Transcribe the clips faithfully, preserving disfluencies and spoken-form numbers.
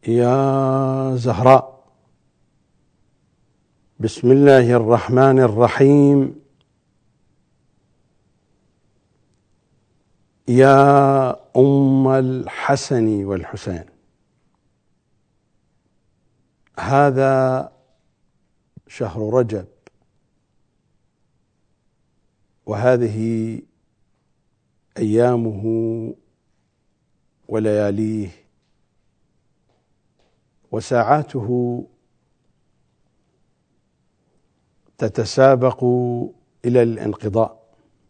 يا زهراء، بسم الله الرحمن الرحيم. يا أم الحسن والحسين، هذا شهر رجب، وهذه أيامه ولياليه وساعاته تتسابق إلى الانقضاء،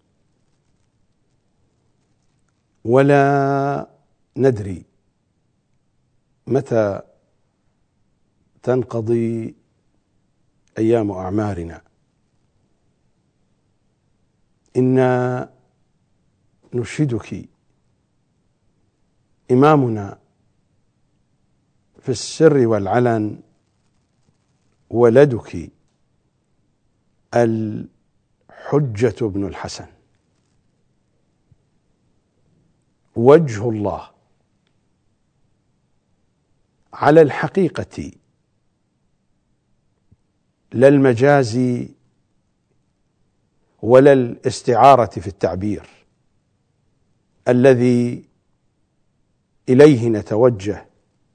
ولا ندري متى تنقضي أيام أعمارنا. إنا نشهدك إمامنا في السر والعلن، ولدك الحجة بن الحسن، وجه الله على الحقيقة لا المجاز ولا الاستعارة في التعبير، الذي إليه نتوجه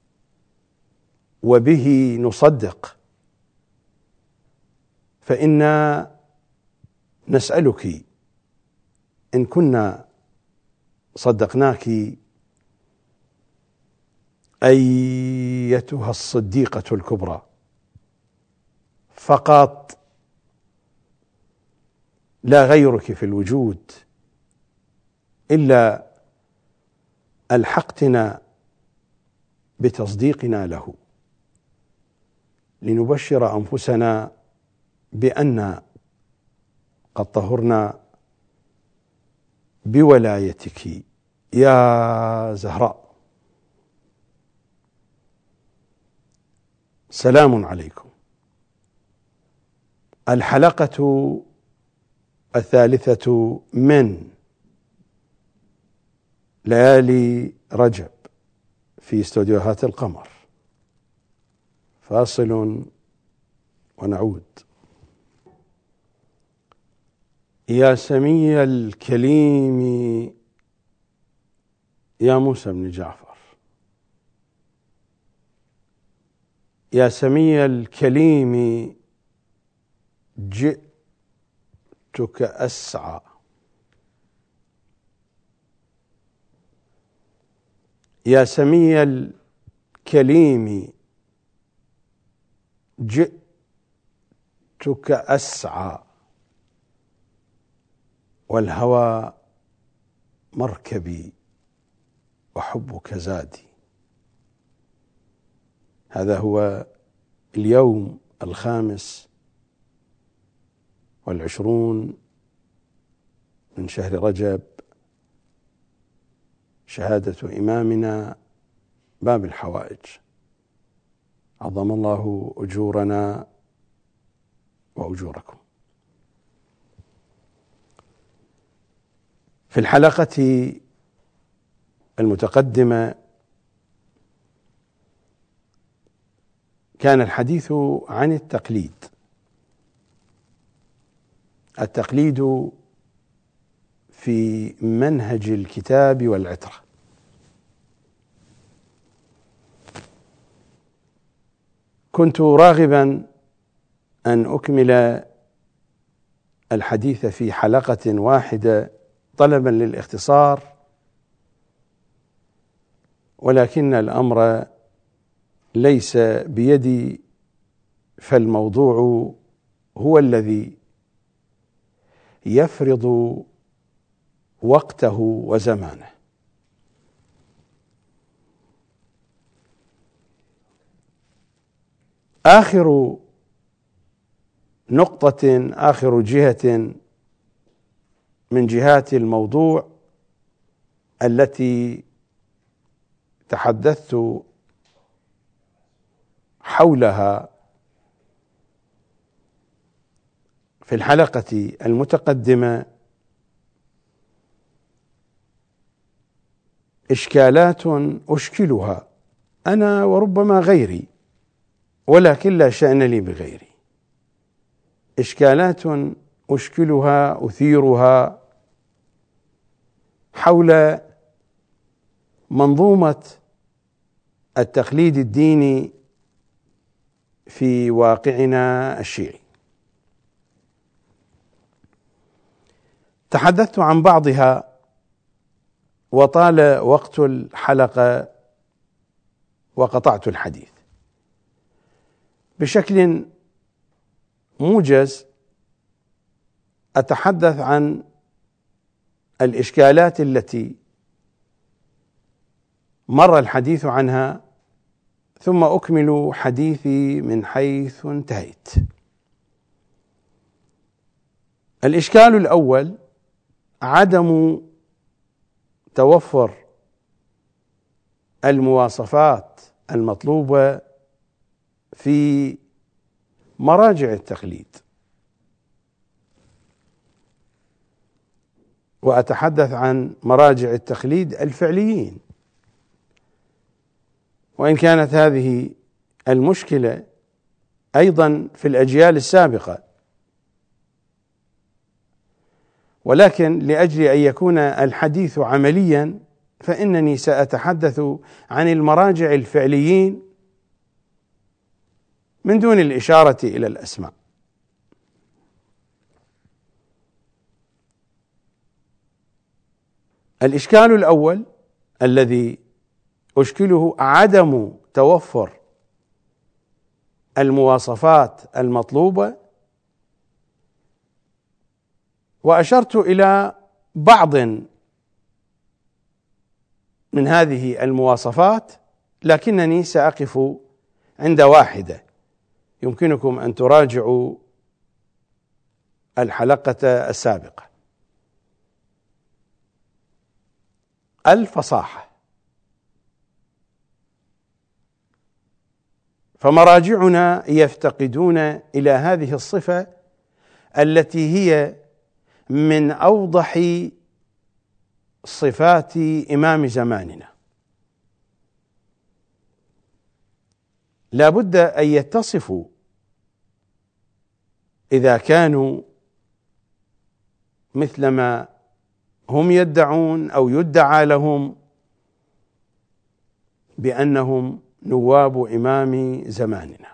وبه نصدق. فإنا نسألك إن كنا صدقناك أيتها الصديقة الكبرى فقط، لا غيرك في الوجود، إلا ألحقتنا بتصديقنا له، لنبشر أنفسنا بأن قد طهرنا بولايتك يا زهراء. سلام عليكم. الحلقة الثالثة من ليالي رجب في استوديوهات القمر. فاصل ونعود. يا سمي الكليم يا موسى بن جعفر، يا سمي الكليم جئتك أسعى، يا سمي الكليم جئتك أسعى، والهوى مركبي وحبك زادي. هذا هو اليوم الخامس والعشرون من شهر رجب، شهادة إمامنا باب الحوائج، عظم الله أجورنا وأجوركم. في الحلقة المتقدمة كان الحديث عن التقليد. التقليد في منهج الكتاب والعترة. كنت راغبا أن أكمل الحديث في حلقة واحدة طلبا للاختصار، ولكن الأمر ليس بيدي، فالموضوع هو الذي يفرض وقته وزمانه. آخر نقطة، آخر جهة من جهات الموضوع التي تحدثت حولها في الحلقة المتقدمة، إشكالات أشكلها أنا وربما غيري، ولكن لا شأن لي بغيري. إشكالات أشكلها أثيرها حول منظومة التقليد الديني في واقعنا الشيعي. تحدثت عن بعضها وطال وقت الحلقة وقطعت الحديث. بشكل موجز أتحدث عن الإشكالات التي مر الحديث عنها، ثم أكمل حديثي من حيث انتهيت. الإشكال الأول عدم توفر المواصفات المطلوبة في مراجع التقليد، وأتحدث عن مراجع التقليد الفعليين. وإن كانت هذه المشكلة أيضا في الأجيال السابقة، ولكن لأجل أن يكون الحديث عمليا فإنني سأتحدث عن المراجع الفعليين من دون الإشارة إلى الأسماء. الإشكال الأول الذي أشكله عدم توفر المواصفات المطلوبة، وأشرت إلى بعض من هذه المواصفات، لكنني سأقف عند واحدة يمكنكم أن تراجعوا الحلقة السابقة: الفصاحة. فمراجعنا يفتقدون إلى هذه الصفة التي هي من أوضح صفات إمام زماننا. لا بد أن يتصفوا إذا كانوا مثلما هم يدعون أو يدعى لهم بأنهم نواب إمام زماننا.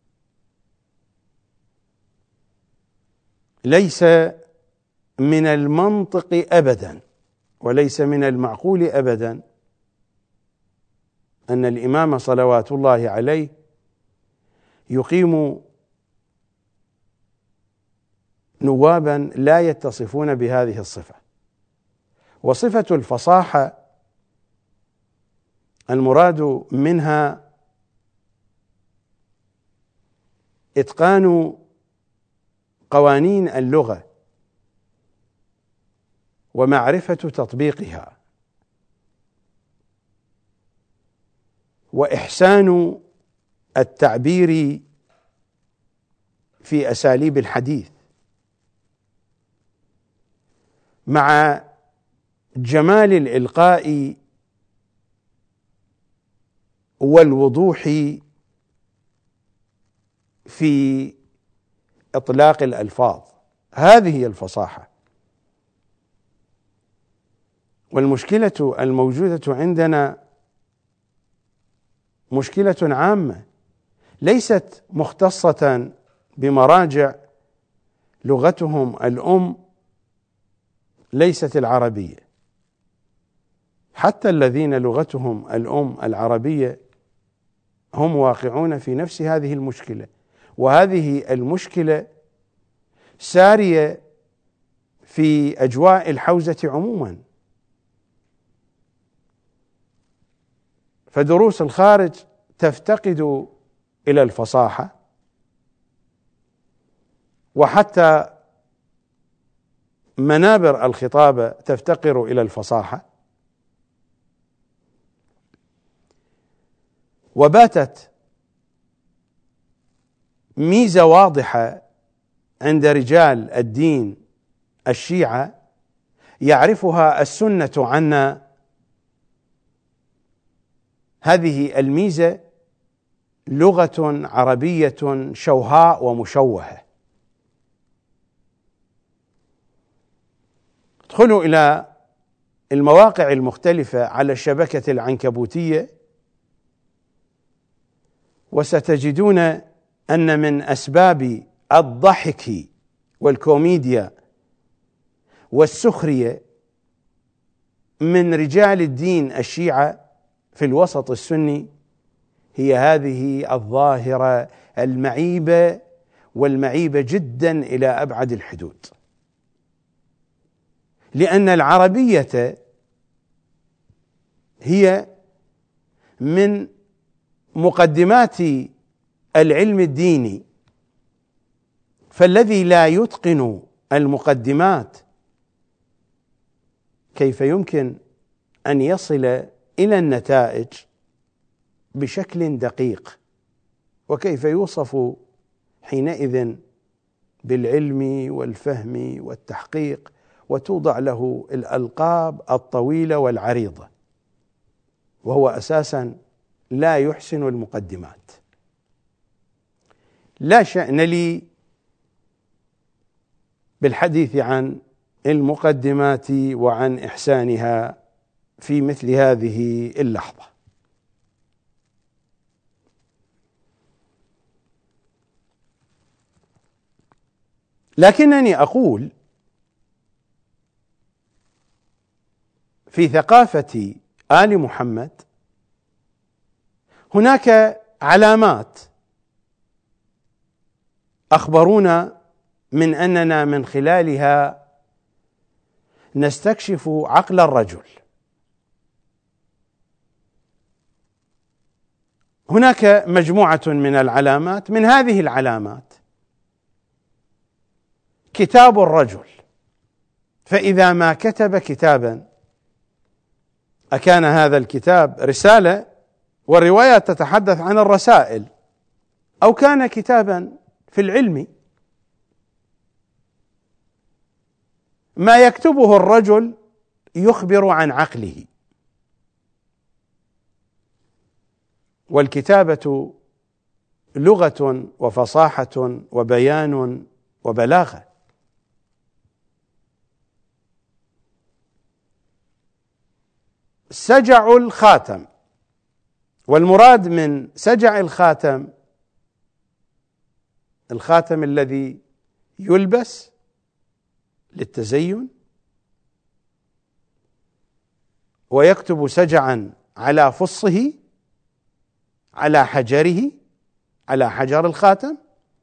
ليس من المنطق أبدا وليس من المعقول أبدا أن الإمام صلوات الله عليه يقيم نوابا لا يتصفون بهذه الصفة. وصفة الفصاحة المراد منها إتقان قوانين اللغة ومعرفة تطبيقها، وإحسان التعبير في أساليب الحديث، مع جمال الإلقاء والوضوح في إطلاق الألفاظ. هذه هي الفصاحة. والمشكلة الموجودة عندنا مشكلة عامة ليست مختصة بمراجع لغتهم الأم ليست العربية. حتى الذين لغتهم الأم العربية هم واقعون في نفس هذه المشكلة، وهذه المشكلة سارية في أجواء الحوزة عموما. فدروس الخارج تفتقد إلى الفصاحة، وحتى منابر الخطابة تفتقر إلى الفصاحة. وباتت ميزة واضحة عند رجال الدين الشيعة يعرفها السنة عنا، هذه الميزة لغة عربية شوهاء ومشوهة. ادخلوا إلى المواقع المختلفة على الشبكة العنكبوتية وستجدون أن من أسباب الضحك والكوميديا والسخرية من رجال الدين الشيعة في الوسط السني هي هذه الظاهرة المعيبة والمعيبة جدا إلى أبعد الحدود، لأن العربية هي من مقدمات العلم الديني، فالذي لا يتقن المقدمات كيف يمكن أن يصل إلى النتائج بشكل دقيق، وكيف يوصف حينئذ بالعلم والفهم والتحقيق وتوضع له الألقاب الطويلة والعريضة، وهو أساسا لا يحسن المقدمات. لا شأن لي بالحديث عن المقدمات وعن إحسانها في مثل هذه اللحظة، لكنني أقول في ثقافة آل محمد هناك علامات أخبرونا من أننا من خلالها نستكشف عقل الرجل. هناك مجموعة من العلامات، من هذه العلامات كتاب الرجل، فإذا ما كتب كتابا أكان هذا الكتاب رسالة، والروايات تتحدث عن الرسائل، أو كان كتابا في العلم، ما يكتبه الرجل يخبر عن عقله. والكتابة لغة وفصاحة وبيان وبلاغة. سجع الخاتم، والمراد من سجع الخاتم الخاتم الذي يلبس للتزين، ويكتب سجعا على فصه، على حجره، على حجر الخاتم.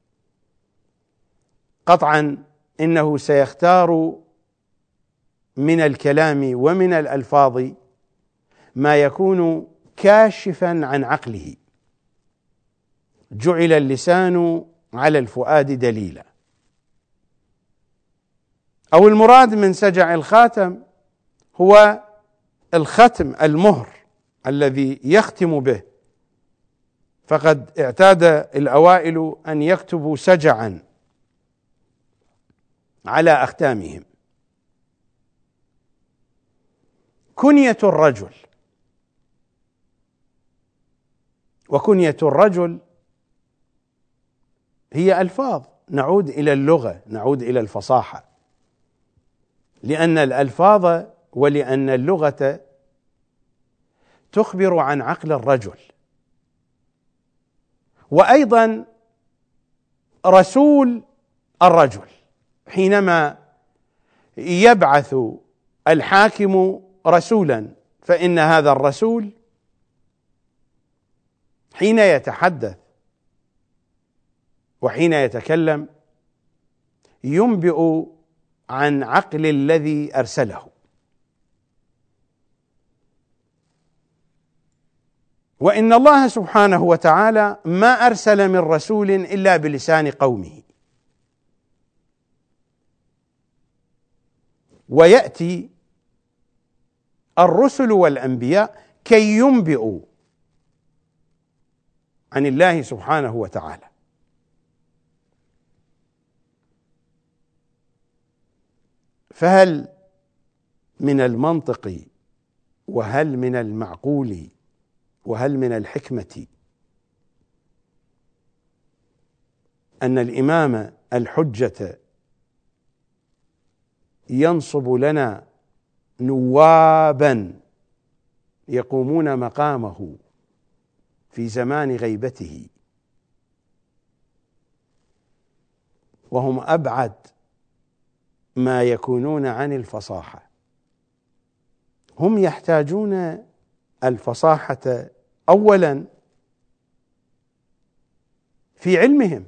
قطعا إنه سيختار من الكلام ومن الألفاظ ما يكون كاشفا عن عقله. جعل اللسان على الفؤاد دليلا. أو المراد من سجع الخاتم هو الختم، المهر الذي يختم به، فقد اعتاد الأوائل أن يكتبوا سجعا على أختامهم. كنية الرجل، وكنية الرجل هي ألفاظ، نعود إلى اللغة، نعود إلى الفصاحة، لأن الألفاظ ولأن اللغة تخبر عن عقل الرجل. وأيضا رسول الرجل، حينما يبعث الحاكم رسولا، فإن هذا الرسول حين يتحدث وحين يتكلم ينبئ عن عقل الذي أرسله. وإن الله سبحانه وتعالى ما أرسل من رسول إلا بلسان قومه، ويأتي الرسل والأنبياء كي ينبئوا عن الله سبحانه وتعالى. فهل من المنطق وهل من المعقول وهل من الحكمة أن الإمام الحجة ينصب لنا نوابا يقومون مقامه في زمان غيبته، وهم أبعد ما يكونون عن الفصاحة؟ هم يحتاجون الفصاحة أولا في علمهم،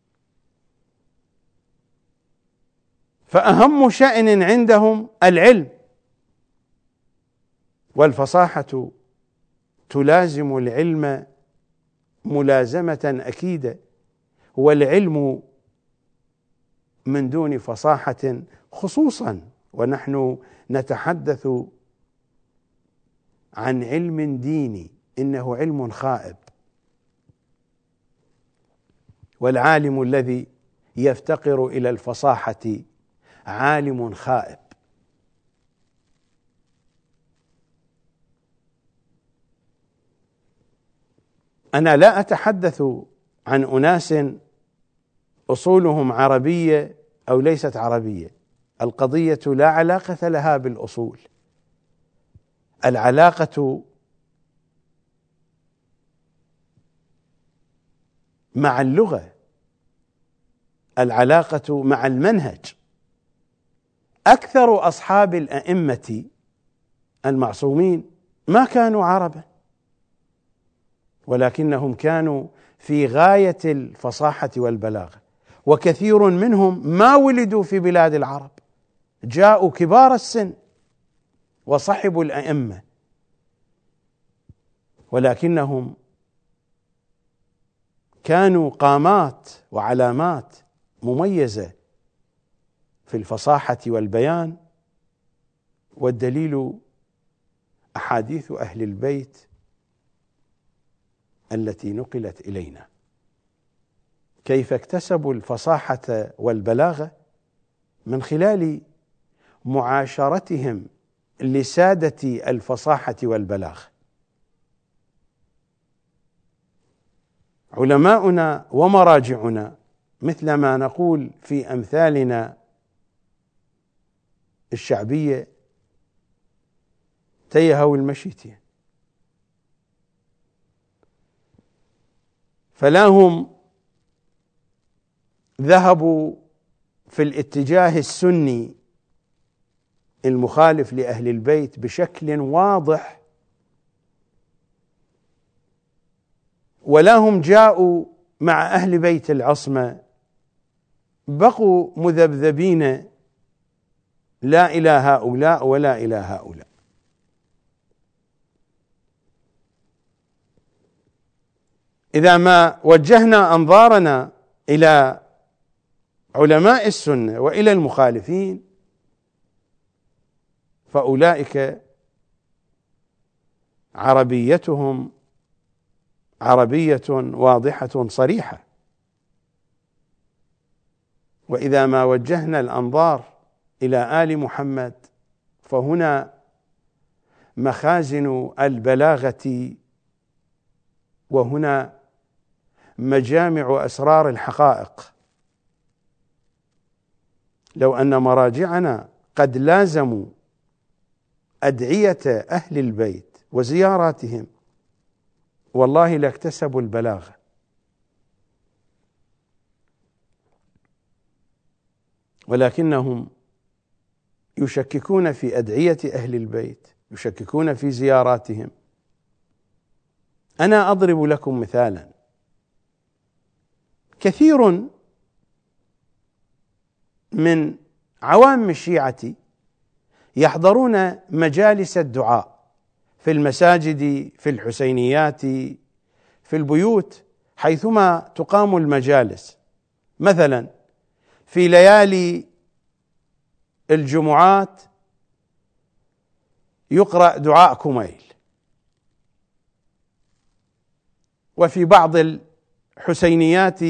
فأهم شأن عندهم العلم، والفصاحة تلازم العلم ملازمة أكيدة، والعلم من دون فصاحة خصوصا ونحن نتحدث عن علم ديني إنه علم خائب، والعالم الذي يفتقر إلى الفصاحة عالم خائب. أنا لا أتحدث عن أناس أصولهم عربية أو ليست عربية، القضية لا علاقة لها بالأصول، العلاقة مع اللغة، العلاقة مع المنهج. أكثر أصحاب الأئمة المعصومين ما كانوا عربا، ولكنهم كانوا في غاية الفصاحة والبلاغة، وكثير منهم ما ولدوا في بلاد العرب، جاءوا كبار السن وصحبوا الأئمة، ولكنهم كانوا قامات وعلامات مميزة في الفصاحة والبيان، والدليل أحاديث أهل البيت التي نقلت إلينا، كيف اكتسبوا الفصاحة والبلاغة من خلال معاشرتهم لسادة الفصاحة والبلاغة. علماؤنا ومراجعنا مثل ما نقول في أمثالنا الشعبية تيهوا المشيتين، فلا هم ذهبوا في الاتجاه السني المخالف لأهل البيت بشكل واضح، ولا هم جاءوا مع أهل بيت العصمة بقوا مذبذبين لا إلى هؤلاء ولا إلى هؤلاء. إذا ما وجهنا أنظارنا إلى علماء السنة وإلى المخالفين فأولئك عربيتهم عربية واضحة صريحة، وإذا ما وجهنا الأنظار إلى آل محمد فهنا مخازن البلاغة، وهنا مجامع أسرار الحقائق. لو أن مراجعنا قد لازموا أدعية أهل البيت وزياراتهم والله لاكتسبوا البلاغة، ولكنهم يشككون في أدعية أهل البيت، يشككون في زياراتهم. أنا أضرب لكم مثالا، كثير من عوام الشيعة يحضرون مجالس الدعاء في المساجد، في الحسينيات، في البيوت حيثما تقام المجالس، مثلا في ليالي الجمعات يقرأ دعاء كميل، وفي بعض الحسينيات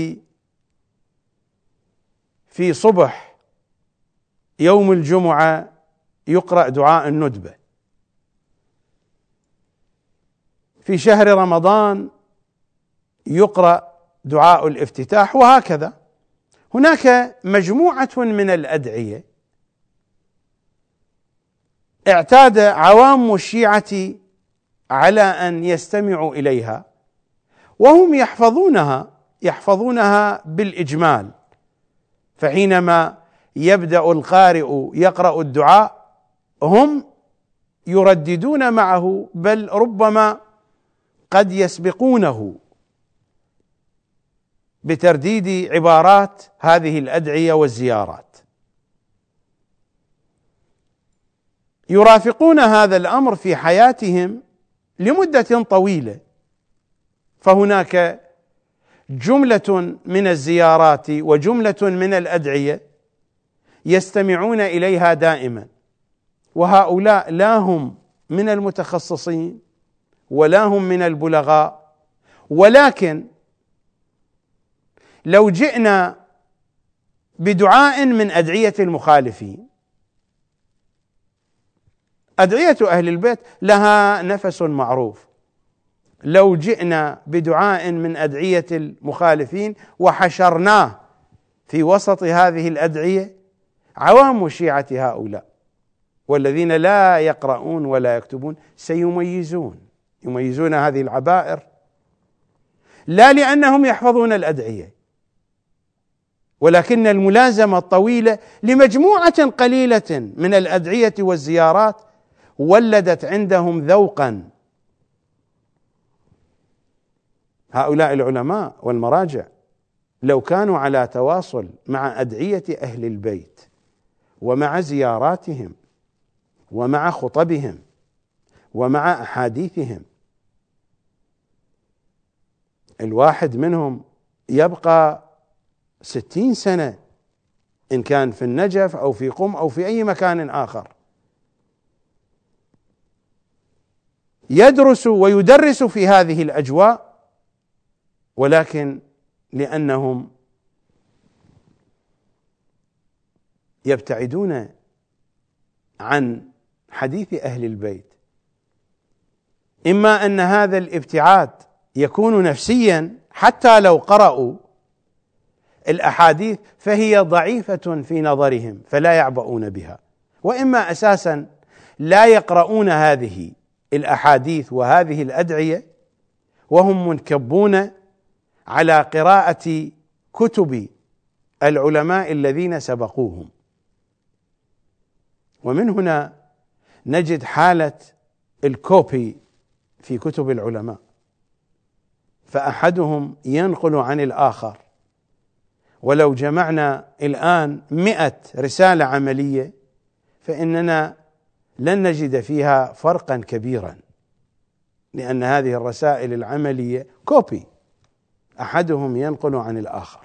في صبح يوم الجمعة يقرأ دعاء الندبة، في شهر رمضان يقرأ دعاء الافتتاح، وهكذا. هناك مجموعة من الأدعية اعتاد عوام الشيعة على أن يستمعوا إليها، وهم يحفظونها يحفظونها بالإجمال، فحينما يبدأ القارئ يقرأ الدعاء هم يرددون معه، بل ربما قد يسبقونه بترديد عبارات هذه الأدعية والزيارات. يرافقون هذا الأمر في حياتهم لمدة طويلة، فهناك جملة من الزيارات وجملة من الأدعية يستمعون إليها دائما، وهؤلاء لا هم من المتخصصين ولا هم من البلغاء، ولكن لو جئنا بدعاء من أدعية المخالفين، أدعية أهل البيت لها نفس معروف، لو جئنا بدعاء من أدعية المخالفين وحشرناه في وسط هذه الأدعية، عوام الشيعة هؤلاء والذين لا يقرؤون ولا يكتبون سيميزون يميزون هذه العبائر، لا لأنهم يحفظون الأدعية، ولكن الملازمة الطويلة لمجموعة قليلة من الأدعية والزيارات ولدت عندهم ذوقا. هؤلاء العلماء والمراجع لو كانوا على تواصل مع أدعية أهل البيت ومع زياراتهم ومع خطبهم ومع أحاديثهم، الواحد منهم يبقى ستين سنة إن كان في النجف أو في قم أو في أي مكان آخر، يدرس ويدرس في هذه الأجواء، ولكن لأنهم يبتعدون عن حديث أهل البيت، إما أن هذا الابتعاد يكون نفسيا حتى لو قرأوا الأحاديث فهي ضعيفة في نظرهم فلا يعبؤون بها، وإما أساسا لا يقرؤون هذه الأحاديث وهذه الأدعية وهم منكبون على قراءة كتب العلماء الذين سبقوهم. ومن هنا نجد حالة الكوبي في كتب العلماء، فأحدهم ينقل عن الآخر، ولو جمعنا الآن مئة رسالة عملية فإننا لن نجد فيها فرقا كبيرا، لأن هذه الرسائل العملية كوبي، أحدهم ينقل عن الآخر.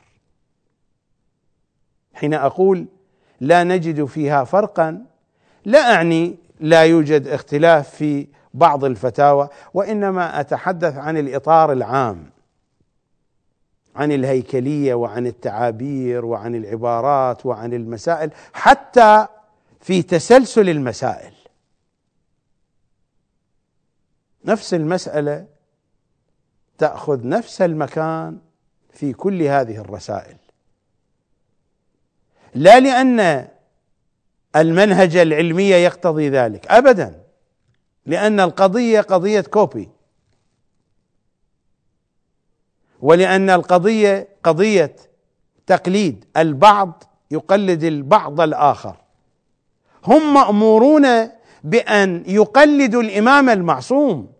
حين أقول لا نجد فيها فرقا لا أعني لا يوجد اختلاف في بعض الفتاوى، وإنما أتحدث عن الإطار العام، عن الهيكلية وعن التعابير وعن العبارات وعن المسائل، حتى في تسلسل المسائل. نفس المسألة تأخذ نفس المكان في كل هذه الرسائل، لا لأن المنهج العلمي يقتضي ذلك أبدا، لأن القضية قضية كوبي، ولأن القضية قضية تقليد، البعض يقلد البعض الآخر، هم مأمورون بأن يقلدوا الإمام المعصوم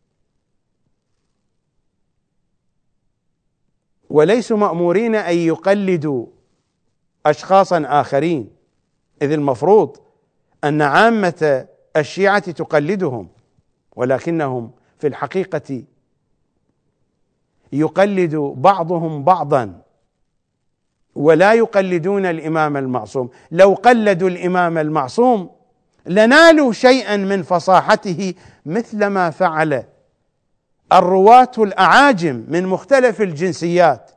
وليسوا مأمورين أن يقلدوا أشخاصا آخرين، إذ المفروض أن عامة الشيعة تقلدهم، ولكنهم في الحقيقة يقلد بعضهم بعضا ولا يقلدون الإمام المعصوم. لو قلدوا الإمام المعصوم لنالوا شيئا من فصاحته مثل ما فعل الرواة الأعاجم من مختلف الجنسيات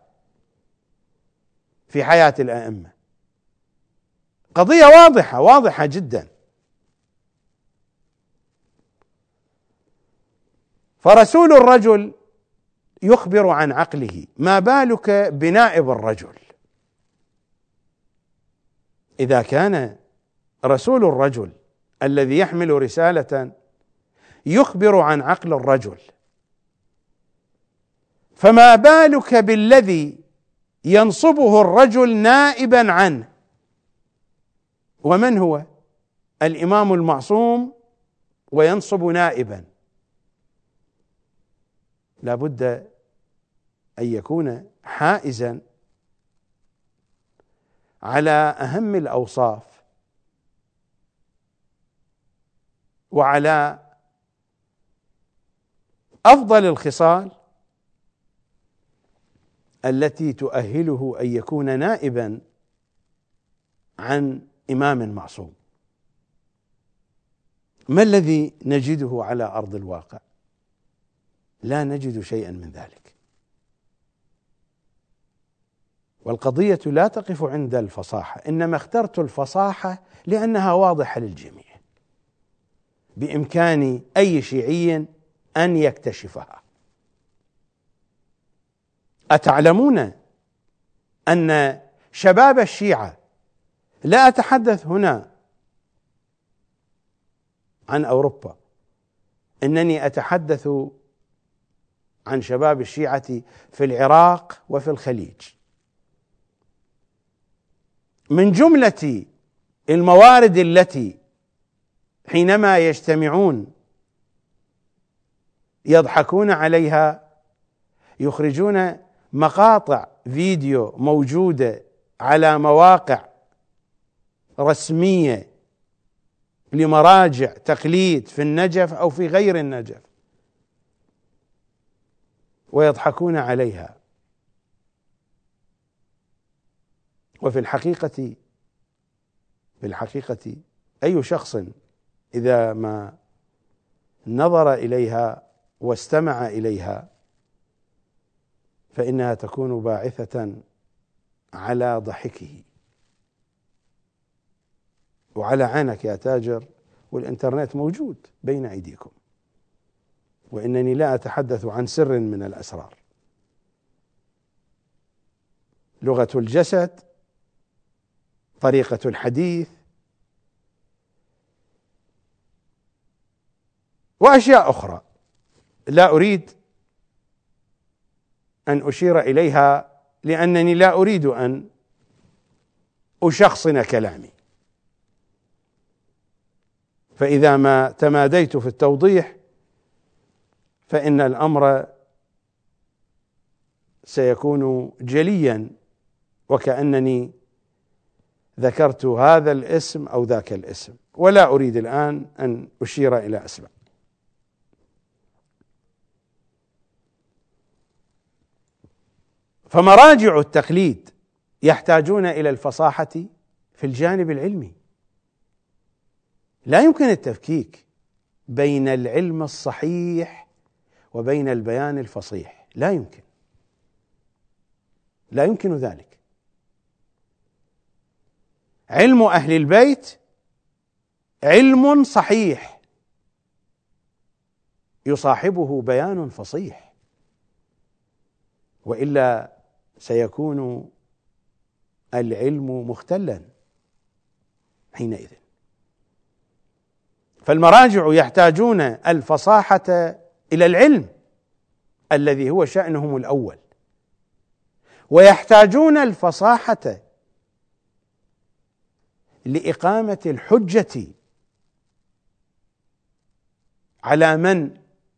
في حياة الأئمة. قضية واضحة واضحة جدا. فرسول الرجل يخبر عن عقله، ما بالك بنائب الرجل؟ إذا كان رسول الرجل الذي يحمل رسالة يخبر عن عقل الرجل، فما بالك بالذي ينصبه الرجل نائبا عنه؟ ومن هو الإمام المعصوم وينصب نائبا؟ لا بد أن يكون حائزا على أهم الأوصاف وعلى أفضل الخصال التي تؤهله أن يكون نائبا عن إمام معصوم. ما الذي نجده على أرض الواقع؟ لا نجد شيئا من ذلك. والقضية لا تقف عند الفصاحة، إنما اخترت الفصاحة لأنها واضحة للجميع، بإمكان أي شيعي أن يكتشفها. أتعلمون أن شباب الشيعة، لا أتحدث هنا عن أوروبا، إنني أتحدث عن شباب الشيعة في العراق وفي الخليج، من جملة الموارد التي حينما يجتمعون يضحكون عليها، يخرجون مقاطع فيديو موجودة على مواقع رسمية لمراجع تقليد في النجف أو في غير النجف، ويضحكون عليها. وفي الحقيقة في الحقيقة أي شخص إذا ما نظر إليها واستمع إليها فإنها تكون باعثة على ضحكه. وعلى عينك يا تاجر، والإنترنت موجود بين أيديكم، وإنني لا أتحدث عن سر من الأسرار. لغة الجسد، طريقة الحديث، وأشياء أخرى لا أريد أن أشير إليها، لأنني لا أريد أن أشخصن كلامي، فإذا ما تماديت في التوضيح فإن الأمر سيكون جليا وكأنني ذكرت هذا الاسم أو ذاك الاسم، ولا أريد الآن أن أشير إلى أسماء. فمراجع التقليد يحتاجون إلى الفصاحة في الجانب العلمي. لا يمكن التفكيك بين العلم الصحيح وبين البيان الفصيح، لا يمكن، لا يمكن ذلك. علم أهل البيت علم صحيح يصاحبه بيان فصيح، وإلا سيكون العلم مختلا حينئذ. فالمراجع يحتاجون الفصاحة إلى العلم الذي هو شأنهم الأول، ويحتاجون الفصاحة لإقامة الحجة على من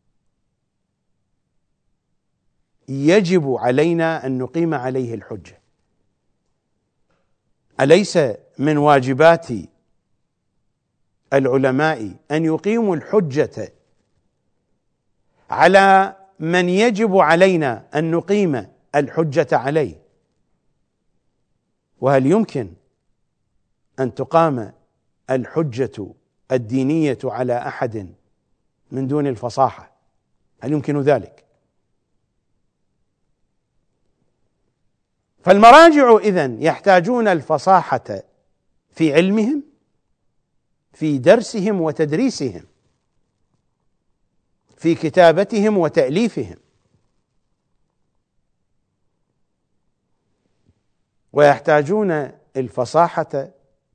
يجب علينا أن نقيم عليه الحجة. أليس من واجبات العلماء أن يقيموا الحجة على من يجب علينا أن نقيم الحجة عليه؟ وهل يمكن أن تقام الحجة الدينية على أحد من دون الفصاحة؟ هل يمكن ذلك؟ فالمراجع إذن يحتاجون الفصاحة في علمهم، في درسهم وتدريسهم، في كتابتهم وتأليفهم، ويحتاجون الفصاحة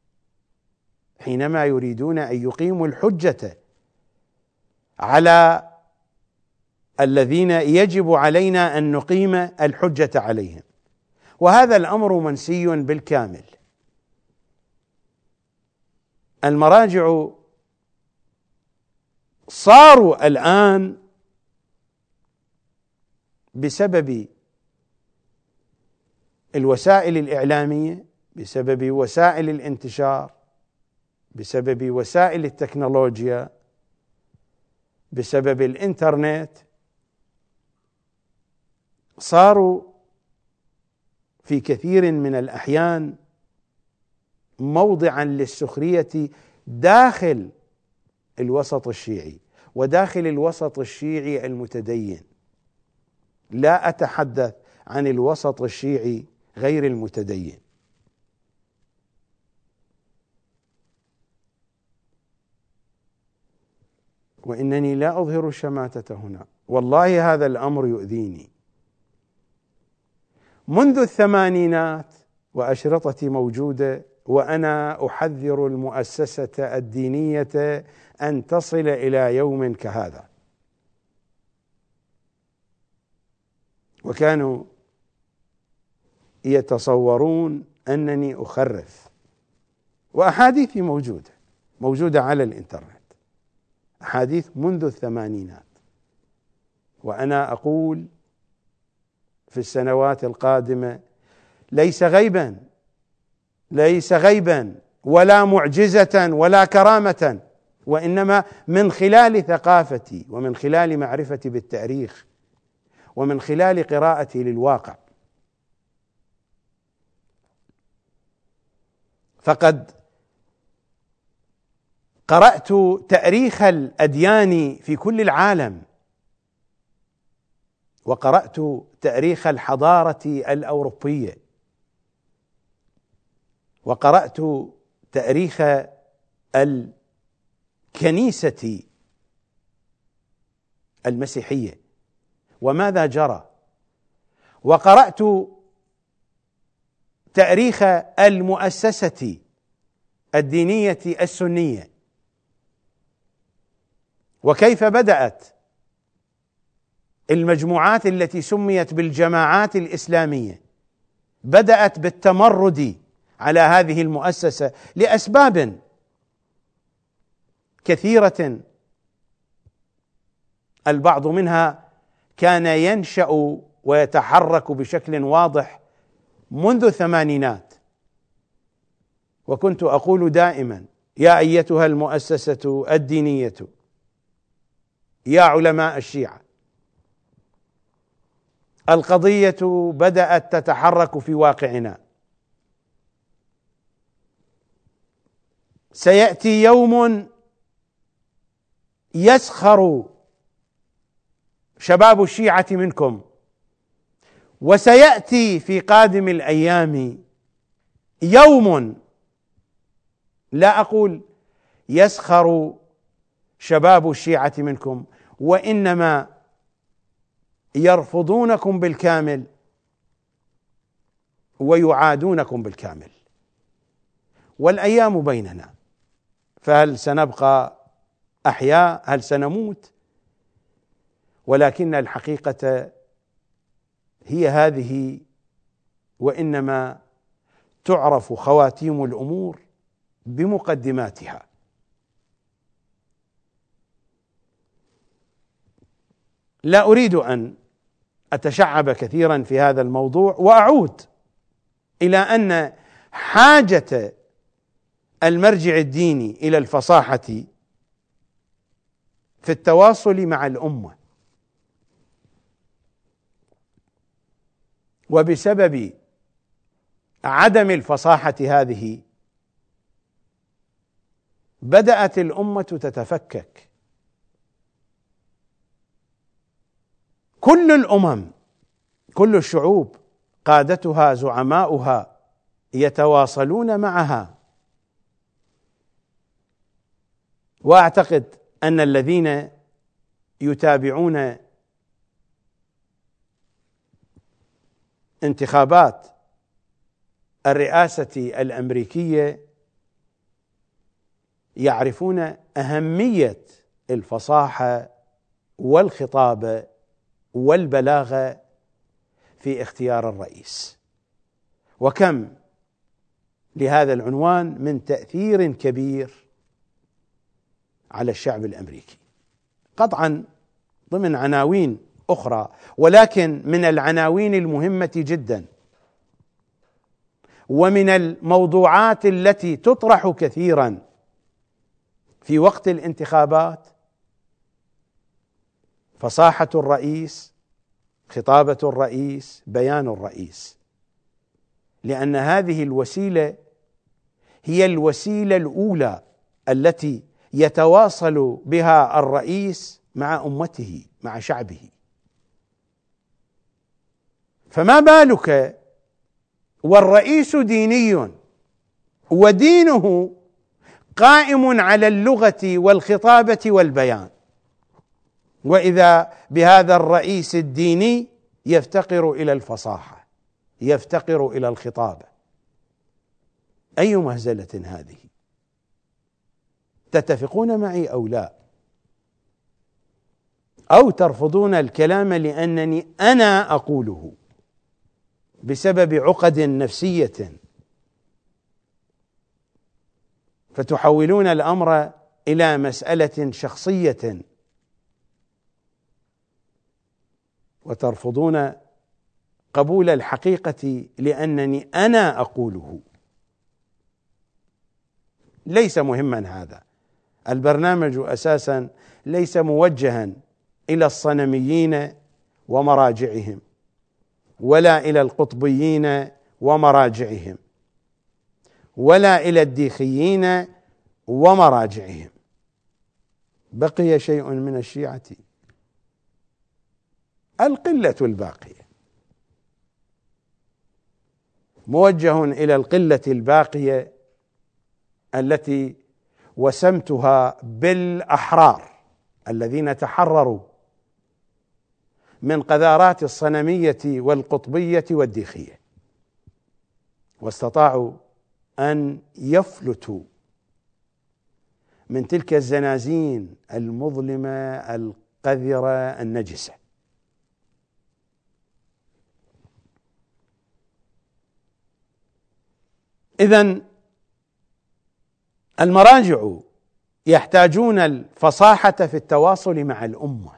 حينما يريدون أن يقيموا الحجة على الذين يجب علينا أن نقيم الحجة عليهم، وهذا الأمر منسي بالكامل. المراجع صاروا الآن بسبب الوسائل الإعلامية، بسبب وسائل الانتشار، بسبب وسائل التكنولوجيا، بسبب الإنترنت، صاروا في كثير من الأحيان موضعا للسخرية داخل الوسط الشيعي وداخل الوسط الشيعي المتدين. لا أتحدث عن الوسط الشيعي غير المتدين. وإنني لا أظهر الشماتة هنا، والله هذا الأمر يؤذيني. منذ الثمانينات وأشرطتي موجودة وأنا أحذر المؤسسة الدينية أن تصل إلى يوم كهذا، وكانوا يتصورون أنني أخرف، وأحاديثي موجودة موجودة على الإنترنت، أحاديث منذ الثمانينات، وأنا أقول في السنوات القادمة ليس غيبا ليس غيبا ولا معجزة ولا كرامة، وإنما من خلال ثقافتي ومن خلال معرفتي بالتاريخ ومن خلال قراءتي للواقع. فقد قرأت تاريخ الأديان في كل العالم، وقرأت تاريخ الحضارة الأوروبية، وقرأت تاريخ الكنيسة المسيحية وماذا جرى، وقرأت تاريخ المؤسسة الدينية السنية وكيف بدأت المجموعات التي سميت بالجماعات الإسلامية، بدأت بالتمرد على هذه المؤسسة لأسباب كثيرة، البعض منها كان ينشأ ويتحرك بشكل واضح منذ الثمانينات. وكنت أقول دائما: يا أيتها المؤسسة الدينية، يا علماء الشيعة، القضية بدأت تتحرك في واقعنا، سيأتي يوم يسخر شباب الشيعة منكم، وسيأتي في قادم الأيام يوم، لا أقول يسخر شباب الشيعة منكم، وإنما يرفضونكم بالكامل ويعادونكم بالكامل. والأيام بيننا، فهل سنبقى أحياء؟ هل سنموت؟ ولكن الحقيقة هي هذه، وإنما تعرف خواتيم الأمور بمقدماتها. لا أريد أن أتشعب كثيرا في هذا الموضوع، وأعود إلى أن حاجة المرجع الديني إلى الفصاحة في التواصل مع الأمة، وبسبب عدم الفصاحة هذه بدأت الأمة تتفكك. كل الأمم، كل الشعوب، قادتها زعماؤها يتواصلون معها، وأعتقد أن الذين يتابعون انتخابات الرئاسة الأمريكية يعرفون أهمية الفصاحة والخطابة والبلاغة في اختيار الرئيس، وكم لهذا العنوان من تأثير كبير على الشعب الأمريكي، قطعا ضمن عناوين أخرى، ولكن من العناوين المهمة جدا ومن الموضوعات التي تطرح كثيرا في وقت الانتخابات فصاحة الرئيس، خطابة الرئيس، بيان الرئيس، لأن هذه الوسيلة هي الوسيلة الأولى التي يتواصل بها الرئيس مع أمته، مع شعبه. فما بالك والرئيس ديني ودينه قائم على اللغة والخطابة والبيان، وإذا بهذا الرئيس الديني يفتقر إلى الفصاحة، يفتقر إلى الخطابة. أي مهزلة هذه؟ تتفقون معي أو لا؟ أو ترفضون الكلام لأنني أنا أقوله بسبب عقد نفسية، فتحولون الأمر إلى مسألة شخصية وترفضون قبول الحقيقة لأنني أنا أقوله. ليس مهما هذا. البرنامج أساسا ليس موجها إلى الصنميين ومراجعهم، ولا إلى القطبيين ومراجعهم، ولا إلى الديخيين ومراجعهم. بقي شيء من الشيعة، القلة الباقية، موجه إلى القلة الباقية التي وسمتها بالأحرار الذين تحرروا من قذارات الصنمية والقطبية والديخية، واستطاعوا أن يفلتوا من تلك الزنازين المظلمة القذرة النجسة. إذن المراجع يحتاجون الفصاحة في التواصل مع الأمة،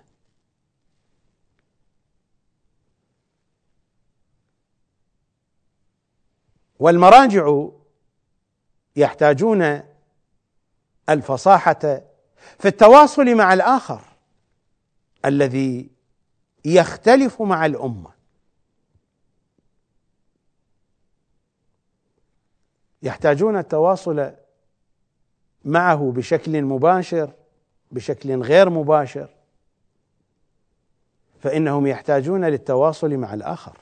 والمراجع يحتاجون الفصاحة في التواصل مع الآخر الذي يختلف مع الأمة. يحتاجون التواصل معه بشكل مباشر، بشكل غير مباشر، فإنهم يحتاجون للتواصل مع الآخر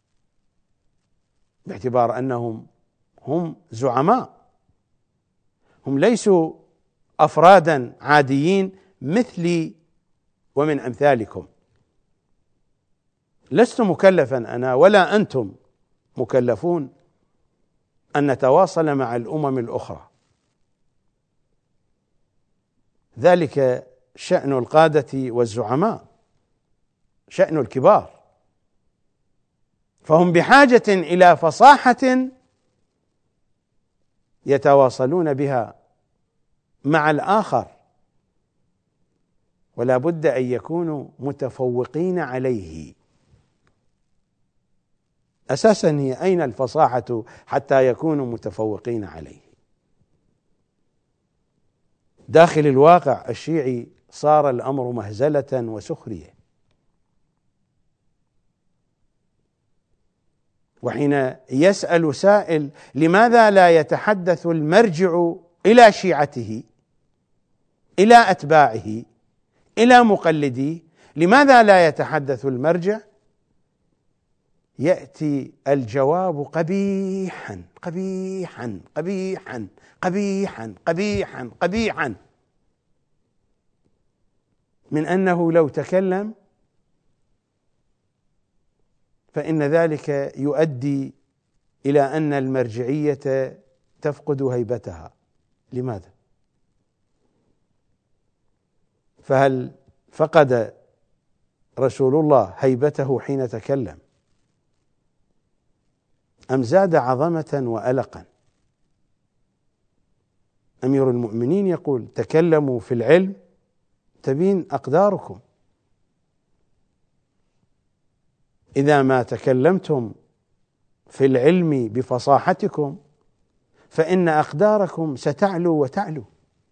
باعتبار أنهم هم زعماء، هم ليسوا أفرادا عاديين مثلي ومن أمثالكم. لست مكلفا أنا ولا أنتم مكلفون أن نتواصل مع الأمم الأخرى، ذلك شأن القادة والزعماء، شأن الكبار، فهم بحاجة إلى فصاحة يتواصلون بها مع الآخر، ولا بد أن يكونوا متفوقين عليه. أساسا هي أين الفصاحة حتى يكونوا متفوقين عليه؟ داخل الواقع الشيعي صار الأمر مهزلة وسخرية، وحين يسأل سائل لماذا لا يتحدث المرجع إلى شيعته، إلى أتباعه، إلى مقلديه، لماذا لا يتحدث المرجع؟ يأتي الجواب قبيحا قبيحا قبيحا قبيحا قبيحا قبيحا. من أنه لو تكلم فإن ذلك يؤدي إلى أن المرجعية تفقد هيبتها. لماذا؟ فهل فقد رسول الله هيبته حين تكلم أم زاد عظمة وألقا؟ أمير المؤمنين يقول: تكلموا في العلم تبين أقداركم، إذا ما تكلمتم في العلم بفصاحتكم فإن أقداركم ستعلو وتعلو،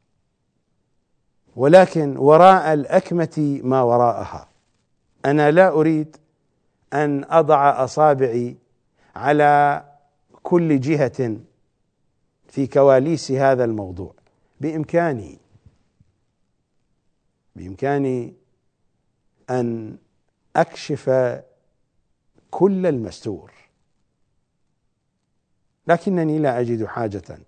ولكن وراء الأكمة ما وراءها. أنا لا أريد أن أضع أصابعي على كل جهة في كواليس هذا الموضوع، بإمكاني بإمكاني أن أكشف كل المستور، لكنني لا أجد حاجة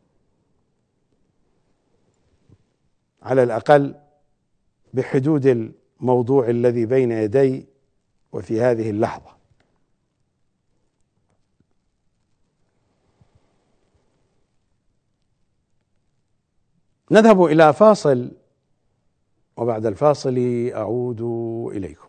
على الأقل بحدود الموضوع الذي بين يدي وفي هذه اللحظة. نذهب إلى فاصل، وبعد الفاصل أعود إليكم.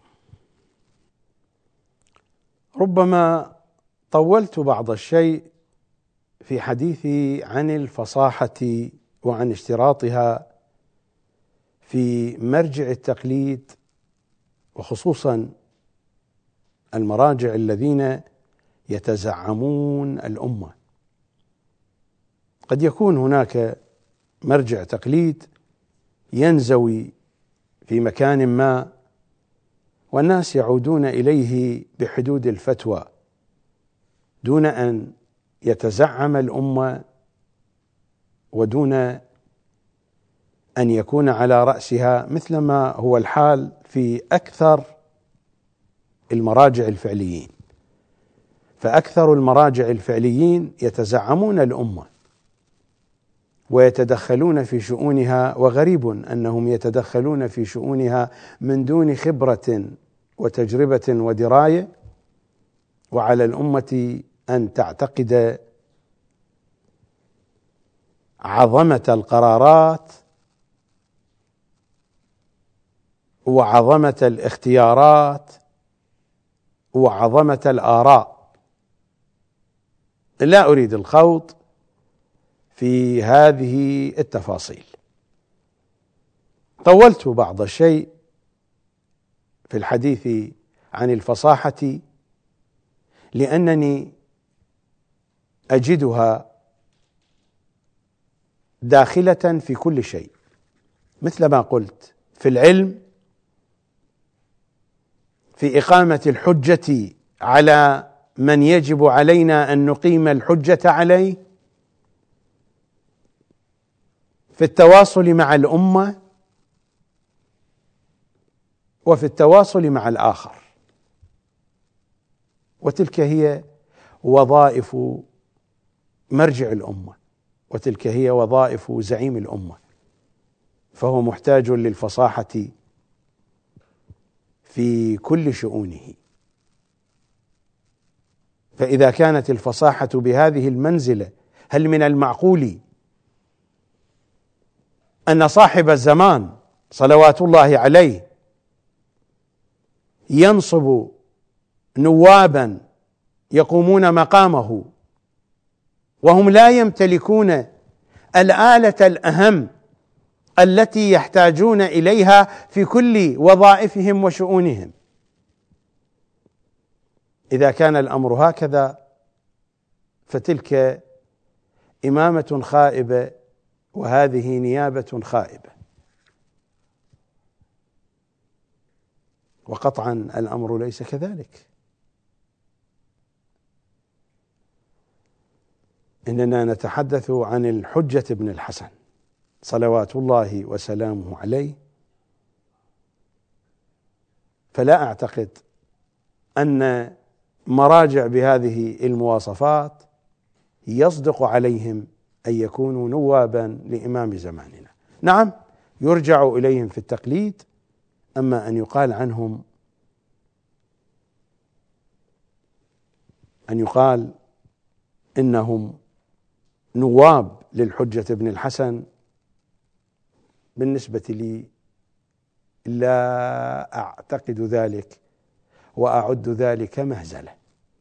ربما طولت بعض الشيء في حديثي عن الفصاحة وعن اشتراطها في مرجع التقليد، وخصوصا المراجع الذين يتزعمون الأمة. قد يكون هناك مرجع تقليد ينزوي في مكان ما والناس يعودون إليه بحدود الفتوى دون أن يتزعم الأمة ودون أن يكون على رأسها، مثلما هو الحال في أكثر المراجع الفعليين. فأكثر المراجع الفعليين يتزعمون الأمة ويتدخلون في شؤونها، وغريب أنهم يتدخلون في شؤونها من دون خبرة وتجربة ودراية، وعلى الأمة أن تعتقد عظمة القرارات وعظمة الاختيارات وعظمة الآراء. لا أريد الخوض في هذه التفاصيل. طولت بعض الشيء في الحديث عن الفصاحة لأنني أجدها داخلة في كل شيء، مثل ما قلت في العلم، في إقامة الحجة على من يجب علينا أن نقيم الحجة عليه، في التواصل مع الأمة، وفي التواصل مع الآخر. وتلك هي وظائف مرجع الأمة، وتلك هي وظائف زعيم الأمة، فهو محتاج للفصاحة في كل شؤونه. فإذا كانت الفصاحة بهذه المنزلة، هل من المعقول أن صاحب الزمان صلوات الله عليه ينصب نوابا يقومون مقامه وهم لا يمتلكون الآلة الأهم التي يحتاجون إليها في كل وظائفهم وشؤونهم؟ إذا كان الأمر هكذا فتلك إمامة خائبة، وهذه نيابة خائبة. وقطعا الأمر ليس كذلك. إننا نتحدث عن الحجة بن الحسن صلوات الله وسلامه عليه، فلا أعتقد أن مراجع بهذه المواصفات يصدق عليهم أن يكونوا نوابا لإمام زماننا. نعم، يرجع إليهم في التقليد أما أن يقال عنهم أن يقال إنهم نواب للحجة بن الحسن، بالنسبة لي لا أعتقد ذلك وأعد ذلك مهزلة،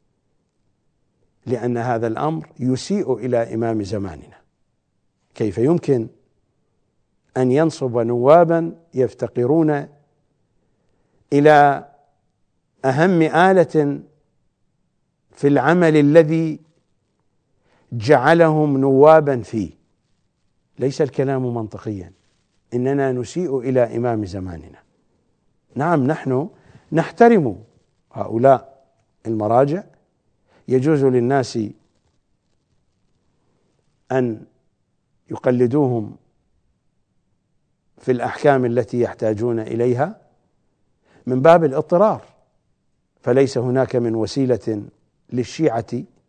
لأن هذا الأمر يسيء إلى إمام زماننا. كيف يمكن أن ينصب نوابا يفتقرون إلى أهم آلة في العمل الذي جعلهم نوابا فيه؟ ليس الكلام منطقيا، إننا نسيء إلى إمام زماننا. نعم، نحن نحترم هؤلاء المراجع، يجوز للناس أن يقلدوهم في الأحكام التي يحتاجون إليها من باب الاضطرار، فليس هناك من وسيلة للشيعة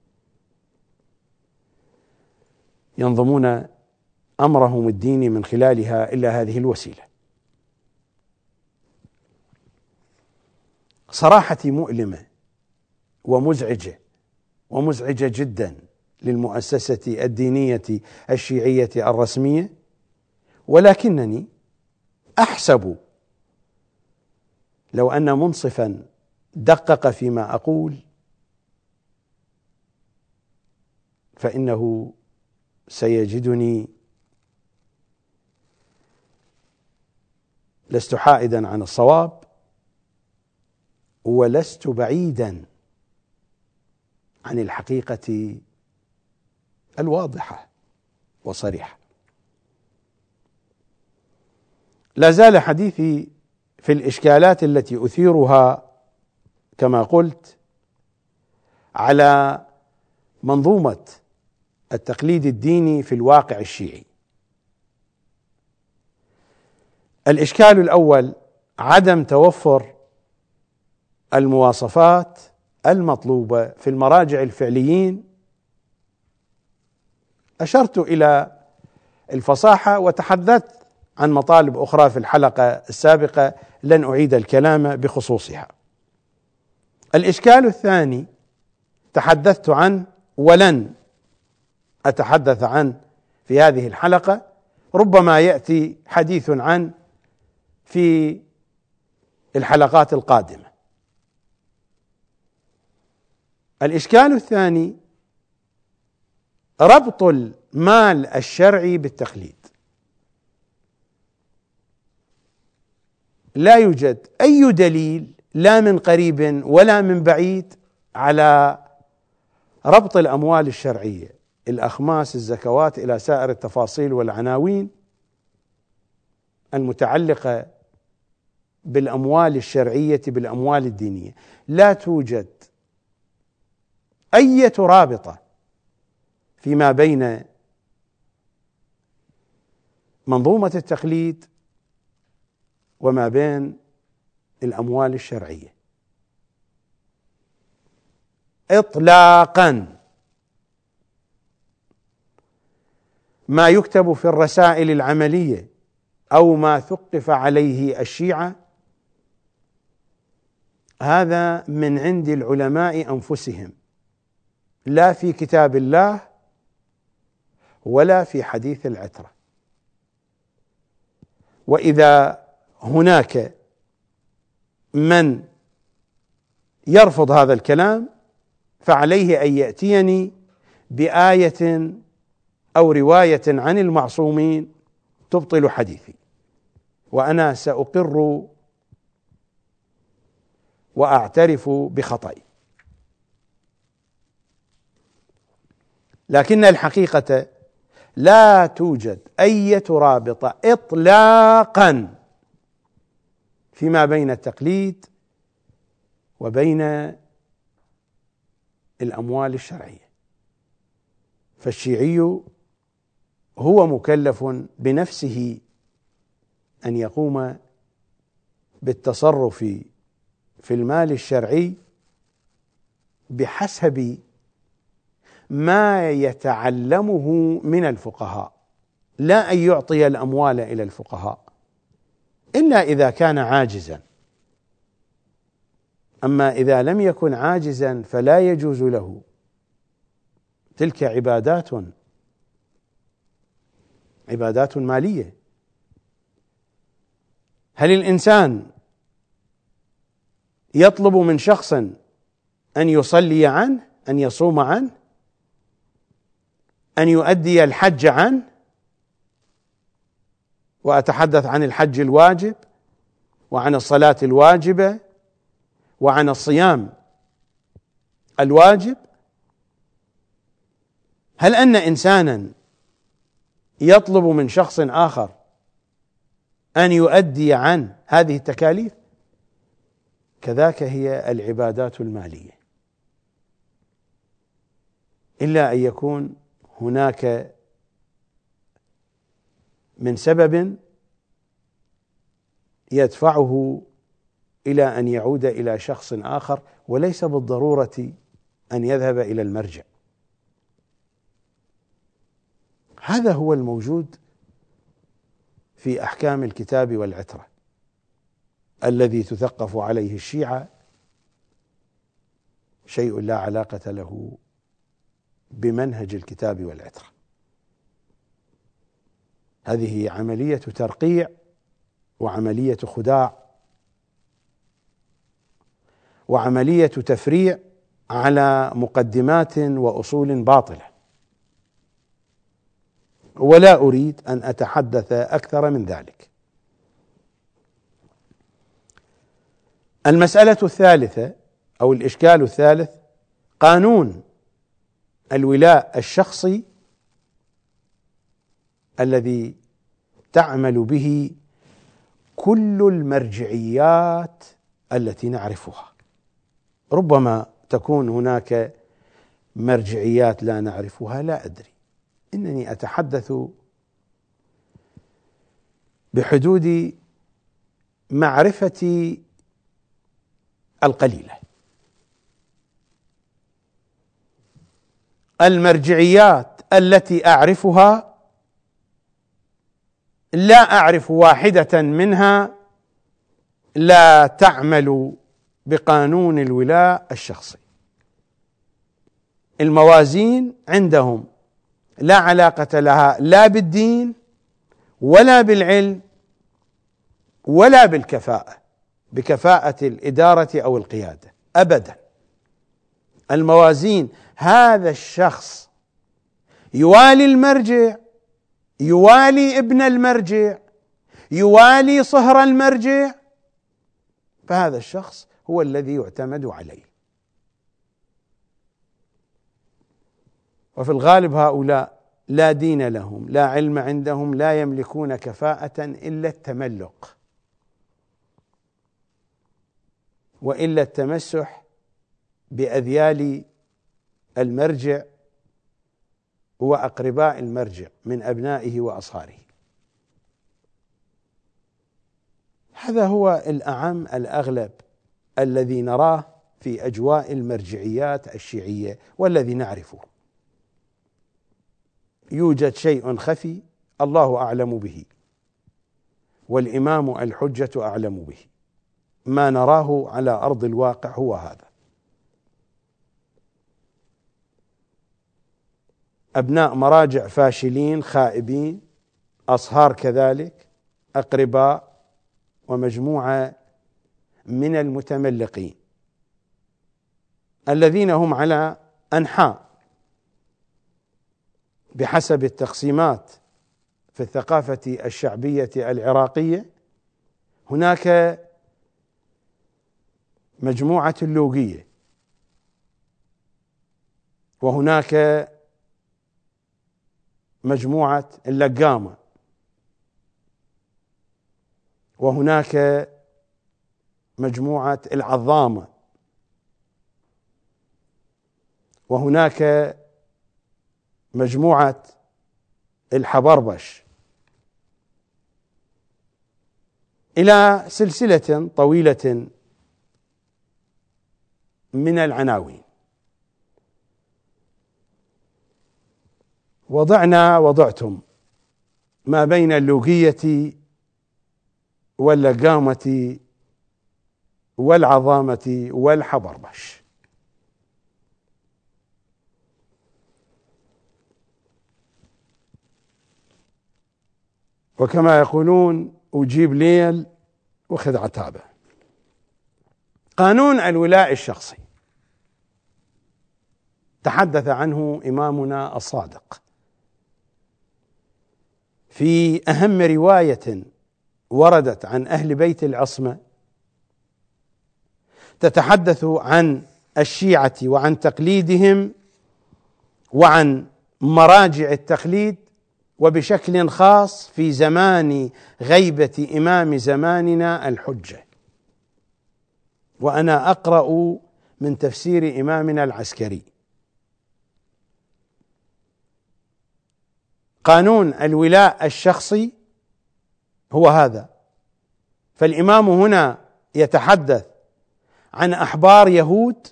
ينظمون أمرهم الديني من خلالها إلا هذه الوسيلة. صراحتي مؤلمة ومزعجة ومزعجة جدا للمؤسسة الدينية الشيعية الرسمية، ولكنني أحسب لو أن منصفا دقق فيما أقول فإنه سيجدني لست حائدا عن الصواب، ولست بعيدا عن الحقيقة الواضحة وصريحة. لا زال حديثي في الإشكالات التي أثيرها كما قلت على منظومة التقليد الديني في الواقع الشيعي. الإشكال الأول عدم توفر المواصفات المطلوبة في المراجع الفعليين. أشرت إلى الفصاحة وتحدثت عن مطالب أخرى في الحلقة السابقة، لن أعيد الكلام بخصوصها. الإشكال الثاني تحدثت عنه ولن أتحدث عنه في هذه الحلقة، ربما يأتي حديث عنه في الحلقات القادمة. الإشكال الثاني ربط المال الشرعي بالتقليد. لا يوجد أي دليل لا من قريب ولا من بعيد على ربط الأموال الشرعية، الأخماس، الزكوات، إلى سائر التفاصيل والعناوين المتعلقة بالأموال الشرعية بالأموال الدينية. لا توجد أي رابطة فيما بين منظومة التقليد وما بين الأموال الشرعية إطلاقا. ما يكتب في الرسائل العملية أو ما ثقف عليه الشيعة هذا من عند العلماء أنفسهم، لا في كتاب الله ولا في حديث العترة. وإذا هناك من يرفض هذا الكلام فعليه أن يأتيني بآية أو رواية عن المعصومين تبطل حديثي، وأنا سأقر وأعترف بخطئي. لكن الحقيقة لا توجد أي رابطة إطلاقا فيما بين التقليد وبين الأموال الشرعية. فالشيعي هو مكلف بنفسه أن يقوم بالتصرف في المال الشرعي بحسب ما يتعلمه من الفقهاء، لا أن يعطي الأموال إلى الفقهاء، إلا إذا كان عاجزا. أما إذا لم يكن عاجزا فلا يجوز له. تلك عبادات عبادات مالية. هل الإنسان يطلب من شخص أن يصلي عنه، أن يصوم عنه، أن يؤدي الحج عنه؟ وأتحدث عن الحج الواجب وعن الصلاة الواجبة وعن الصيام الواجب. هل أن إنسانا يطلب من شخص آخر أن يؤدي عنه هذه التكاليف؟ كذاك هي العبادات المالية، إلا أن يكون هناك من سبب يدفعه إلى أن يعود إلى شخص آخر، وليس بالضرورة أن يذهب إلى المرجع. هذا هو الموجود في أحكام الكتاب والعترة الذي تثقف عليه الشيعة، شيء لا علاقة له بمنهج الكتاب والعترة. هذه عملية ترقيع وعملية خداع وعملية تفريع على مقدمات وأصول باطلة، ولا أريد أن أتحدث أكثر من ذلك. المسألة الثالثة أو الإشكال الثالث: قانون الولاء الشخصي الذي تعمل به كل المرجعيات التي نعرفها. ربما تكون هناك مرجعيات لا نعرفها، لا أدري، إنني أتحدث بحدود معرفتي القليلة. المرجعيات التي أعرفها لا أعرف واحدة منها لا تعمل بقانون الولاء الشخصي. الموازين عندهم لا علاقة لها لا بالدين ولا بالعلم ولا بالكفاءة، بكفاءة الإدارة أو القيادة أبدا. الموازين هذا الشخص يوالي المرجع، يوالي ابن المرجع، يوالي صهر المرجع، فهذا الشخص هو الذي يعتمد عليه. وفي الغالب هؤلاء لا دين لهم، لا علم عندهم، لا يملكون كفاءة إلا التملق وإلا التمسح بأذيال المرجع وأقرباء المرجع من أبنائه وأصهاره. هذا هو الأعم الأغلب الذي نراه في أجواء المرجعيات الشيعية والذي نعرفه. يوجد شيء خفي الله أعلم به، والإمام الحجة أعلم به. ما نراه على أرض الواقع هو هذا. أبناء مراجع فاشلين خائبين، أصهار كذلك، أقرباء، ومجموعة من المتملقين الذين هم على أنحاء بحسب التقسيمات في الثقافة الشعبية العراقية. هناك مجموعة اللوقية، وهناك مجموعة اللقامة، وهناك مجموعة العظامة، وهناك مجموعة الحبربش، إلى سلسلة طويلة من العناوين. وضعنا وضعتم ما بين اللوقية واللقامة والعظامة والحبربش. وكما يقولون أجيب ليل وخذ عتابة. قانون الولاء الشخصي تحدث عنه إمامنا الصادق في أهم رواية وردت عن أهل بيت العصمة، تتحدث عن الشيعة وعن تقليدهم وعن مراجع التقليد، وبشكل خاص في زمان غيبة إمام زماننا الحجة. وأنا أقرأ من تفسير إمامنا العسكري: قانون الولاء الشخصي هو هذا. فالإمام هنا يتحدث عن أحبار يهود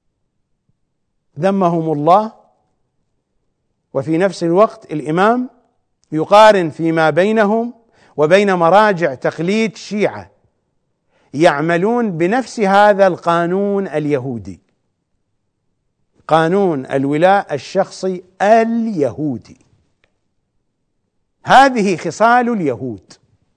ذمهم الله، وفي نفس الوقت الإمام يقارن فيما بينهم وبين مراجع تقليد شيعة يعملون بنفس هذا القانون اليهودي، قانون الولاء الشخصي اليهودي. هذه خصال اليهود،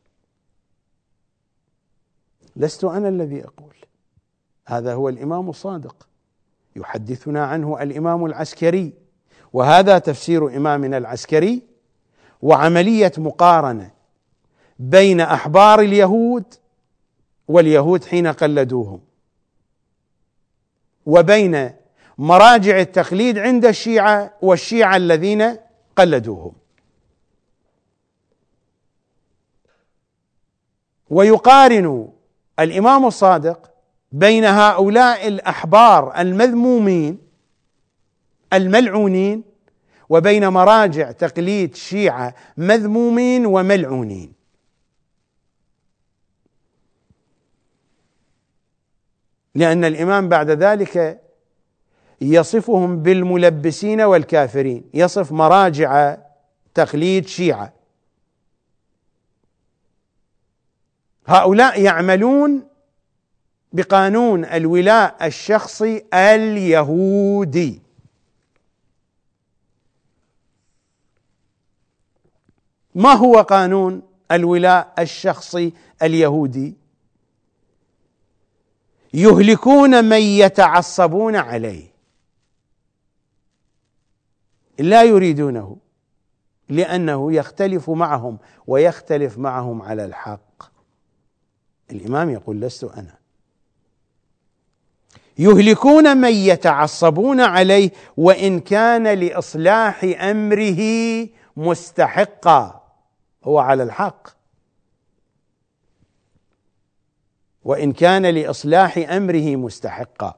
لست أنا الذي أقول، هذا هو الإمام الصادق يحدثنا عنه الإمام العسكري، وهذا تفسير إمامنا العسكري، وعملية مقارنة بين أحبار اليهود واليهود حين قلدوهم، وبين مراجع التقليد عند الشيعة والشيعة الذين قلدوهم. ويقارن الإمام الصادق بين هؤلاء الأحبار المذمومين الملعونين وبين مراجع تقليد شيعة مذمومين وملعونين. لأن الإمام بعد ذلك يصفهم بالملبسين والكافرين، يصف مراجع تقليد شيعة. هؤلاء يعملون بقانون الولاء الشخصي اليهودي. ما هو قانون الولاء الشخصي اليهودي؟ يهلكون من يتعصبون عليه، لا يريدونه لأنه يختلف معهم ويختلف معهم على الحق. الإمام يقول لست أنا. يهلكون من يتعصبون عليه وإن كان لإصلاح أمره مستحقا، هو على الحق، وإن كان لإصلاح أمره مستحقا.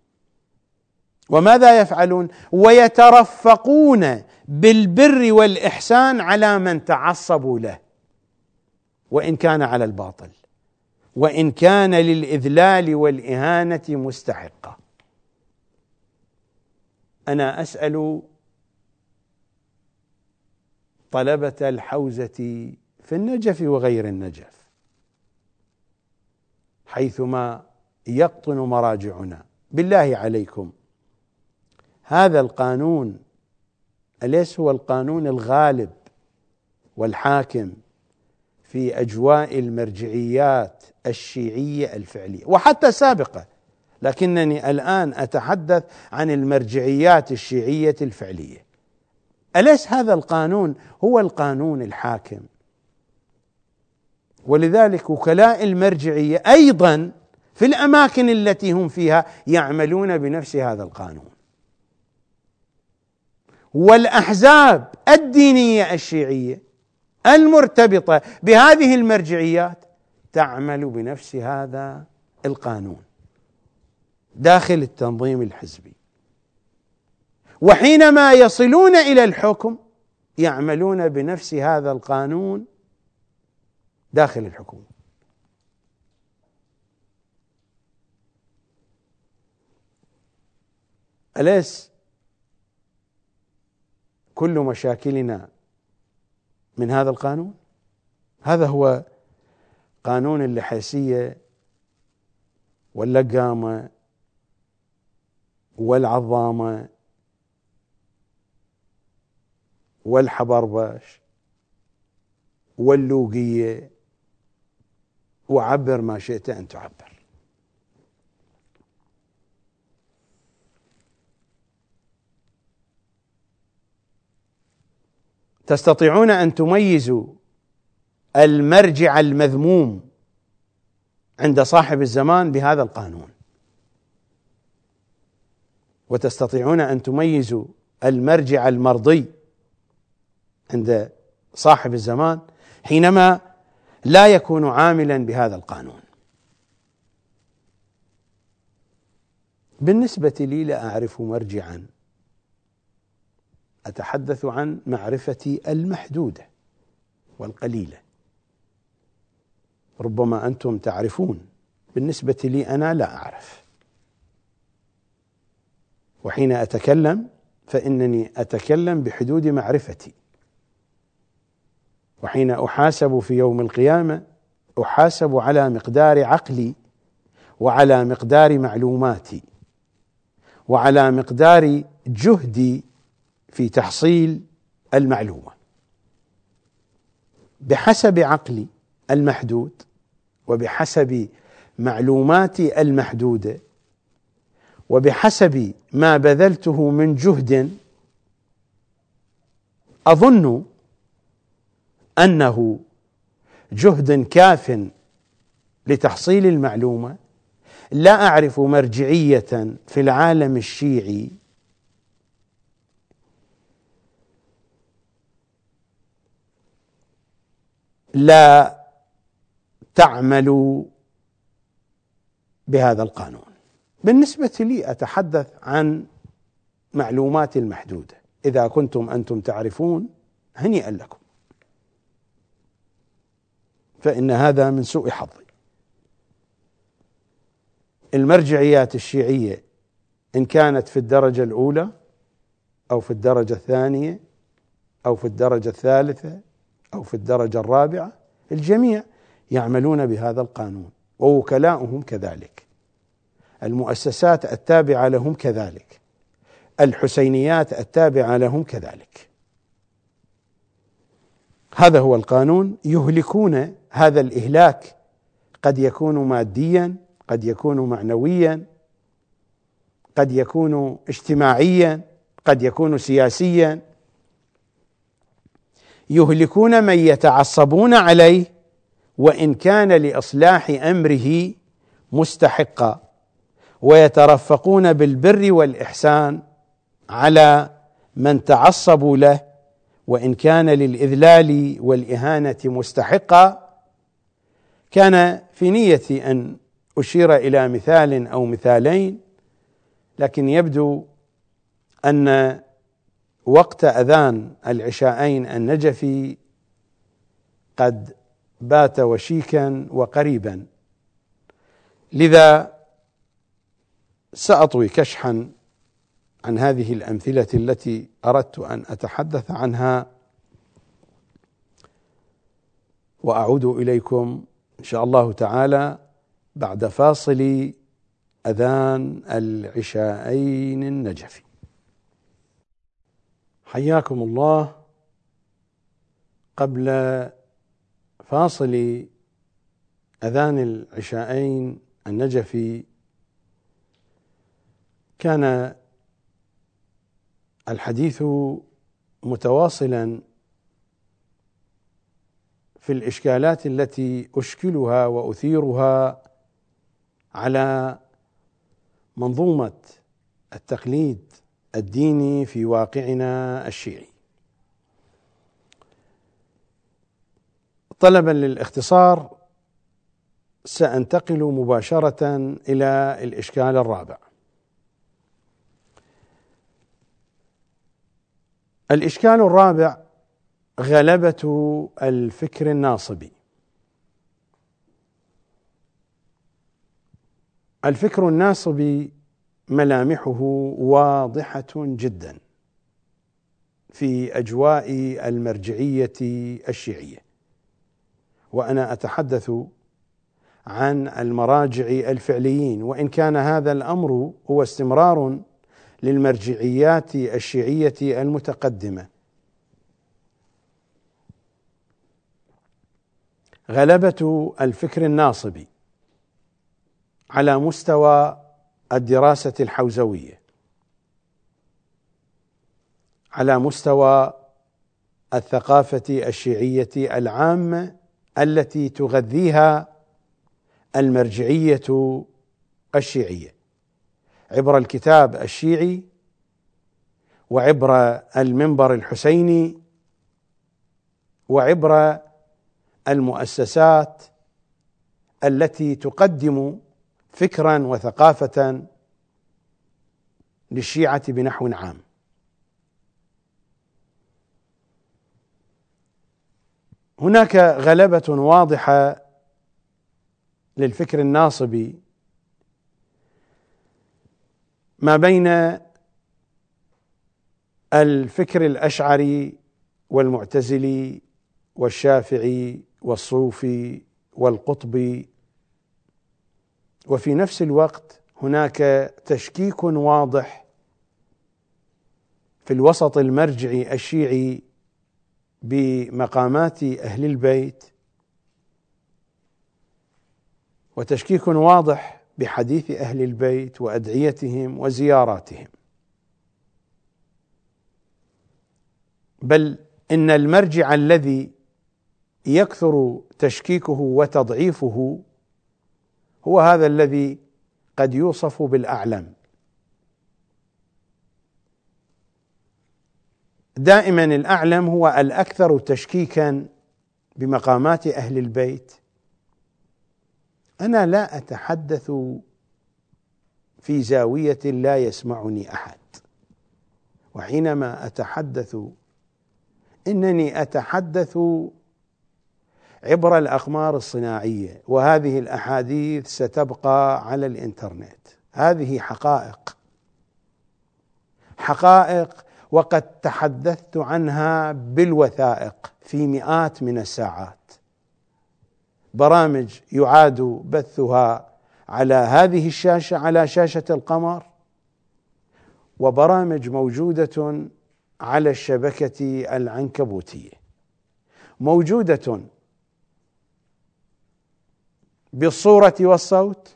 وماذا يفعلون؟ ويترفقون بالبر والإحسان على من تعصبوا له، وإن كان على الباطل، وإن كان للإذلال والإهانة مستحقا. أنا أسأل طلبة الحوزة في النجف وغير النجف حيثما يقطن مراجعنا، بالله عليكم، هذا القانون أليس هو القانون الغالب والحاكم في أجواء المرجعيات الشيعية الفعلية وحتى سابقة، لكنني الآن أتحدث عن المرجعيات الشيعية الفعلية؟ أليس هذا القانون هو القانون الحاكم؟ ولذلك وكلاء المرجعية أيضا في الأماكن التي هم فيها يعملون بنفس هذا القانون، والأحزاب الدينية الشيعية المرتبطة بهذه المرجعيات تعمل بنفس هذا القانون داخل التنظيم الحزبي، وحينما يصلون إلى الحكم يعملون بنفس هذا القانون داخل الحكومة. أليس كل مشاكلنا من هذا القانون؟ هذا هو قانون اللحيسية واللقامة والعظامة والحبربش واللوقية، وعبر ما شئت أن تعبر. تستطيعون أن تميزوا المرجع المذموم عند صاحب الزمان بهذا القانون، وتستطيعون أن تميزوا المرجع المرضي عند صاحب الزمان حينما لا يكون عاملا بهذا القانون. بالنسبة لي لا أعرف مرجعا، أتحدث عن معرفتي المحدودة والقليلة، ربما أنتم تعرفون، بالنسبة لي أنا لا أعرف. وحين أتكلم فإنني أتكلم بحدود معرفتي، وحين أحاسب في يوم القيامة أحاسب على مقدار عقلي وعلى مقدار معلوماتي وعلى مقدار جهدي في تحصيل المعلومة. بحسب عقلي المحدود وبحسب معلوماتي المحدودة وبحسب ما بذلته من جهد أظن أنه جهد كاف لتحصيل المعلومة، لا أعرف مرجعية في العالم الشيعي لا تعمل بهذا القانون. بالنسبة لي أتحدث عن معلوماتي المحدودة، إذا كنتم أنتم تعرفون هنيئا لكم، فإن هذا من سوء حظي. المرجعيات الشيعية إن كانت في الدرجة الأولى أو في الدرجة الثانية أو في الدرجة الثالثة أو في الدرجة الرابعة، الجميع يعملون بهذا القانون، ووكلاؤهم كذلك، المؤسسات التابعة لهم كذلك، الحسينيات التابعة لهم كذلك. هذا هو القانون. يهلكون هذا الإهلاك، قد يكون ماديا، قد يكون معنويا، قد يكون اجتماعيا، قد يكون سياسيا. يهلكون من يتعصبون عليه وإن كان لإصلاح أمره مستحقا، ويترفقون بالبر والإحسان على من تعصبوا له وإن كان للإذلال والإهانة مستحقا. كان في نيتي أن أشير إلى مثال أو مثالين، لكن يبدو أن وقت أذان العشاءين النجفي قد بات وشيكا وقريبا، لذا سأطوي كشحا عن هذه الأمثلة التي أردت أن أتحدث عنها، وأعود إليكم إن شاء الله تعالى بعد فاصل أذان العشاءين النجفي. حياكم الله. قبل فاصل أذان العشاءين النجفي كان الحديث متواصلا في الإشكالات التي أشكلها وأثيرها على منظومة التقليد الديني في واقعنا الشيعي. طلبا للاختصار سأنتقل مباشرة إلى الإشكال الرابع. الإشكال الرابع غلبة الفكر الناصبي. الفكر الناصبي ملامحه واضحة جدا في أجواء المرجعية الشيعية، وأنا أتحدث عن المراجع الفعليين، وإن كان هذا الأمر هو استمرار للمرجعيات الشيعية المتقدمة. غلبة الفكر الناصبي على مستوى الدراسة الحوزوية، على مستوى الثقافة الشيعية العامة التي تغذيها المرجعية الشيعية عبر الكتاب الشيعي وعبر المنبر الحسيني وعبر المؤسسات التي تقدم فكرا وثقافة للشيعة بنحو عام. هناك غلبة واضحة للفكر الناصبي ما بين الفكر الأشعري والمعتزلي والشافعي والصوفي والقطبي، وفي نفس الوقت هناك تشكيك واضح في الوسط المرجعي الشيعي بمقامات أهل البيت، وتشكيك واضح بحديث أهل البيت وأدعيتهم وزياراتهم. بل إن المرجع الذي يكثر تشكيكه وتضعيفه هو هذا الذي قد يوصف بالأعلم. دائما الأعلم هو الأكثر تشكيكا بمقامات أهل البيت. أنا لا أتحدث في زاوية لا يسمعني أحد، وحينما أتحدث إنني أتحدث عبر الأقمار الصناعية، وهذه الأحاديث ستبقى على الإنترنت. هذه حقائق حقائق وقد تحدثت عنها بالوثائق في مئات من الساعات. برامج يعاد بثها على هذه الشاشة، على شاشة القمر، وبرامج موجودة على الشبكة العنكبوتية، موجودة بالصورة والصوت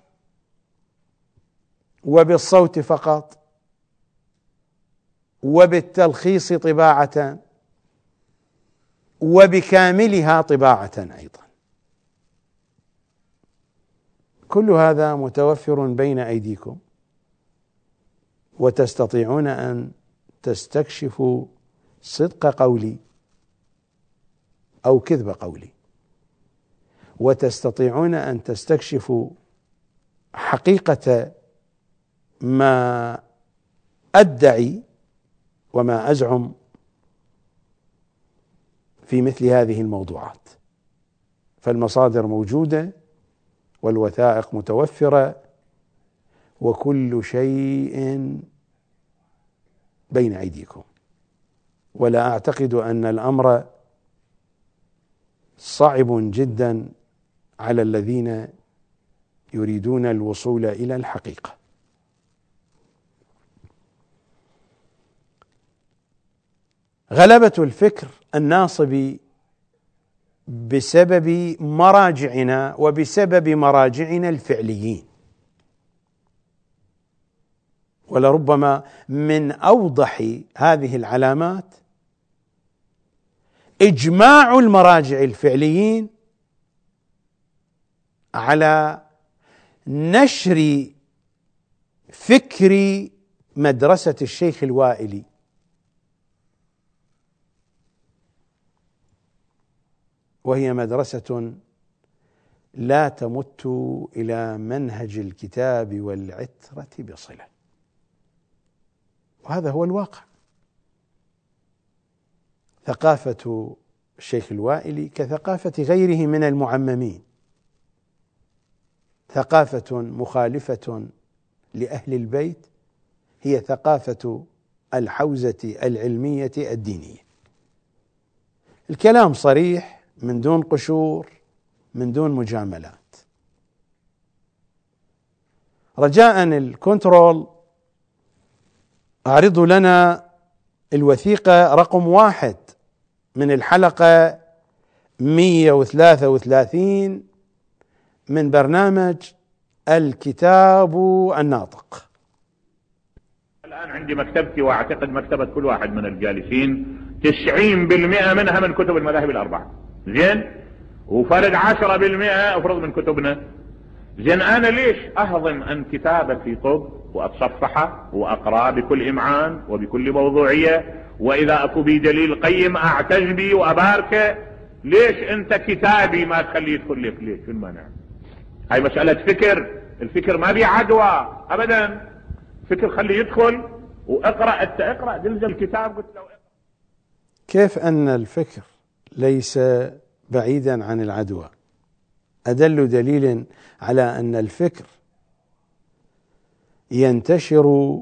وبالصوت فقط وبالتلخيص طباعة وبكاملها طباعة أيضا. كل هذا متوفر بين أيديكم، وتستطيعون أن تستكشفوا صدق قولي أو كذب قولي، وتستطيعون أن تستكشفوا حقيقة ما أدعي وما أزعم في مثل هذه الموضوعات. فالمصادر موجودة والوثائق متوفرة وكل شيء بين أيديكم. ولا أعتقد أن الأمر صعب جدا على الذين يريدون الوصول إلى الحقيقة. غلبة الفكر الناصبي بسبب مراجعنا وبسبب مراجعنا الفعليين، ولربما من أوضح هذه العلامات إجماع المراجع الفعليين على نشر فكر مدرسة الشيخ الوائلي، وهي مدرسة لا تمت إلى منهج الكتاب والعترة بصلة، وهذا هو الواقع. ثقافة الشيخ الوائلي كثقافة غيره من المعممين، ثقافة مخالفة لأهل البيت، هي ثقافة الحوزة العلمية الدينية. الكلام صريح من دون قشور، من دون مجاملات. رجاء الكنترول أعرضوا لنا الوثيقة رقم واحد من الحلقة مئة وثلاثة وثلاثين من برنامج الكتاب الناطق. الآن عندي مكتبتي، وأعتقد مكتبة كل واحد من الجالسين، تسعين بالمئة منها من كتب المذاهب الأربعة، زين، وفرد عشرة بالمئة أفرض من كتبنا. زين، أنا ليش أهضم أن كتابتي طب وأتصفحه وأقرأ بكل إمعان وبكل موضوعية، وإذا أكو بي دليل قيم أعتز بي وأباركه؟ ليش أنت كتابي ما تخليه يدخل لك؟ ليش؟ شو المانع؟ هاي مسألة فكر، الفكر ما بي عدوى أبدا، فكر خليه يدخل واقرأ. أنت اقرأ دلز الكتاب، قلت له اقرأ. كيف أن الفكر ليس بعيدا عن العدوى؟ أدل دليل على أن الفكر ينتشر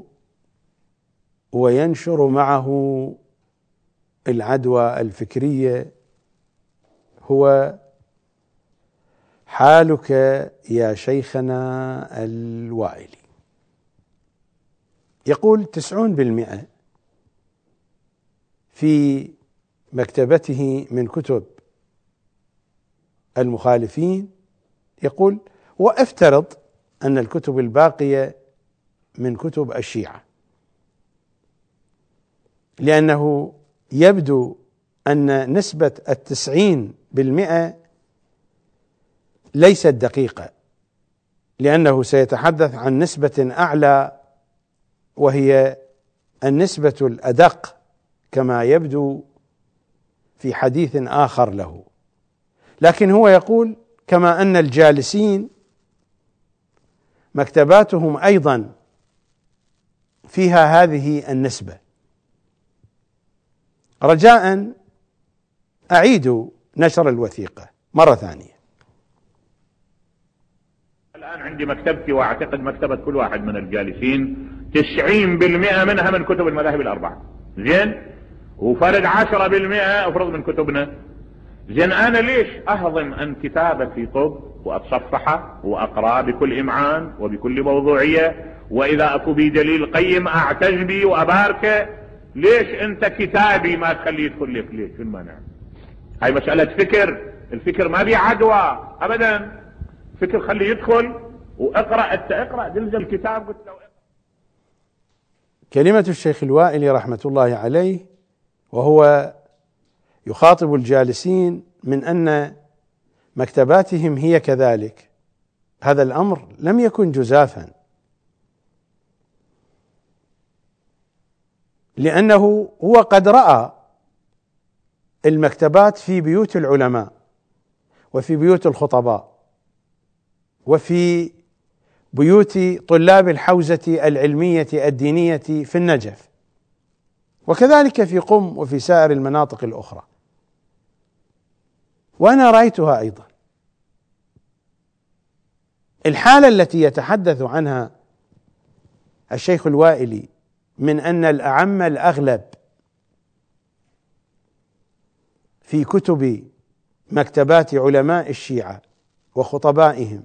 وينشر معه العدوى الفكرية هو حالك يا شيخنا الوائلي. يقول تسعون بالمئة في مكتبته من كتب المخالفين، يقول وافترض أن الكتب الباقية من كتب الشيعة، لأنه يبدو أن نسبة التسعين بالمئة ليست دقيقة، لأنه سيتحدث عن نسبة أعلى وهي النسبة الأدق كما يبدو في حديث آخر له. لكن هو يقول كما أن الجالسين مكتباتهم أيضا فيها هذه النسبة. رجاء أعيد نشر الوثيقة مرة ثانية. الآن عندي مكتبتي، وأعتقد مكتبة كل واحد من الجالسين، تسعين بالمئة منها من كتب المذاهب الأربعة، زين، وفرد عشرة بالمئة أفرض من كتبنا. زين، أنا ليش أهضم أن كتابتي طب وأتصفحه وأقرأ بكل إمعان وبكل موضوعية، وإذا أكو بي دليل قيم أعتز بي وأباركه؟ ليش أنت كتابي ما تخليه يدخل لك؟ ليش؟ شو المانع؟ هاي مسألة فكر، الفكر ما بي عدوى أبدا، فكر خليه يدخل واقرأ. أنت اقرأ دلز الكتاب، قلت له اقرأ. كلمة الشيخ الوائلي رحمة الله عليه وهو يخاطب الجالسين من أن مكتباتهم هي كذلك، هذا الأمر لم يكن جزافا، لأنه هو قد رأى المكتبات في بيوت العلماء وفي بيوت الخطباء وفي بيوت طلاب الحوزة العلمية الدينية في النجف، وكذلك في قم وفي سائر المناطق الأخرى، وأنا رأيتها أيضا. الحالة التي يتحدث عنها الشيخ الوائلي من أن الأعم الأغلب في كتب مكتبات علماء الشيعة وخطبائهم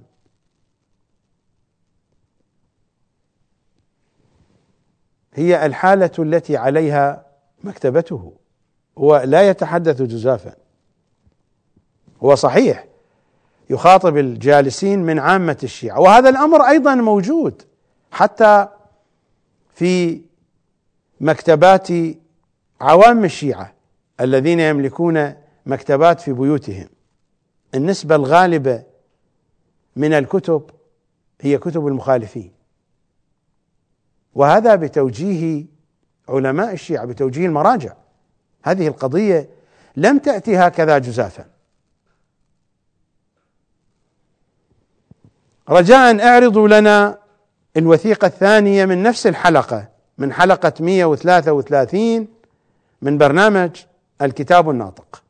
هي الحالة التي عليها مكتبته، هو لا يتحدث جزافا، هو صحيح يخاطب الجالسين من عامة الشيعة، وهذا الأمر أيضا موجود حتى في مكتبات عوام الشيعة الذين يملكون مكتبات في بيوتهم. النسبة الغالبة من الكتب هي كتب المخالفين، وهذا بتوجيه علماء الشيعة، بتوجيه المراجع. هذه القضية لم تأتي هكذا جزافا. رجاء اعرضوا لنا الوثيقة الثانية من نفس الحلقة، من حلقة مئة وثلاثة وثلاثين من برنامج الكتاب الناطق.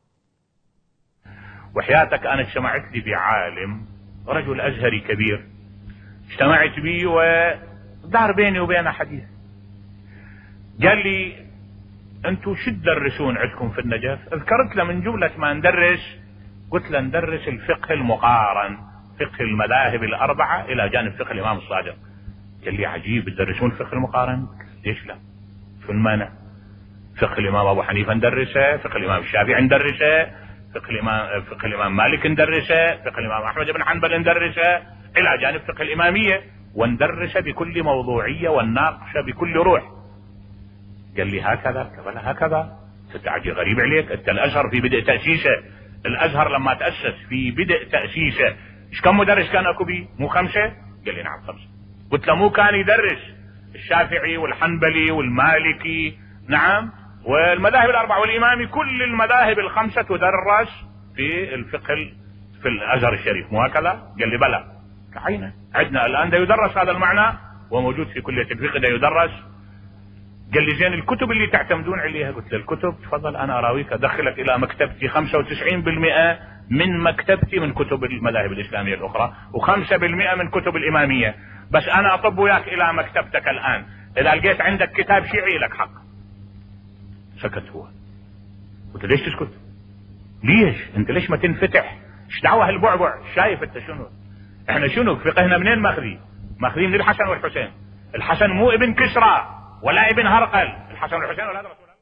وحياتك أنا اجتمعت لي بعالم رجل أزهري كبير، اجتمعت بي ودار بيني وبينه حديث، قال لي أنتوا شو تدرسون عندكم في النجف؟ اذكرت له من جملة ما ندرس، قلت له ندرس الفقه المقارن، فقه المذاهب الأربعة إلى جانب فقه الإمام الصادق. قال لي عجيب تدرسون فقه المقارن؟ ليش لا؟ شو المانع؟ فقه الامام ابو حنيفه ندرسه، فقه الامام الشافعي ندرسه، فقه الامام فقه الامام مالك ندرسه، فقه الامام احمد بن حنبل ندرسه، الى جانب فقه الاماميه، وندرسه بكل موضوعيه ونناقشه بكل روح. قال لي هكذا؟ قال هكذا. ستعجي غريب عليك، انت الازهر في بدء تاسيسه، الازهر لما تاسس في بدء تاسيسه ايش كم مدرس كان اكو بيه؟ مو خمسه؟ قال لي نعم خمسه. قلت له مو كان يدرس الشافعي والحنبلي والمالكي نعم والمذاهب الاربعه والامامي، كل المذاهب الخمسه تدرس في الفقه في الازهر الشريف، مو هكذا؟ قال لي بلى. عينه عندنا الان ده يدرس هذا المعنى وموجود في كليه الفقه ده يدرس. قال لي زين الكتب اللي تعتمدون عليها؟ قلت له الكتب تفضل انا اراويك ادخلك الى مكتبتي، خمسة وتسعين بالمئة من مكتبتي من كتب المذاهب الاسلاميه الاخرى وخمسة بالمئة من كتب الاماميه، بس انا اطب وياك الى مكتبتك الان، اذا لقيت عندك كتاب شيعي لك حق. سكت هو. قلت ليش تسكت؟ ليش؟ انت ليش ما تنفتح؟ ايش دعوه هالبعبع؟ شايف انت شنو؟ احنا شنو فقهنا منين ماخذين؟ ماخذين من الحسن والحسين. الحسن مو ابن كسرى ولا ابن هرقل، الحسن والحسين ولا رسول الله.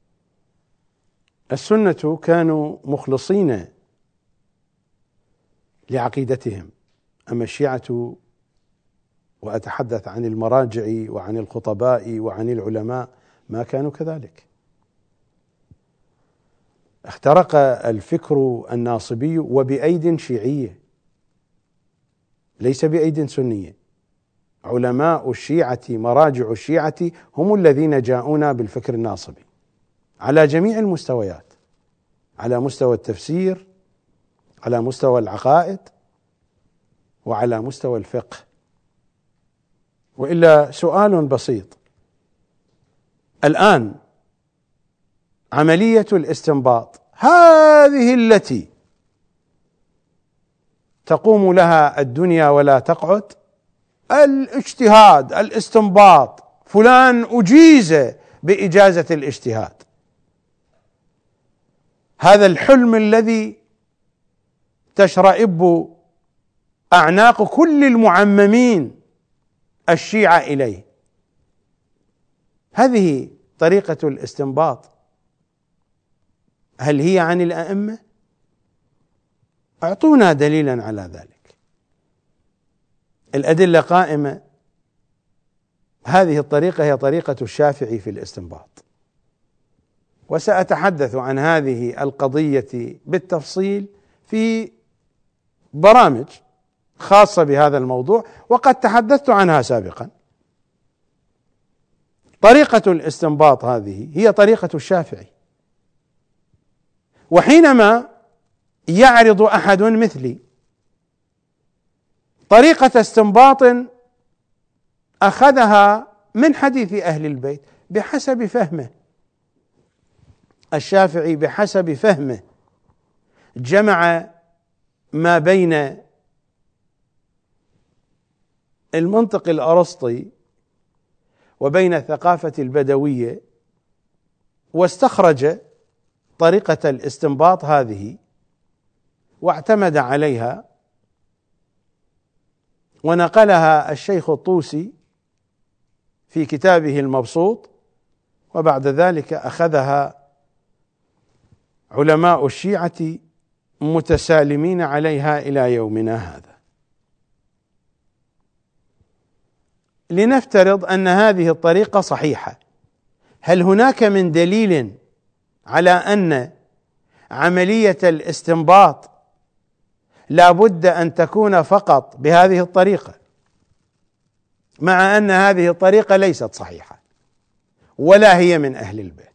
السنة كانوا مخلصين لعقيدتهم، أما الشيعة وأتحدث عن المراجع وعن الخطباء وعن العلماء ما كانوا كذلك. اخترق الفكر الناصبي وبأيد شيعية ليس بأيد سنية. علماء الشيعة مراجع الشيعة هم الذين جاءونا بالفكر الناصبي على جميع المستويات، على مستوى التفسير، على مستوى العقائد، وعلى مستوى الفقه. وإلا سؤال بسيط، الآن عملية الاستنباط هذه التي تقوم لها الدنيا ولا تقعد، الاجتهاد الاستنباط، فلان أجيز بإجازة الاجتهاد، هذا الحلم الذي تشرئب أعناق كل المعممين الشيعة إليه. هذه طريقة الاستنباط، هل هي عن الأئمة؟ أعطونا دليلا على ذلك. الأدلة قائمة. هذه الطريقة هي طريقة الشافعي في الاستنباط، وسأتحدث عن هذه القضية بالتفصيل في برامج خاصة بهذا الموضوع، وقد تحدثت عنها سابقا. طريقة الاستنباط هذه هي طريقة الشافعي، وحينما يعرض أحد مثلي طريقة استنباط أخذها من حديث أهل البيت بحسب فهمه، الشافعي بحسب فهمه جمع ما بين المنطق الأرسطي وبين الثقافة البدوية، واستخرج طريقة الاستنباط هذه واعتمد عليها، ونقلها الشيخ الطوسي في كتابه المبسوط، وبعد ذلك أخذها علماء الشيعة متسالمين عليها إلى يومنا هذا. لنفترض أن هذه الطريقة صحيحة، هل هناك من دليل على أن عملية الاستنباط لا بد أن تكون فقط بهذه الطريقة، مع أن هذه الطريقة ليست صحيحة ولا هي من أهل البيت،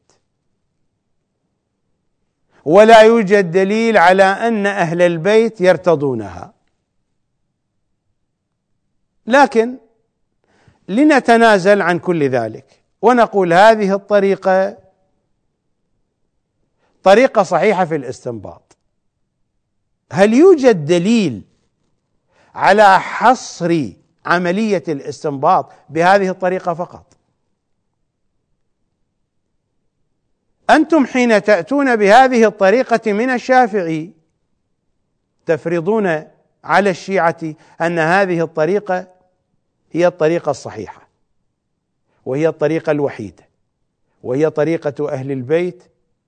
ولا يوجد دليل على أن أهل البيت يرتضونها؟ لكن لنتنازل عن كل ذلك ونقول هذه الطريقة طريقة صحيحة في الاستنباط. هل يوجد دليل على حصر عملية الاستنباط بهذه الطريقة فقط؟ أنتم حين تأتون بهذه الطريقة من الشافعي تفرضون على الشيعة أن هذه الطريقة هي الطريقة الصحيحة، وهي الطريقة الوحيدة، وهي طريقة أهل البيت،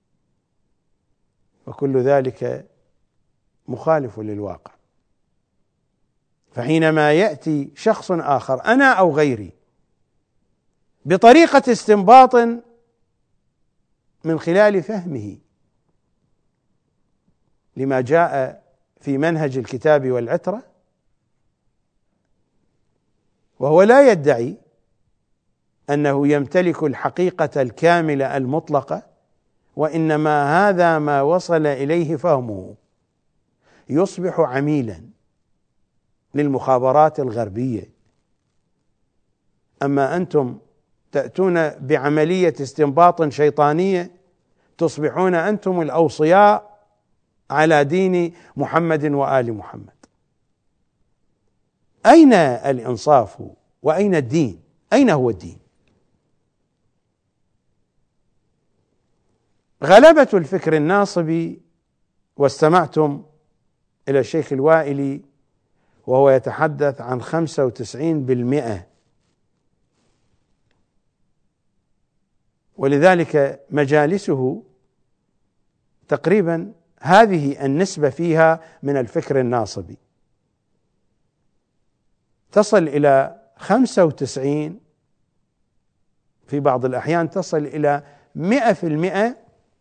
وكل ذلك مخالف للواقع. فحينما يأتي شخص آخر أنا أو غيري بطريقة استنباط من خلال فهمه لما جاء في منهج الكتاب والعترة، وهو لا يدعي أنه يمتلك الحقيقة الكاملة المطلقة، وإنما هذا ما وصل إليه فهمه، يصبح عميلا للمخابرات الغربية. أما أنتم تأتون بعملية استنباط شيطانية، تصبحون أنتم الأوصياء على دين محمد وآل محمد. أين الإنصاف وأين الدين؟ أين هو الدين؟ غلبة الفكر الناصبي، واستمعتم إلى الشيخ الوائلي وهو يتحدث عن خمسة وتسعين بالمئة، ولذلك مجالسه تقريبا هذه النسبة فيها من الفكر الناصبي، تصل إلى خمسة وتسعين، في بعض الأحيان تصل إلى مئة في المئة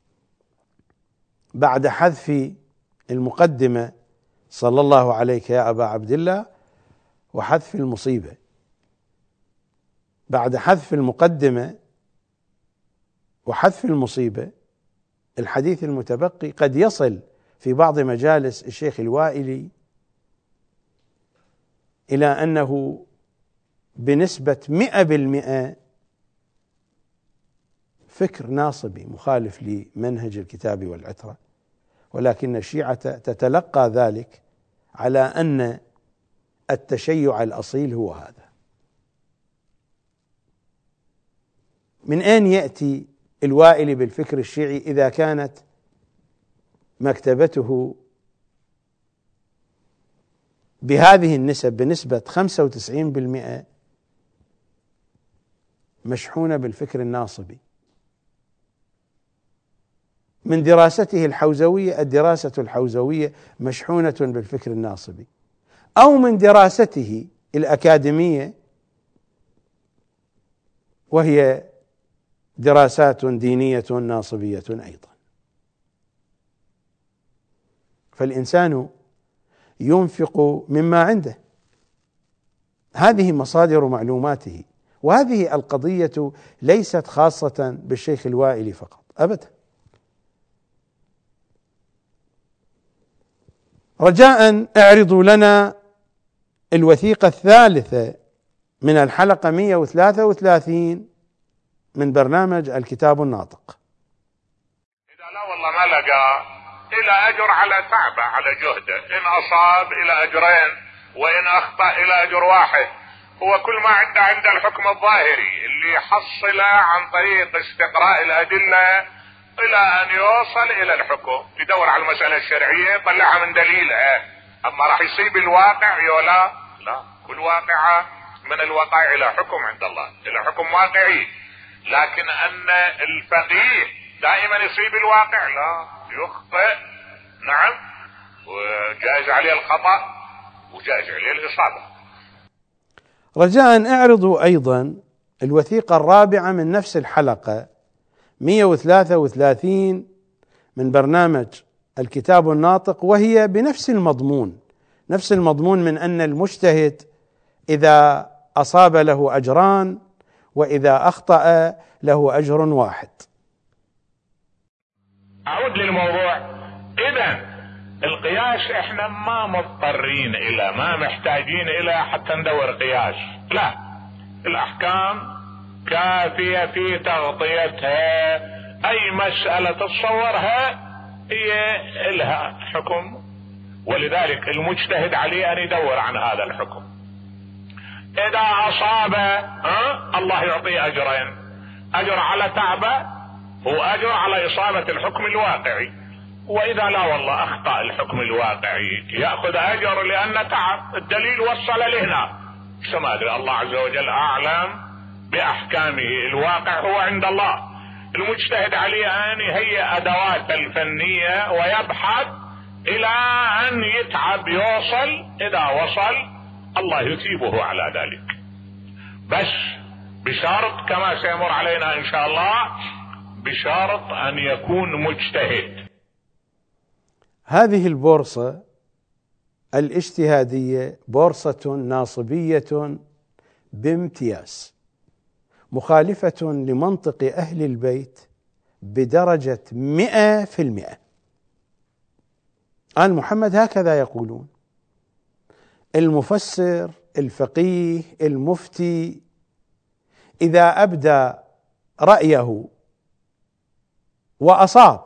بعد حذف المقدمة صلى الله عليك يا أبا عبد الله وحذف المصيبة. بعد حذف المقدمة وحذف المصيبة الحديث المتبقي قد يصل في بعض مجالس الشيخ الوائلي إلى أنه بنسبة مئة بالمئة فكر ناصبي مخالف لمنهج الكتاب والعترة، ولكن الشيعة تتلقى ذلك على أن التشيع الأصيل هو هذا. من أين يأتي الوائلي بالفكر الشيعي إذا كانت مكتبته بهذه النسب بنسبة خمسة وتسعين بالمئة مشحونة بالفكر الناصبي؟ من دراسته الحوزوية، الدراسة الحوزوية مشحونة بالفكر الناصبي، أو من دراسته الأكاديمية وهي دراسات دينية ناصبية أيضا. فالإنسان ينفق مما عنده، هذه مصادر معلوماته، وهذه القضية ليست خاصة بالشيخ الوائلي فقط أبدا. رجاء اعرضوا لنا الوثيقة الثالثة من الحلقة مئة وثلاثة وثلاثين من برنامج الكتاب الناطق. إذا لا والله ما لقى إلى أجر على تعبه على جهده، إن أصاب إلى أجرين وإن أخطأ إلى أجر واحد. هو كل ما عنده عند الحكم الظاهري اللي يحصله عن طريق استقراء الأدلة إلى أن يوصل إلى الحكم، يدور على المسألة الشرعية يطلعها من دليلها. أما راح يصيب الواقع يولا لا، كل واقعة من الوقائع إلى حكم عند الله، إلى حكم واقعي. لكن أن الفقيه دائما يصيب الواقع لا، يخطئ نعم، وجائز عليه الخطأ وجائز عليه الإصابة. رجاء اعرضوا أيضا الوثيقة الرابعة من نفس الحلقة مئة وثلاثة وثلاثين من برنامج الكتاب الناطق، وهي بنفس المضمون، نفس المضمون من أن المجتهد إذا أصاب له أجران وإذا أخطأ له أجر واحد. أعود للموضوع. إذا القياس احنا ما مضطرين إلى، ما محتاجين إلى حتى ندور قياس، لا، الأحكام كافية في تغطيتها. أي مسألة تتصورها هي لها حكم، ولذلك المجتهد عليه أن يدور عن هذا الحكم. إذا أصاب أه؟ الله يعطيه أجرين، أجر على تعبه وأجر على إصابة الحكم الواقعي. وإذا لا والله أخطأ الحكم الواقعي يأخذ أجر لأن تعب، الدليل وصل لهنا ما أدري، الله عز وجل أعلم بأحكامه، الواقع هو عند الله. المجتهد عليه أن يهيئ أدوات الفنية ويبحث إلى أن يتعب يوصل، إذا وصل الله يثيبه على ذلك، بس بشرط كما سيمر علينا إن شاء الله، بشرط أن يكون مجتهد. هذه البورصة الاجتهادية بورصة ناصبية بامتياز، مخالفة لمنطق أهل البيت بدرجة مئة في المئة. آل محمد هكذا يقولون، المفسر الفقيه المفتي إذا أبدى رأيه وأصاب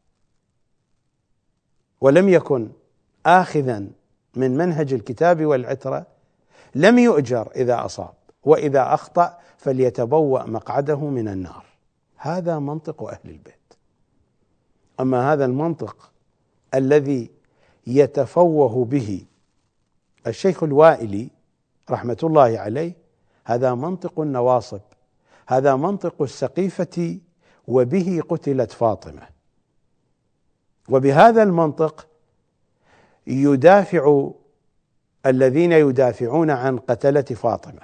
ولم يكن آخذا من منهج الكتاب والعترة لم يؤجر إذا أصاب، وإذا أخطأ فليتبوأ مقعده من النار. هذا منطق أهل البيت. أما هذا المنطق الذي يتفوه به الشيخ الوائلي رحمة الله عليه، هذا منطق النواصب، هذا منطق السقيفة، وبه قتلت فاطمة. وبهذا المنطق يدافع الذين يدافعون عن قتلة فاطمة،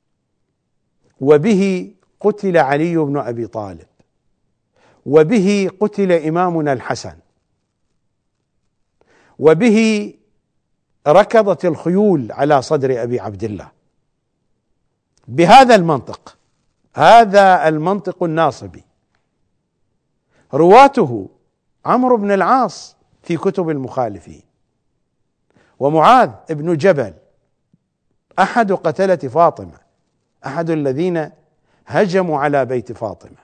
وبه قتل علي بن أبي طالب، وبه قتل إمامنا الحسن، وبه ركضت الخيول على صدر أبي عبد الله. بهذا المنطق، هذا المنطق الناصبي. رواته عمرو بن العاص في كتب المخالفين، ومعاذ بن جبل أحد قتلة فاطمة، أحد الذين هجموا على بيت فاطمة.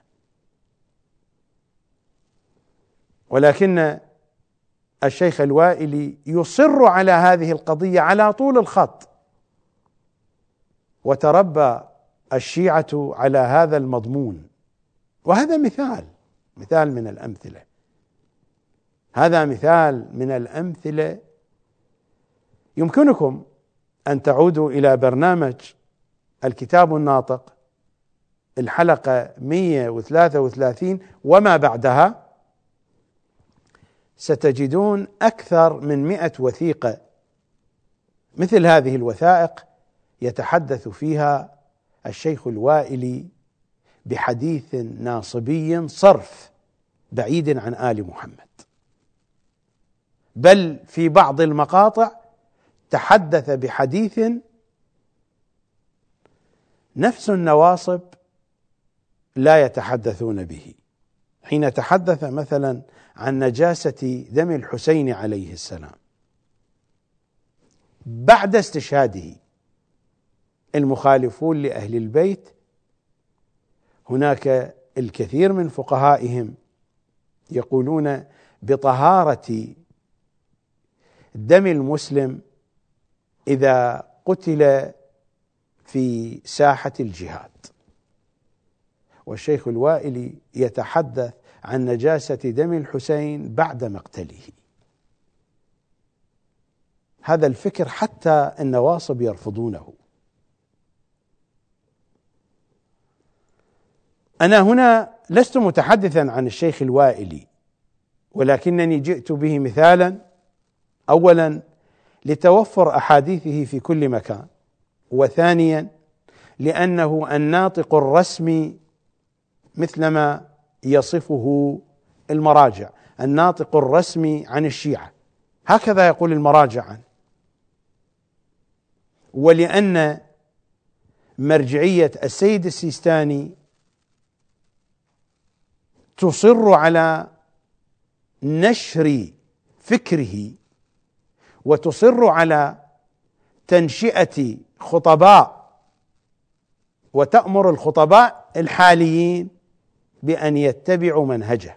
ولكن الشيخ الوائلي يصر على هذه القضية على طول الخط، وتربى الشيعة على هذا المضمون. وهذا مثال مثال من الأمثلة، هذا مثال من الأمثلة. يمكنكم أن تعودوا إلى برنامج الكتاب الناطق الحلقة مئة وثلاثة وثلاثين وما بعدها، ستجدون أكثر من مئة وثيقة مثل هذه الوثائق يتحدث فيها الشيخ الوائلي بحديث ناصبي صرف بعيد عن آل محمد. بل في بعض المقاطع تحدث بحديث نفس النواصب لا يتحدثون به، حين تحدث مثلا عن نجاسة دم الحسين عليه السلام بعد استشهاده. المخالفون لأهل البيت هناك الكثير من فقهائهم يقولون بطهارة دم المسلم إذا قتل في ساحة الجهاد، والشيخ الوائلي يتحدث عن نجاسة دم الحسين بعد مقتله. هذا الفكر حتى النواصب يرفضونه. أنا هنا لست متحدثا عن الشيخ الوائلي، ولكنني جئت به مثالا، أولا لتوفر أحاديثه في كل مكان، وثانيا لأنه الناطق الرسمي مثلما يصفه المراجع، الناطق الرسمي عن الشيعة، هكذا يقول المراجع عنه. ولأن مرجعية السيد السيستاني تصر على نشر فكره، وتصر على تنشئة خطباء، وتأمر الخطباء الحاليين بأن يتبعوا منهجه.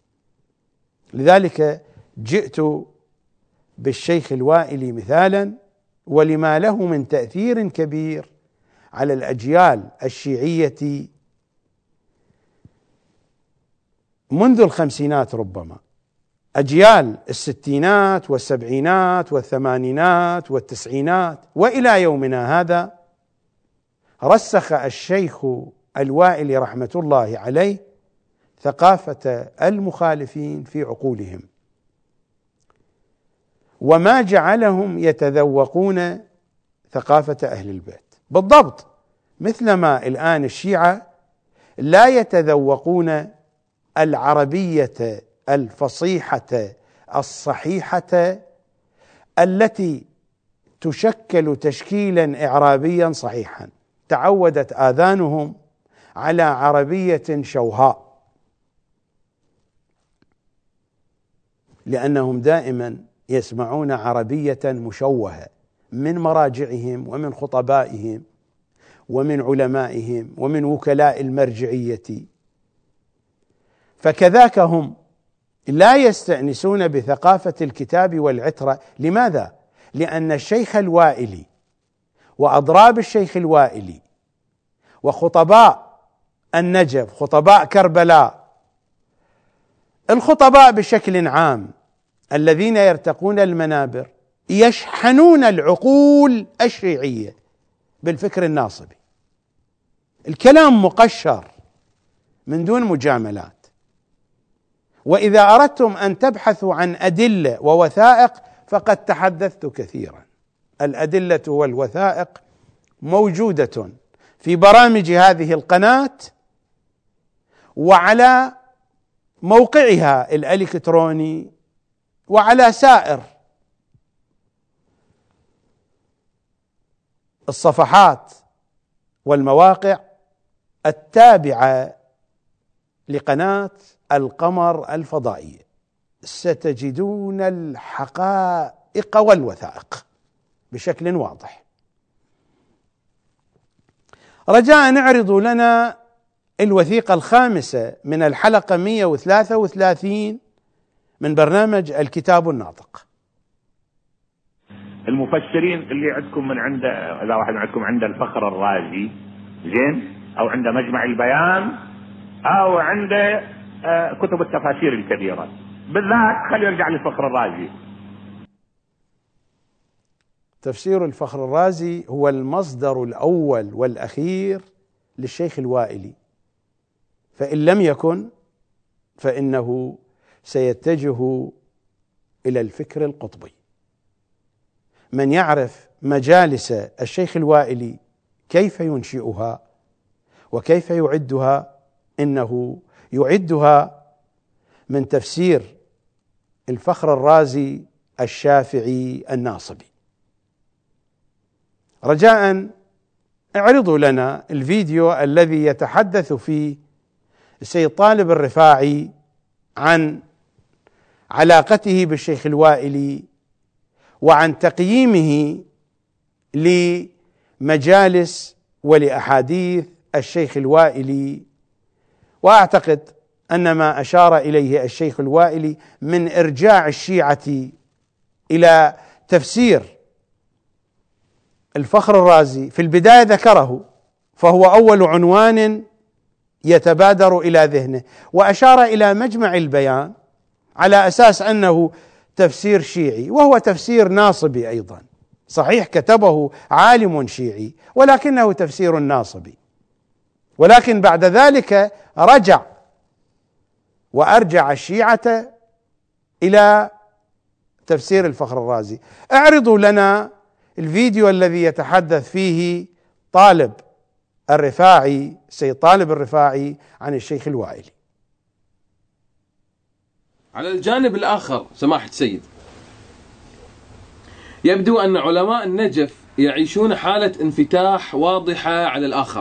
لذلك جئت بالشيخ الوائلي مثالا، ولما له من تأثير كبير على الأجيال الشيعية منذ الخمسينات، ربما أجيال الستينات والسبعينات والثمانينات والتسعينات وإلى يومنا هذا، رسخ الشيخ الوائلي رحمة الله عليه ثقافة المخالفين في عقولهم، وما جعلهم يتذوقون ثقافة أهل البيت، بالضبط مثلما الآن الشيعة لا يتذوقون العربية الفصيحة الصحيحة التي تشكل تشكيلا إعرابيا صحيحا، تعودت آذانهم على عربية شوهاء، لأنهم دائما يسمعون عربية مشوهة من مراجعهم ومن خطبائهم ومن علمائهم ومن وكلاء المرجعية. فكذاك هم لا يستأنسون بثقافة الكتاب والعترة. لماذا؟ لأن الشيخ الوائلي وأضراب الشيخ الوائلي وخطباء النجف، خطباء كربلاء، الخطباء بشكل عام الذين يرتقون المنابر يشحنون العقول الشيعية بالفكر الناصبي. الكلام مقشر من دون مجاملات. وإذا أردتم أن تبحثوا عن أدلة ووثائق فقد تحدثت كثيرا. الأدلة والوثائق موجودة في برامج هذه القناة وعلى موقعها الإلكتروني وعلى سائر الصفحات والمواقع التابعة لقناة القمر الفضائية. ستجدون الحقائق والوثائق بشكل واضح. رجاء اعرضوا لنا الوثيقة الخامسة من الحلقة مئة وثلاثة وثلاثين من برنامج الكتاب الناطق. المفسرين اللي عندكم من عند، اذا واحد عندكم عند الفخر الرازي زين، او عند مجمع البيان، او عند كتب التفاسير الكبيرة بالذات، خليه يرجع للفخر الرازي. تفسير الفخر الرازي هو المصدر الأول والأخير للشيخ الوائلي، فإن لم يكن فإنه سيتجه إلى الفكر القطبي. من يعرف مجالس الشيخ الوائلي كيف ينشئها وكيف يعدها، إنه يعدها من تفسير الفخر الرازي الشافعي الناصبي. رجاء اعرضوا لنا الفيديو الذي يتحدث فيه السيد طالب الرفاعي عن علاقته بالشيخ الوائلي وعن تقييمه لمجالس ولأحاديث الشيخ الوائلي. وأعتقد أن ما أشار إليه الشيخ الوائلي من إرجاع الشيعة إلى تفسير الفخر الرازي في البداية ذكره، فهو أول عنوان يتبادر إلى ذهنه، وأشار إلى مجمع البيان على أساس أنه تفسير شيعي، وهو تفسير ناصبي أيضا. صحيح كتبه عالم شيعي ولكنه تفسير ناصبي، ولكن بعد ذلك رجع وأرجع الشيعة إلى تفسير الفخر الرازي. اعرضوا لنا الفيديو الذي يتحدث فيه طالب الرفاعي، سيد طالب الرفاعي، عن الشيخ الوائلي. على الجانب الآخر سماحة السيد، يبدو أن علماء النجف يعيشون حالة انفتاح واضحة على الآخر.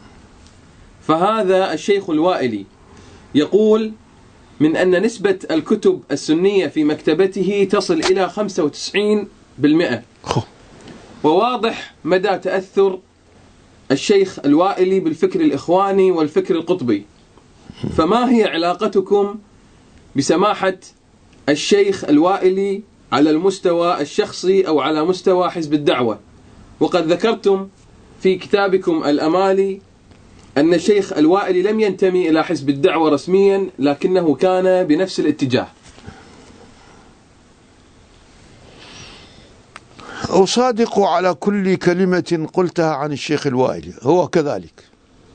فهذا الشيخ الوائلي يقول من أن نسبة الكتب السنية في مكتبته تصل إلى خمسة وتسعين بالمئة، وواضح مدى تأثر الشيخ الوائلي بالفكر الإخواني والفكر القطبي. فما هي علاقتكم بسماحة الشيخ الوائلي على المستوى الشخصي أو على مستوى حزب الدعوة؟ وقد ذكرتم في كتابكم الأمالي أن الشيخ الوائلي لم ينتمي إلى حزب الدعوة رسميا، لكنه كان بنفس الاتجاه. أصادق على كل كلمة قلتها عن الشيخ الوائلي، هو كذلك.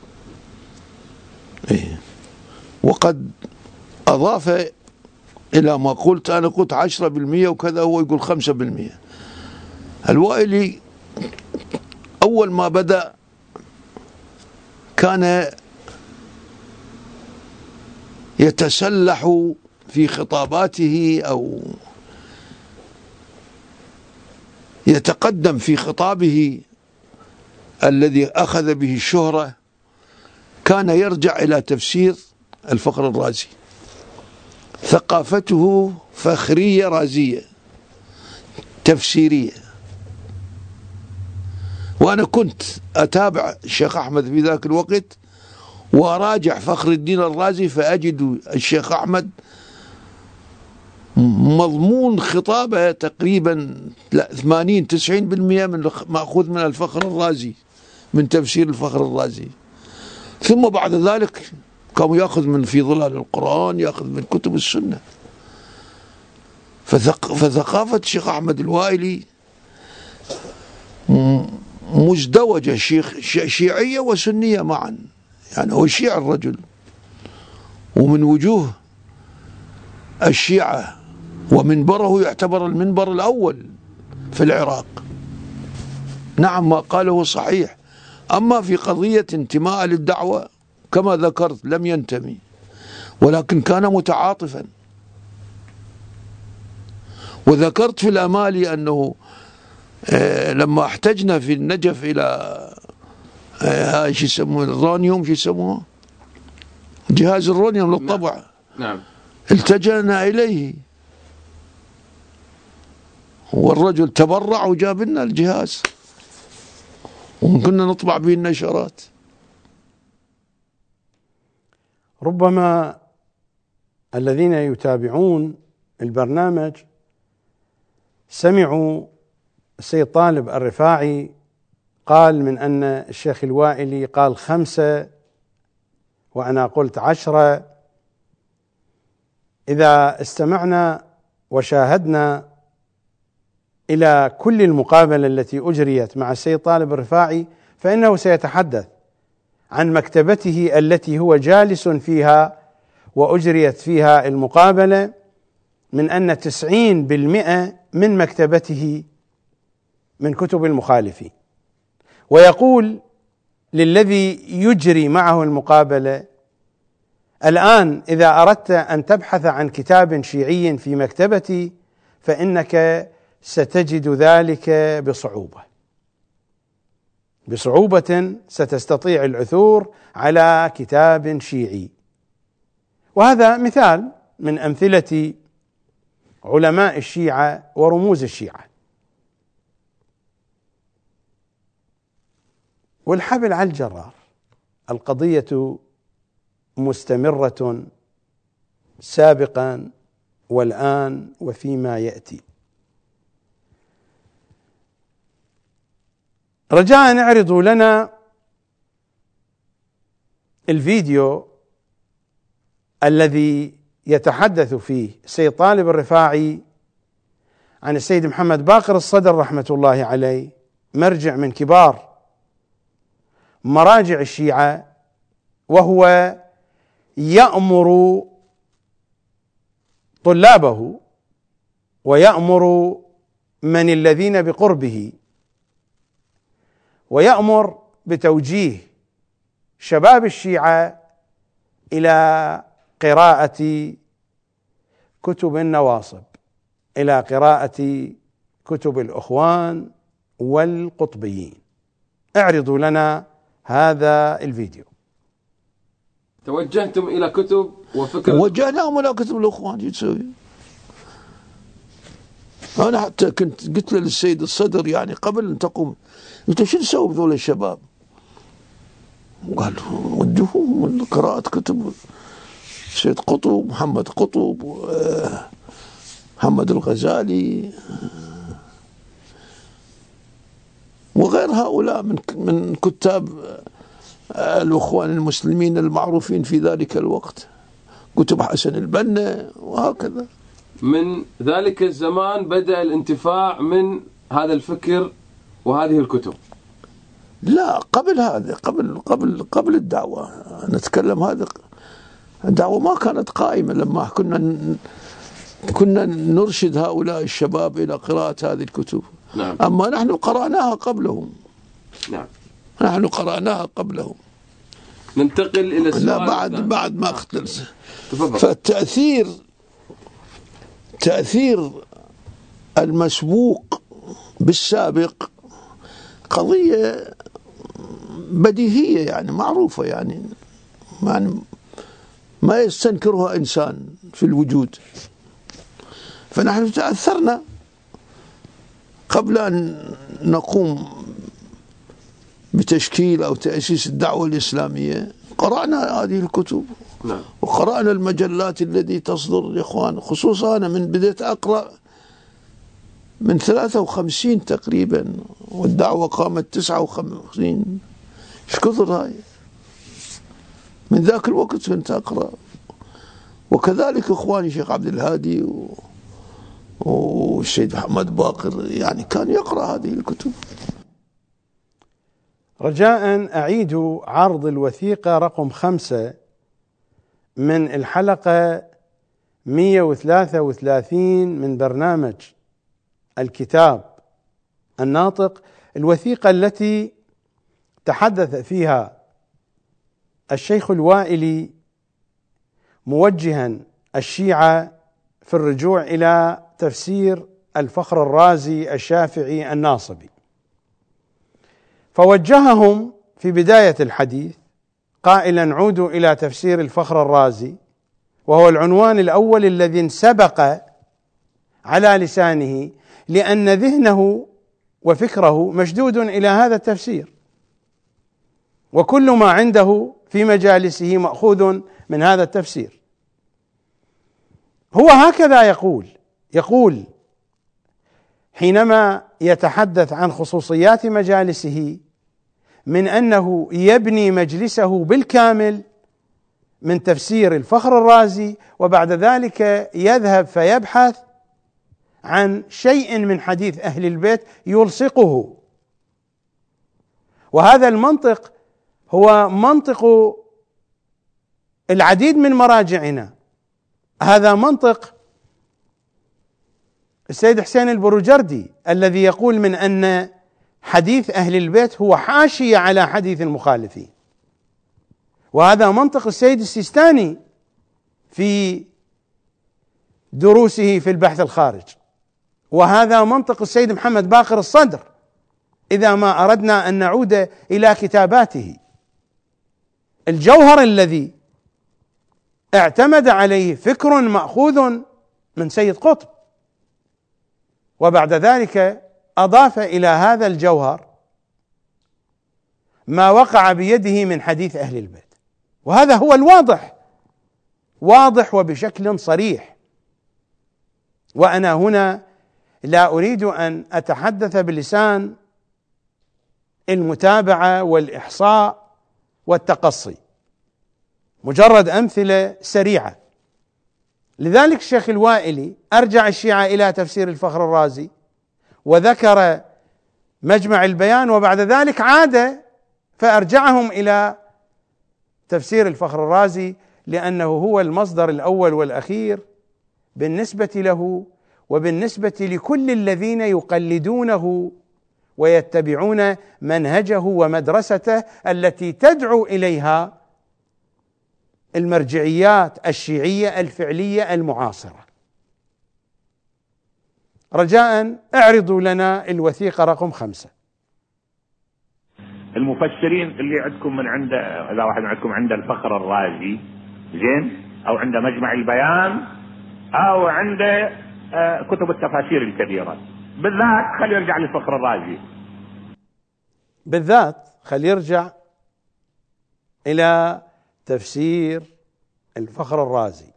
إيه. وقد أضاف إلى ما قلت، أنا قلت عشرة بالمئة وكذا، هو يقول خمسة بالمئة. الوائلي أول ما بدأ كان يتسلح في خطاباته أو يتقدم في خطابه الذي أخذ به الشهرة، كان يرجع إلى تفسير الفخر الرازي. ثقافته فخرية رازية تفسيرية. وأنا كنت أتابع الشيخ أحمد في ذاك الوقت وأراجع فخر الدين الرازي، فأجد الشيخ أحمد مضمون خطابه تقريبا ثمانين تسعين بالمئة من مأخوذ من الفخر الرازي، من تفسير الفخر الرازي. ثم بعد ذلك قام يأخذ من في ظلال القرآن، يأخذ من كتب السنة. فثقافة الشيخ أحمد الوائلي مزدوجة، شيخ شيعية وسنية معا، يعني هو شيعي الرجل، ومن وجوه الشيعة، ومنبره يعتبر المنبر الأول في العراق. نعم ما قاله صحيح. أما في قضية انتماء للدعوة كما ذكرت لم ينتمي، ولكن كان متعاطفا. وذكرت في الأمالي أنه لما احتجنا في النجف إلى هاي شو يسموه الرونيوم، شو يسموه جهاز الرونيوم للطبع، نعم، التجأنا إليه، والرجل تبرع وجاب لنا الجهاز وكنا نطبع به النشرات. ربما الذين يتابعون البرنامج سمعوا السيد طالب الرفاعي قال من أن الشيخ الوائلي قال خمسة وأنا قلت عشرة. إذا استمعنا وشاهدنا إلى كل المقابلة التي أجريت مع السيد طالب الرفاعي فإنه سيتحدث عن مكتبته التي هو جالس فيها وأجريت فيها المقابلة، من أن تسعين بالمئة من مكتبته من كتب المخالفين. ويقول للذي يجري معه المقابلة: الآن إذا أردت أن تبحث عن كتاب شيعي في مكتبتي فإنك ستجد ذلك بصعوبة بصعوبة ستستطيع العثور على كتاب شيعي. وهذا مثال من أمثلة علماء الشيعة ورموز الشيعة. والحبل على الجرار، القضية مستمرة سابقا والآن وفيما يأتي. رجاء اعرضوا لنا الفيديو الذي يتحدث فيه السيد طالب الرفاعي عن السيد محمد باقر الصدر رحمة الله عليه، مرجع من كبار مراجع الشيعة، وهو يأمر طلابه ويأمر من الذين بقربه ويأمر بتوجيه شباب الشيعة إلى قراءة كتب النواصب، إلى قراءة كتب الإخوان والقطبيين. اعرضوا لنا هذا الفيديو. توجهتم إلى كتب وفكر وجهناهم إلى كتب الإخوان. شو تسوي؟ أنا حتى كنت قلت للسيد الصدر يعني قبل أن تقوم، قلت شو نسوي بذول الشباب؟ قال ودوهم قراءة كتب السيد قطب، محمد قطب، محمد الغزالي وغير هؤلاء من من كتاب الإخوان المسلمين المعروفين في ذلك الوقت، كتب حسن البنا وهكذا. من ذلك الزمان بدأ الانتفاع من هذا الفكر وهذه الكتب؟ لا، قبل هذا، قبل قبل قبل الدعوة نتكلم. هذا الدعوة ما كانت قائمة لما كنا كنا نرشد هؤلاء الشباب إلى قراءة هذه الكتب. نعم. أما نحن قرأناها قبلهم. نعم. نحن قرأناها قبلهم. ننتقل إلى السؤال. لا، بعد الثاني. بعد ما اختلس. تفضل. فالتأثير تأثير المسبوق بالسابق قضية بديهية، يعني معروفة، يعني ما ما يستنكرها إنسان في الوجود. فنحن تأثرنا قبل أن نقوم بتشكيل أو تأسيس الدعوة الإسلامية. قرأنا هذه الكتب. نعم. وقرأنا المجلات التي تصدر الإخوان، خصوصا أنا من بديت أقرأ من ثلاثة وخمسين تقريبا، والدعوة قامت تسعة وخمسين. ايش كثر هاي؟ من ذاك الوقت كنت أقرأ، وكذلك إخواني شيخ عبد الهادي و... والسيد محمد باقر، يعني كان يقرأ هذه الكتب. رجاء أعيد عرض الوثيقة رقم خمسة من الحلقة مئة وثلاثة وثلاثين من برنامج الكتاب الناطق، الوثيقة التي تحدث فيها الشيخ الوائلي موجها الشيعة في الرجوع إلى تفسير الفخر الرازي الشافعي الناصبي، فوجههم في بداية الحديث قائلا: عودوا إلى تفسير الفخر الرازي، وهو العنوان الأول الذي انسبق على لسانه، لأن ذهنه وفكره مشدود إلى هذا التفسير، وكل ما عنده في مجالسه مأخوذ من هذا التفسير. هو هكذا يقول يقول حينما يتحدث عن خصوصيات مجالسه، من أنه يبني مجلسه بالكامل من تفسير الفخر الرازي، وبعد ذلك يذهب فيبحث عن شيء من حديث أهل البيت يلصقه. وهذا المنطق هو منطق العديد من مراجعنا. هذا منطق السيد حسين البروجردي الذي يقول من أن حديث أهل البيت هو حاشية على حديث المخالفين، وهذا منطق السيد السيستاني في دروسه في البحث الخارج، وهذا منطق السيد محمد باقر الصدر إذا ما أردنا أن نعود إلى كتاباته. الجوهر الذي اعتمد عليه فكر مأخوذ من سيد قطب، وبعد ذلك أضاف إلى هذا الجوهر ما وقع بيده من حديث أهل البيت، وهذا هو الواضح، واضح وبشكل صريح. وأنا هنا لا أريد أن أتحدث بلسان المتابعة والإحصاء والتقصي، مجرد أمثلة سريعة. لذلك الشيخ الوائلي أرجع الشيعة إلى تفسير الفخر الرازي وذكر مجمع البيان، وبعد ذلك عاد فأرجعهم إلى تفسير الفخر الرازي، لأنه هو المصدر الأول والأخير بالنسبة له وبالنسبة لكل الذين يقلدونه ويتبعون منهجه ومدرسته التي تدعو إليها المرجعيات الشيعية الفعلية المعاصرة. رجاء اعرضوا لنا الوثيقة رقم خمسة. المفسرين اللي عندكم من عند، إذا واحد عندكم عند الفخر الرازي زين، أو عند مجمع البيان، أو عند آه كتب التفاسير الكبيرة، بالذات خلي يرجع للفخر الرازي، بالذات خلي يرجع إلى تفسير الفخر الرازي.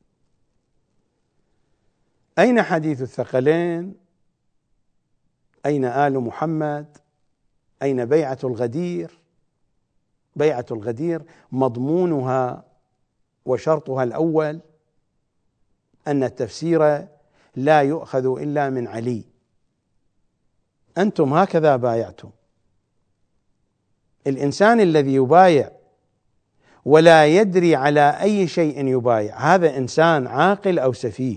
أين حديث الثقلين؟ أين آل محمد؟ أين بيعة الغدير؟ بيعة الغدير مضمونها وشرطها الأول أن التفسير لا يؤخذ إلا من علي، أنتم هكذا بايعتم. الإنسان الذي يبايع ولا يدري على أي شيء يبايع هذا إنسان عاقل أو سفيه.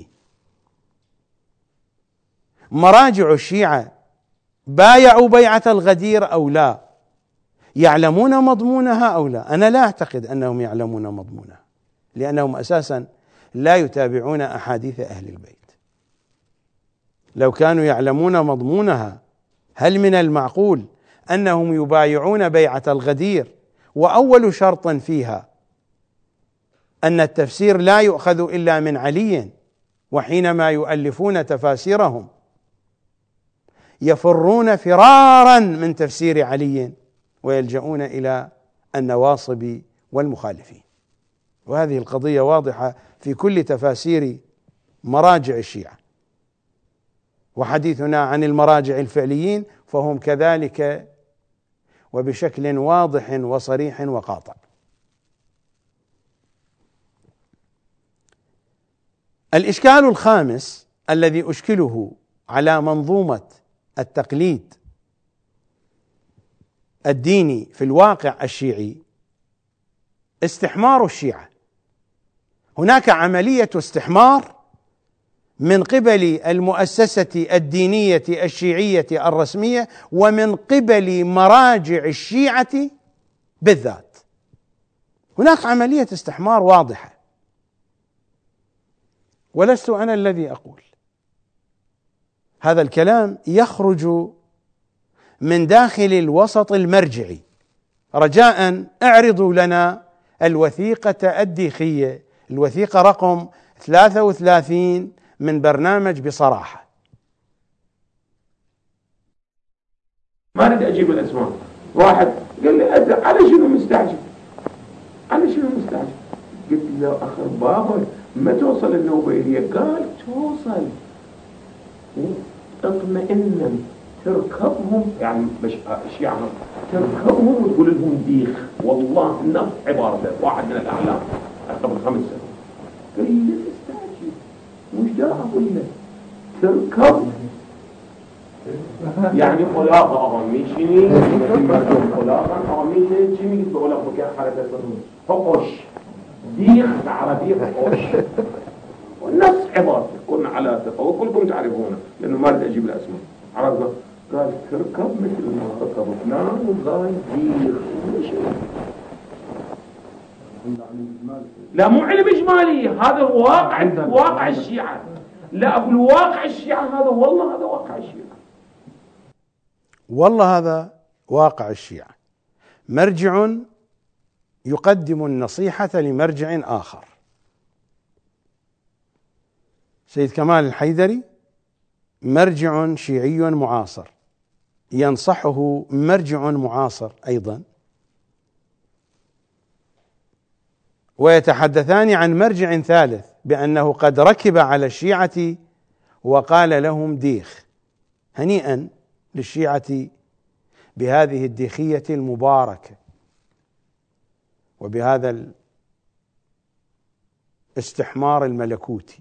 مراجع الشيعة بايعوا بيعة الغدير أو لا؟ يعلمون مضمونها أو لا؟ أنا لا أعتقد أنهم يعلمون مضمونها، لأنهم أساسا لا يتابعون أحاديث أهل البيت. لو كانوا يعلمون مضمونها هل من المعقول أنهم يبايعون بيعة الغدير وأول شرط فيها أن التفسير لا يؤخذ إلا من علي، وحينما يؤلفون تفاسيرهم يفرون فرارا من تفسير علي ويلجؤون إلى النواصب والمخالفين. وهذه القضية واضحة في كل تفاسير مراجع الشيعة، وحديثنا عن المراجع الفعليين فهم كذلك وبشكل واضح وصريح وقاطع. الإشكال الخامس الذي أشكله على منظومة التقليد الديني في الواقع الشيعي استحمار الشيعة. هناك عملية استحمار من قبل المؤسسة الدينية الشيعية الرسمية ومن قبل مراجع الشيعة بالذات. هناك عملية استحمار واضحة، ولست أنا الذي أقول هذا الكلام، يخرج من داخل الوسط المرجعي. رجاء اعرضوا لنا الوثيقة الديخية، الوثيقة رقم ثلاثة وثلاثين من برنامج بصراحة. ما أريد أجيب الأسماء. واحد قال لي أنت على شنو مستعجل؟ على شنو مستعجل؟ قلت له أخر بابا ما توصل النوبيلية؟ قال توصل. اطمئنا تركبهم، يعني مش الشيعة تركبهم وتقول لهم ديخ. والله نفس عبارته واحد من الأعلام قبل خمس سنوات قال لي لا تستعجل، مش دا أقول لك تركب يعني خلاقة أميشيني خلاقة أميشيني شمي قلت بقول لك بكير حالة الصدوم فقش ديخ بعربية فقش ونفس عبارته. كنا على ثقة وكلكم تعرفونه لأنه ما أريد أجيب الأسماء. عرفنا قال تركب مثل ما ركب فلان وقال ديخ. لا مو علم إجمالي، هذا واقع واقع الشيعة. لا أقول واقع الشيعة هذا، والله هذا واقع الشيعة، والله هذا واقع الشيعة. مرجع يقدم النصيحة لمرجع آخر. سيد كمال الحيدري مرجع شيعي معاصر ينصحه مرجع معاصر أيضا، ويتحدثان عن مرجع ثالث بأنه قد ركب على الشيعة وقال لهم ديخ. هنيئا للشيعة بهذه الديخية المباركة وبهذا الاستحمار الملكوتي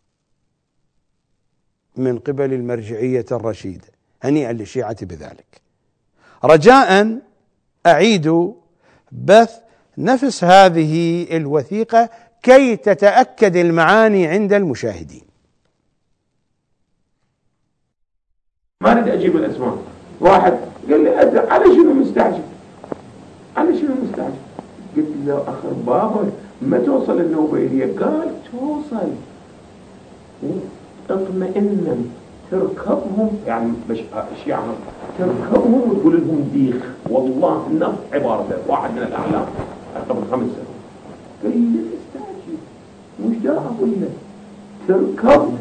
من قبل المرجعية الرشيدة. هنيئا للشيعة بذلك. رجاء أعيد بث نفس هذه الوثيقة كي تتأكد المعاني عند المشاهدين. ما أريد أجيب الأسماء. واحد قال لي أنت على شنو مستعجل؟ على شنو مستعجل؟ قلت له أخر بابا ما توصل النوبيلية؟ قال توصل. اطمئنا تركبهم، يعني مش الشيعة تركبهم وتقول لهم ديخ. والله نفس عبارته واحد من الأعلام قبل خمس سنوات قال لي لا تستعجل، مش دا أقول لك تركب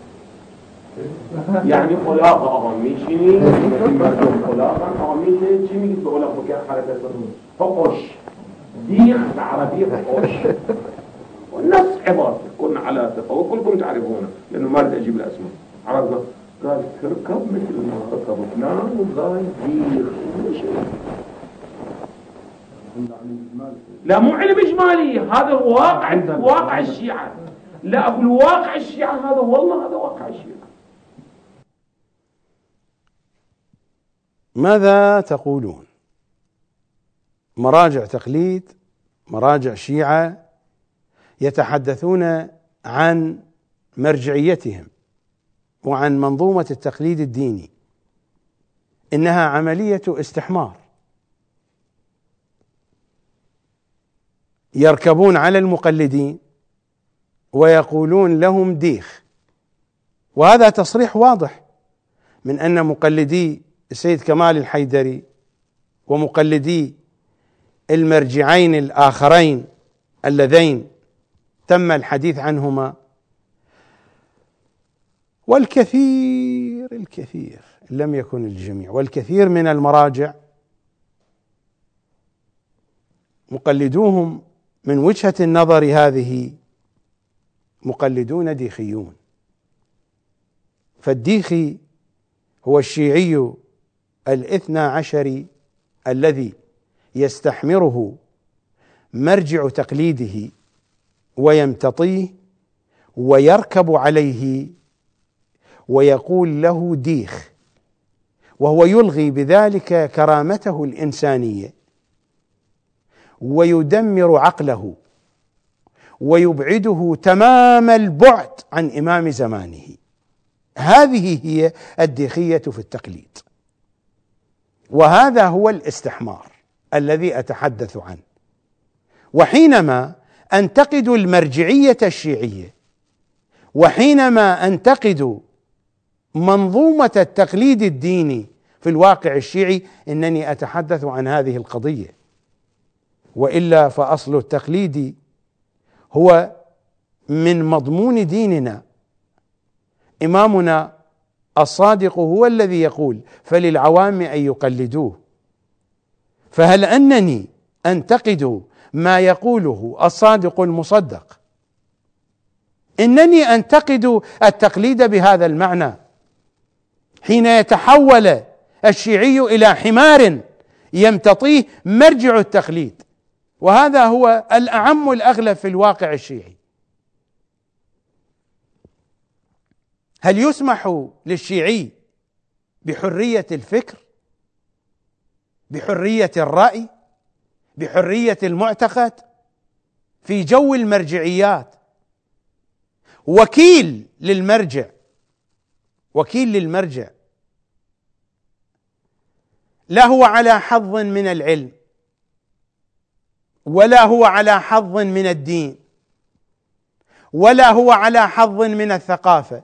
يعني خلاقة أميشيني خلاقة أميشيني شمي قلت بقول لك بكير حالة الصدوم فقش ديخ بعربية فقش ونفس عبارته. كنا على ثقة وكلكم تعرفونه لأنه ما أريد أجيب الأسماء. عرفنا قال تركب مثل ما ركب فلان وقال ديخ. لا مو علم إجمالي، هذا واقع واقع الشيعة. لا أقول واقع الشيعة هذا، والله هذا واقع الشيعة. ماذا تقولون؟ مراجع تقليد، مراجع شيعة يتحدثون عن مرجعيتهم وعن منظومة التقليد الديني إنها عملية استحمار، يركبون على المقلدين ويقولون لهم ديخ. وهذا تصريح واضح من أن مقلدي السيد كمال الحيدري ومقلدي المرجعين الآخرين اللذين تم الحديث عنهما والكثير الكثير لم يكن الجميع، والكثير من المراجع مقلدوهم من وجهة النظر هذه مقلدون ديخيون. فالديخي هو الشيعي الاثنى عشري الذي يستحمره مرجع تقليده ويمتطيه ويركب عليه ويقول له ديخ، وهو يلغي بذلك كرامته الإنسانية ويدمر عقله ويبعده تمام البعد عن إمام زمانه. هذه هي الديخية في التقليد، وهذا هو الاستحمار الذي أتحدث عنه. وحينما أنتقد المرجعية الشيعية، وحينما أنتقد منظومة التقليد الديني في الواقع الشيعي، إنني أتحدث عن هذه القضية، وإلا فأصل التقليد هو من مضمون ديننا. إمامنا الصادق هو الذي يقول فللعوام أن يقلدوه. فهل أنني أنتقد ما يقوله الصادق المصدق؟ إنني أنتقد التقليد بهذا المعنى، حين يتحول الشيعي إلى حمار يمتطيه مرجع التقليد، وهذا هو الأعم الأغلب في الواقع الشيعي. هل يسمح للشيعي بحرية الفكر، بحرية الرأي، بحرية المعتقد في جو المرجعيات؟ وكيل للمرجع وكيل للمرجع لا هو على حظ من العلم، ولا هو على حظ من الدين، ولا هو على حظ من الثقافة،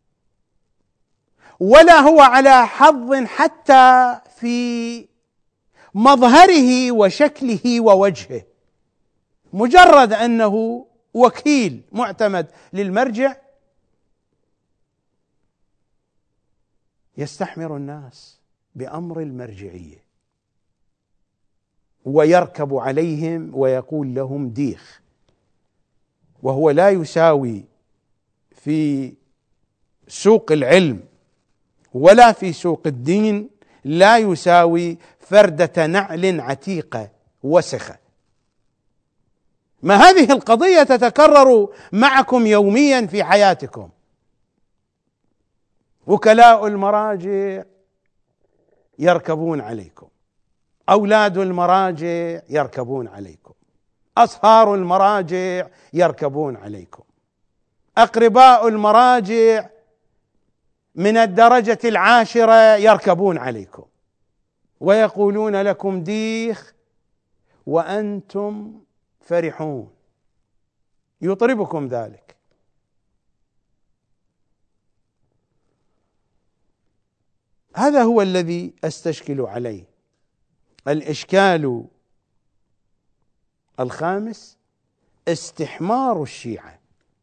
ولا هو على حظ حتى في مظهره وشكله ووجهه. مجرد أنه وكيل معتمد للمرجع يستحمر الناس بأمر المرجعية ويركب عليهم ويقول لهم ديخ، وهو لا يساوي في سوق العلم ولا في سوق الدين، لا يساوي فردة نعل عتيقة وسخة. ما هذه القضية تتكرر معكم يوميا في حياتكم. وكلاء المراجع يركبون عليكم، أولاد المراجع يركبون عليكم، أصهار المراجع يركبون عليكم، أقرباء المراجع من الدرجة العاشرة يركبون عليكم ويقولون لكم ديخ وأنتم فرحون. يطربكم ذلك. هذا هو الذي أستشكل عليه. الإشكال الخامس استحمار الشيعة،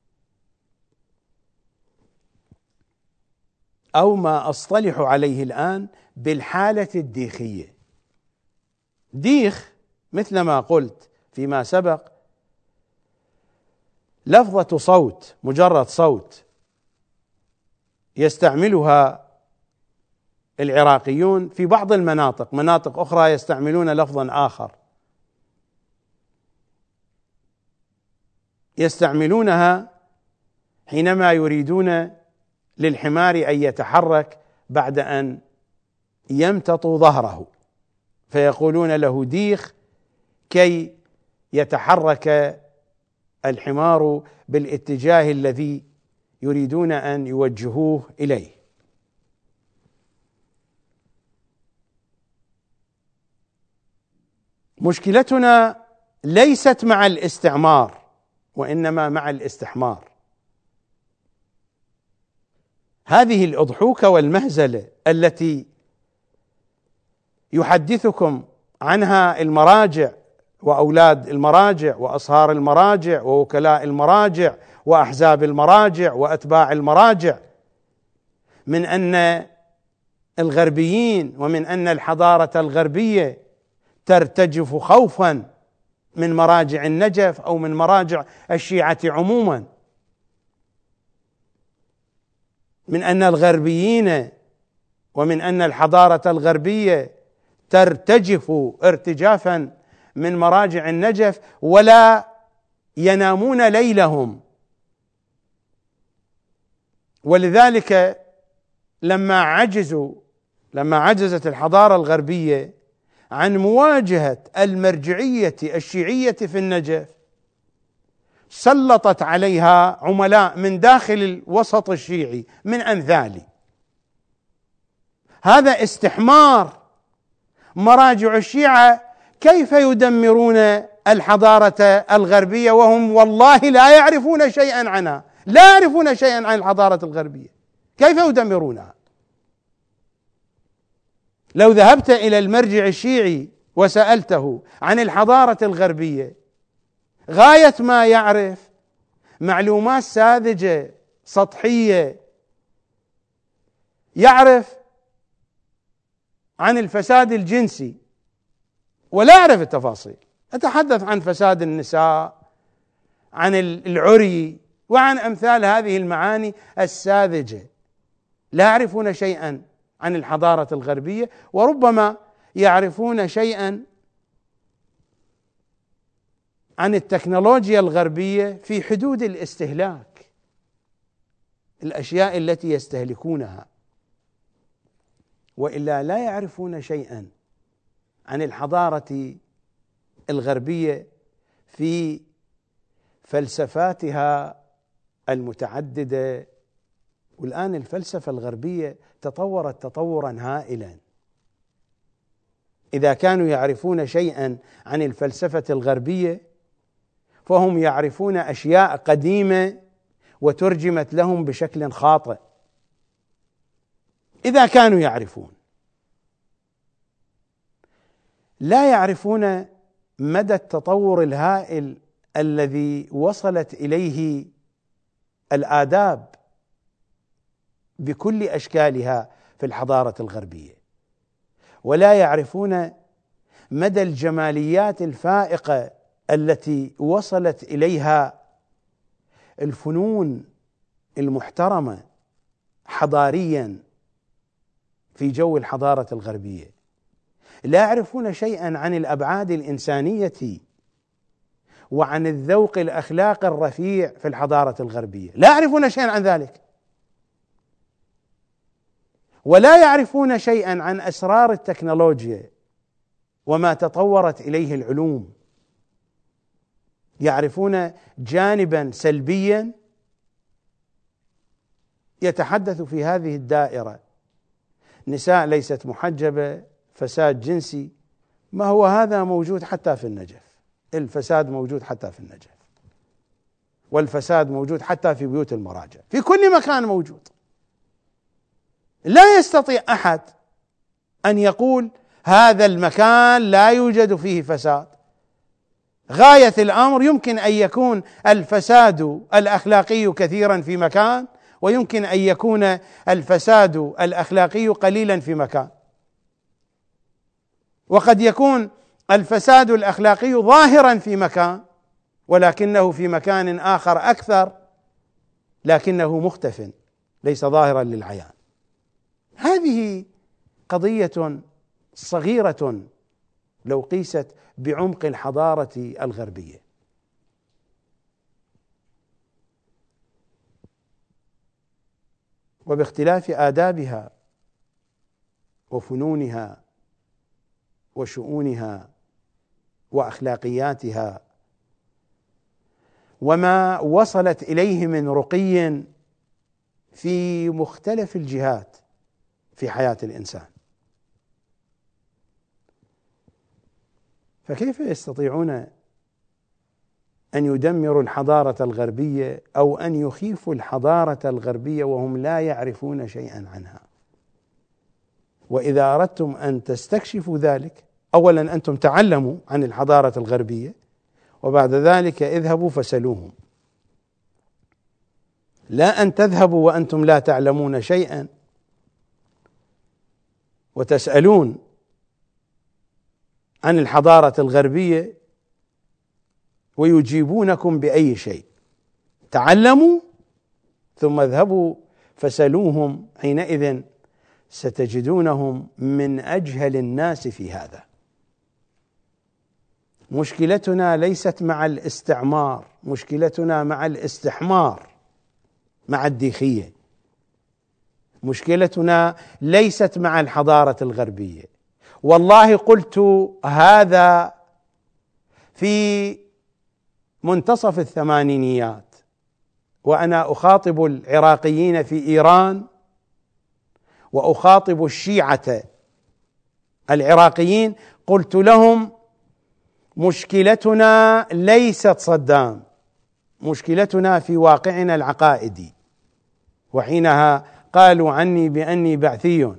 أو ما أصطلح عليه الآن بالحالة الديخية. ديخ مثل ما قلت فيما سبق لفظة صوت، مجرد صوت يستعملها العراقيون في بعض المناطق، مناطق أخرى يستعملون لفظا آخر، يستعملونها حينما يريدون للحمار أن يتحرك بعد أن يمتط ظهره، فيقولون له ديخ كي يتحرك الحمار بالاتجاه الذي يريدون أن يوجهوه إليه. مشكلتنا ليست مع الاستعمار وإنما مع الاستحمار. هذه الأضحوكة والمهزلة التي يحدثكم عنها المراجع وأولاد المراجع وأصهار المراجع ووكلاء المراجع وأحزاب المراجع وأتباع المراجع، من أن الغربيين ومن أن الحضارة الغربية ترتجف خوفا من مراجع النجف أو من مراجع الشيعة عموما، من أن الغربيين ومن أن الحضارة الغربية ترتجف ارتجافا من مراجع النجف ولا ينامون ليلهم. ولذلك لما عجزوا لما عجزت الحضارة الغربية عن مواجهة المرجعية الشيعية في النجف، سلطت عليها عملاء من داخل الوسط الشيعي من أمثال. هذا استحمار مراجع الشيعة، كيف يدمرون الحضارة الغربية وهم والله لا يعرفون شيئا عنها، لا يعرفون شيئا عن الحضارة الغربية، كيف يدمرونها؟ لو ذهبت إلى المرجع الشيعي وسألته عن الحضارة الغربية، غاية ما يعرف معلومات ساذجة سطحية، يعرف عن الفساد الجنسي ولا يعرف التفاصيل. أتحدث عن فساد النساء، عن العري، وعن أمثال هذه المعاني الساذجة. لا يعرفون شيئا عن الحضارة الغربية، وربما يعرفون شيئا عن التكنولوجيا الغربية في حدود الاستهلاك، الأشياء التي يستهلكونها، وإلا لا يعرفون شيئا عن الحضارة الغربية في فلسفاتها المتعددة. والآن الفلسفة الغربية تطورت تطورا هائلا. إذا كانوا يعرفون شيئا عن الفلسفة الغربية فهم يعرفون أشياء قديمة وترجمت لهم بشكل خاطئ. إذا كانوا يعرفون، لا يعرفون مدى التطور الهائل الذي وصلت إليه الآداب بكل أشكالها في الحضارة الغربية، ولا يعرفون مدى الجماليات الفائقة التي وصلت إليها الفنون المحترمة حضاريا في جو الحضارة الغربية. لا يعرفون شيئا عن الأبعاد الإنسانية وعن الذوق الأخلاقي الرفيع في الحضارة الغربية، لا يعرفون شيئا عن ذلك. ولا يعرفون شيئا عن أسرار التكنولوجيا وما تطورت إليه العلوم. يعرفون جانبا سلبيا يتحدث في هذه الدائرة: نساء ليست محجبة، فساد جنسي. ما هو هذا موجود حتى في النجف، الفساد موجود حتى في النجف، والفساد موجود حتى في بيوت المراجع، في كل مكان موجود. لا يستطيع أحد أن يقول هذا المكان لا يوجد فيه فساد. غاية الأمر يمكن أن يكون الفساد الأخلاقي كثيرا في مكان، ويمكن أن يكون الفساد الأخلاقي قليلا في مكان، وقد يكون الفساد الأخلاقي ظاهرا في مكان ولكنه في مكان آخر أكثر، لكنه مختفٍ ليس ظاهرا للعيان. هذه قضية صغيرة لو قيست بعمق الحضارة الغربية. وباختلاف آدابها وفنونها وشؤونها واخلاقياتها وما وصلت اليه من رقي في مختلف الجهات في حياة الإنسان. فكيف يستطيعون أن يدمروا الحضارة الغربية أو أن يخيفوا الحضارة الغربية وهم لا يعرفون شيئا عنها؟ وإذا أردتم أن تستكشفوا ذلك، أولا أنتم تعلموا عن الحضارة الغربية، وبعد ذلك اذهبوا فسلوهم، لا أن تذهبوا وأنتم لا تعلمون شيئا وتسألون عن الحضارة الغربية ويجيبونكم بأي شيء. تعلموا ثم اذهبوا فسلوهم، حينئذ ستجدونهم من أجهل الناس في هذا. مشكلتنا ليست مع الاستعمار، مشكلتنا مع الاستحمار، مع الديخية. مشكلتنا ليست مع الحضارة الغربية. والله قلت هذا في منتصف الثمانينيات وأنا أخاطب العراقيين في إيران وأخاطب الشيعة العراقيين، قلت لهم مشكلتنا ليست صدام، مشكلتنا في واقعنا العقائدي. وحينها قالوا عني بأني بعثي،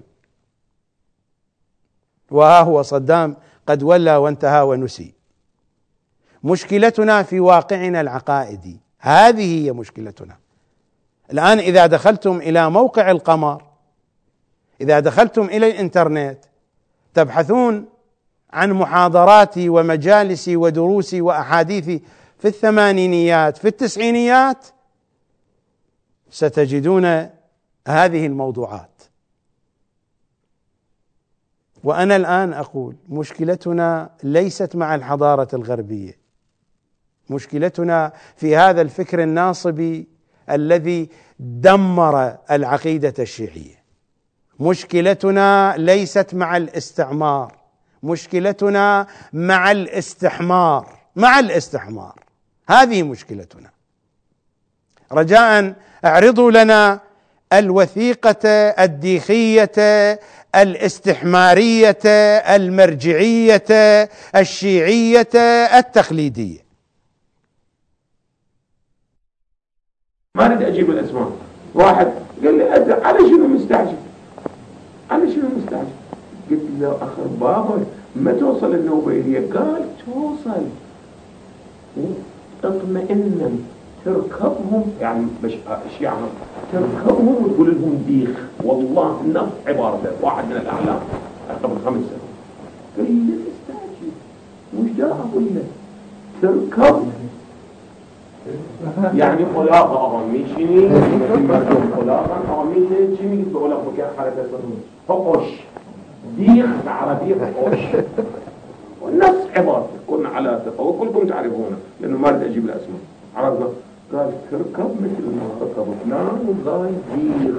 وها هو صدام قد ولى وانتهى ونسي. مشكلتنا في واقعنا العقائدي، هذه هي مشكلتنا. الآن إذا دخلتم إلى موقع القمر، إذا دخلتم إلى الإنترنت تبحثون عن محاضراتي ومجالسي ودروسي وأحاديثي في الثمانينيات في التسعينيات، ستجدون هذه الموضوعات. وأنا الآن أقول مشكلتنا ليست مع الحضارة الغربية، مشكلتنا في هذا الفكر الناصبي الذي دمر العقيدة الشيعية. مشكلتنا ليست مع الاستعمار، مشكلتنا مع الاستحمار، مع الاستحمار، هذه مشكلتنا. رجاء اعرضوا لنا الوثيقة الديخية الاستحمارية المرجعية الشيعية التقليدية. ما أريد أجيب الأسماء. واحد قال لي على شنو مستعجل؟ على شنو مستعجل؟ قلت له أخ بابا ما توصل النوبيلية؟ قال توصل، اطمئنا تركبهم، يعني الشيعة تركبهم وتقول لهم ديخ. والله نص عبارته واحد من الأعلام قبل خمس سنوات قال لي لا تستعجل، وش دا أقول له؟ تركب يعني خلاقة أغميشني خلاقة أغميشني شمي بقول لك مكان حالة الصدمة فقش ديخ بعربية فقش والنص عبارته كنا على ثقة وكلكم تعرفونه لأنه ما أريد أجيب الأسماء. عرفنا قال تركب مثل ما ركب فلان وقال ديخ.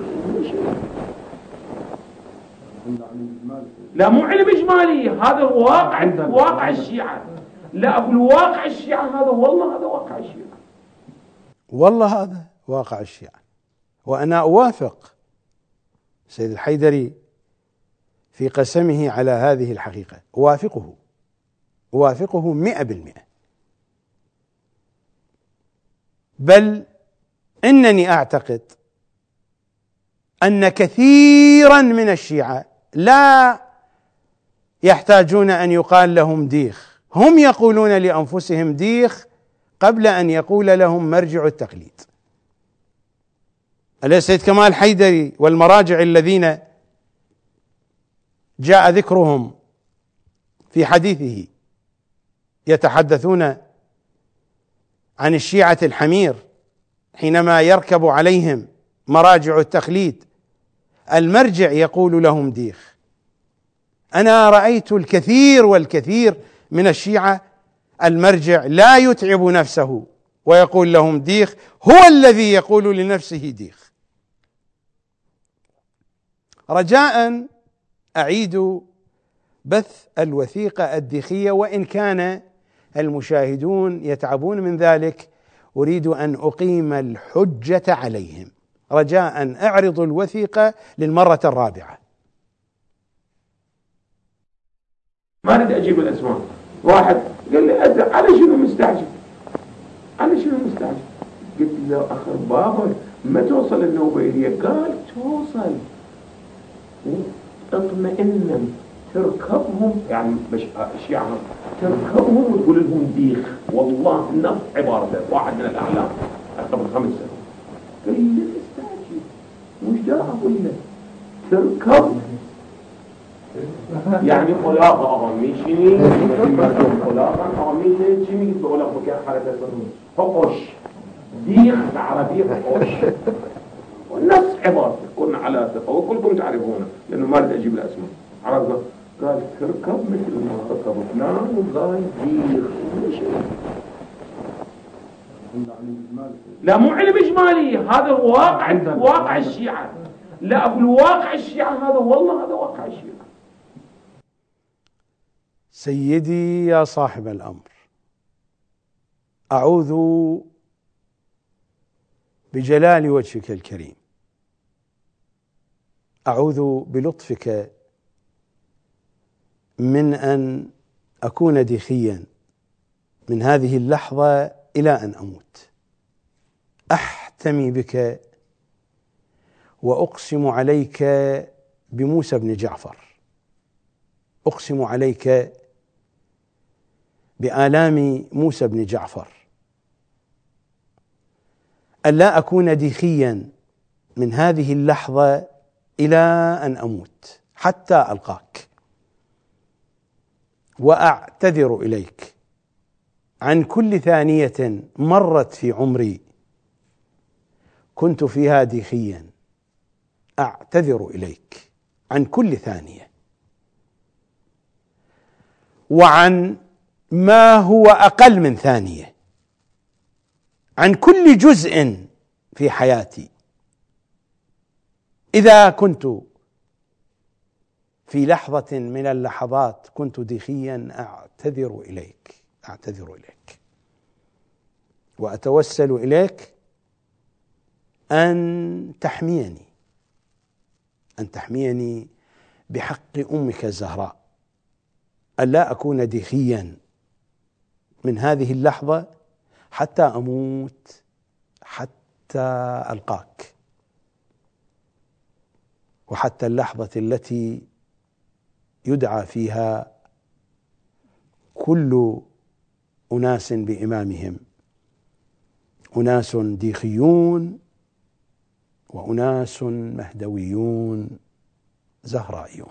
لا مو علم إجمالي، هذا واقع واقع الشيعة. لا أقول واقع الشيعة هذا، والله هذا واقع الشيعة، والله هذا واقع الشيعة. وأنا أوافق سيد الحيدري في قسمه على هذه الحقيقة، أوافقه أوافقه مئة بالمئة. بل إنني أعتقد أن كثيرا من الشيعة لا يحتاجون أن يقال لهم ديخ، هم يقولون لأنفسهم ديخ قبل أن يقول لهم مرجع التقليد. أليس سيد كمال حيدري والمراجع الذين جاء ذكرهم في حديثه يتحدثون عن الشيعة الحمير حينما يركب عليهم مراجع التقليد المرجع يقول لهم ديخ؟ أنا رأيت الكثير والكثير من الشيعة المرجع لا يتعب نفسه ويقول لهم ديخ، هو الذي يقول لنفسه ديخ. رجاء أعيد بث الوثيقة الديخية، وإن كان المشاهدون يتعبون من ذلك أريد أن أقيم الحجة عليهم. رجاء اعرضوا الوثيقة للمرة الرابعة. ما أريد أجيب الأسماء. واحد قال لي أنت على شنو مستعجل؟ على شنو مستعجل؟ قلت له أخر بابا ما توصل النوبيلية؟ قال توصل. اطمئنا تركبهم، يعني مش الشيعة تركبهم وتقول لهم ديخ. والله نص عبارته واحد من الأعلام قبل خمس سنوات قال لي لا تستعجل، مش دا أقول لك تركب يعني خلاقة آميشيني مردم خلاقة آميشيني چی میگید به اولا بکر حرکت بدون حقوش ديخ العربية حقوش والنص عبارته كنا على تفاوت كلكم تعرفونه لأنه ما رد أجيب الأسماء. عرفنا قال تركب مثل ما ركب فلان وقال ديخ مش لا مو علم إجمالي، هذا واقع واقع الشيعة. لا أقول واقع الشيعة هذا، والله هذا واقع الشيعة. سيدي يا صاحب الأمر، أعوذ بجلال وجهك الكريم، أعوذ بلطفك من أن أكون ديخيا من هذه اللحظة إلى أن أموت. أحتمي بك وأقسم عليك بموسى بن جعفر، أقسم عليك بآلام موسى بن جعفر ألا أكون ديخيا من هذه اللحظة إلى أن أموت حتى ألقاك، وأعتذر إليك عن كل ثانية مرت في عمري كنت فيها ديخيا. أعتذر إليك عن كل ثانية، وعن ما هو أقل من ثانية، عن كل جزء في حياتي. إذا كنت في لحظة من اللحظات كنت ديخيا أعتذر إليك، أعتذر إليك وأتوسل إليك أن تحميني، أن تحميني بحق أمك الزهراء، ألا أكون ديخيا من هذه اللحظة حتى أموت، حتى ألقاك، وحتى اللحظة التي يدعى فيها كل أناس بإمامهم، أناس ديخيون وأناس مهدويون زهرائيون.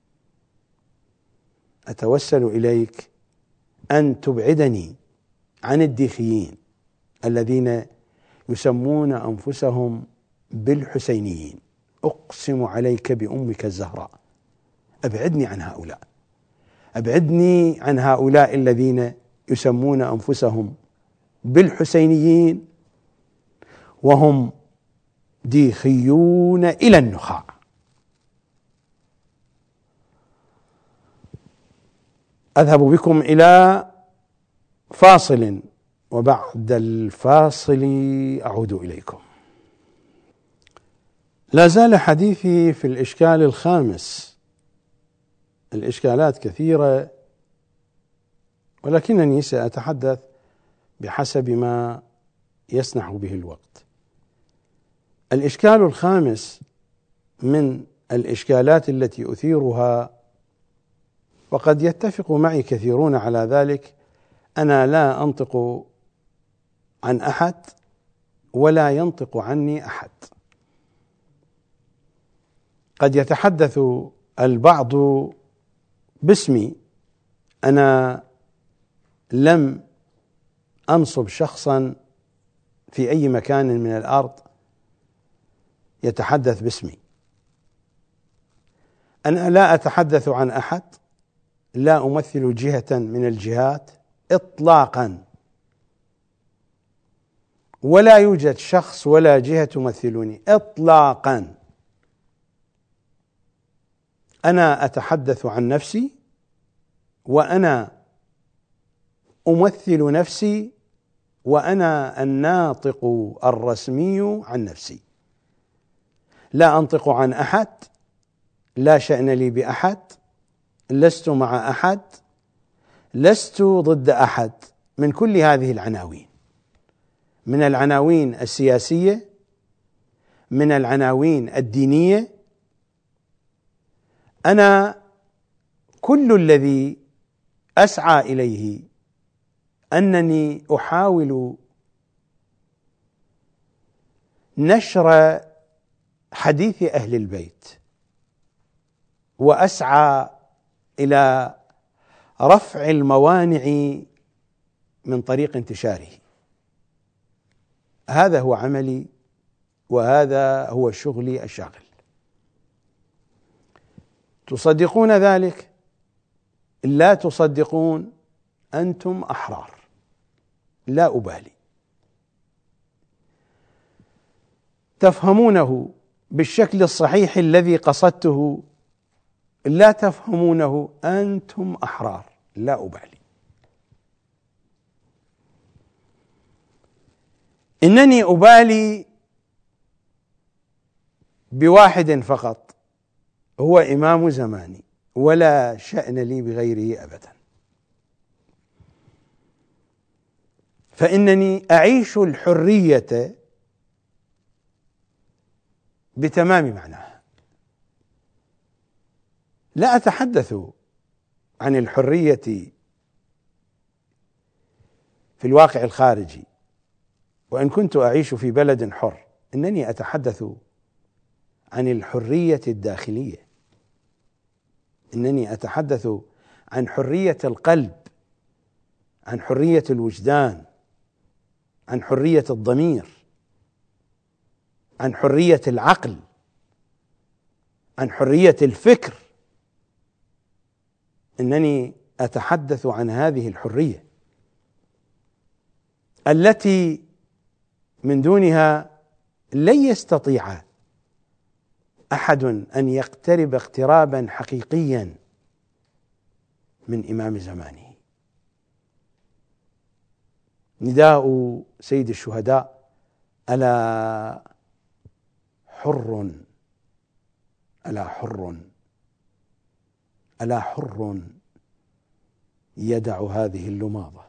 أتوسل إليك أن تبعدني عن الديخيين الذين يسمون أنفسهم بالحسينيين. أقسم عليك بأمك الزهراء، أبعدني عن هؤلاء، أبعدني عن هؤلاء الذين يسمون أنفسهم بالحسينيين وهم ديخيون إلى النخاع. أذهب بكم إلى فاصل، وبعد الفاصل أعود إليكم. لا زال حديثي في الإشكال الخامس. الإشكالات كثيرة ولكنني سأتحدث بحسب ما يسنح به الوقت. الإشكال الخامس من الإشكالات التي أثيرها، وقد يتفق معي كثيرون على ذلك، أنا لا أنطق عن أحد ولا ينطق عني أحد. قد يتحدث البعض باسمي، أنا لم أنصب شخصا في أي مكان من الأرض يتحدث باسمي. أنا لا أتحدث عن أحد، لا أمثل جهة من الجهات إطلاقا، ولا يوجد شخص ولا جهة تمثلني إطلاقا. أنا أتحدث عن نفسي وأنا أمثل نفسي وأنا الناطق الرسمي عن نفسي، لا أنطق عن أحد، لا شأن لي بأحد، لست مع أحد، لست ضد أحد، من كل هذه العناوين، من العناوين السياسية، من العناوين الدينية. أنا كل الذي أسعى إليه أنني أحاول نشر حديث أهل البيت، وأسعى إلى رفع الموانع من طريق انتشاره. هذا هو عملي وهذا هو شغلي الشاغل. تصدقون ذلك؟ لا تصدقون، أنتم أحرار، لا أبالي. تفهمونه بالشكل الصحيح الذي قصدته، لا تفهمونه، أنتم أحرار، لا أبالي. إنني أبالي بواحد فقط، هو إمام زماني، ولا شأن لي بغيره أبدا، فإنني أعيش الحرية بتمام معناها. لا أتحدث عن الحرية في الواقع الخارجي، وإن كنت أعيش في بلد حر، إنني أتحدث عن الحرية الداخلية، إنني أتحدث عن حرية القلب، عن حرية الوجدان، عن حرية الضمير، عن حرية العقل، عن حرية الفكر. إنني أتحدث عن هذه الحرية التي من دونها لن يستطيع أحد أن يقترب اقترابا حقيقيا من إمام زمانه. نداء سيد الشهداء: ألا حر، ألا حر، ألا حر يدع هذه اللماضة.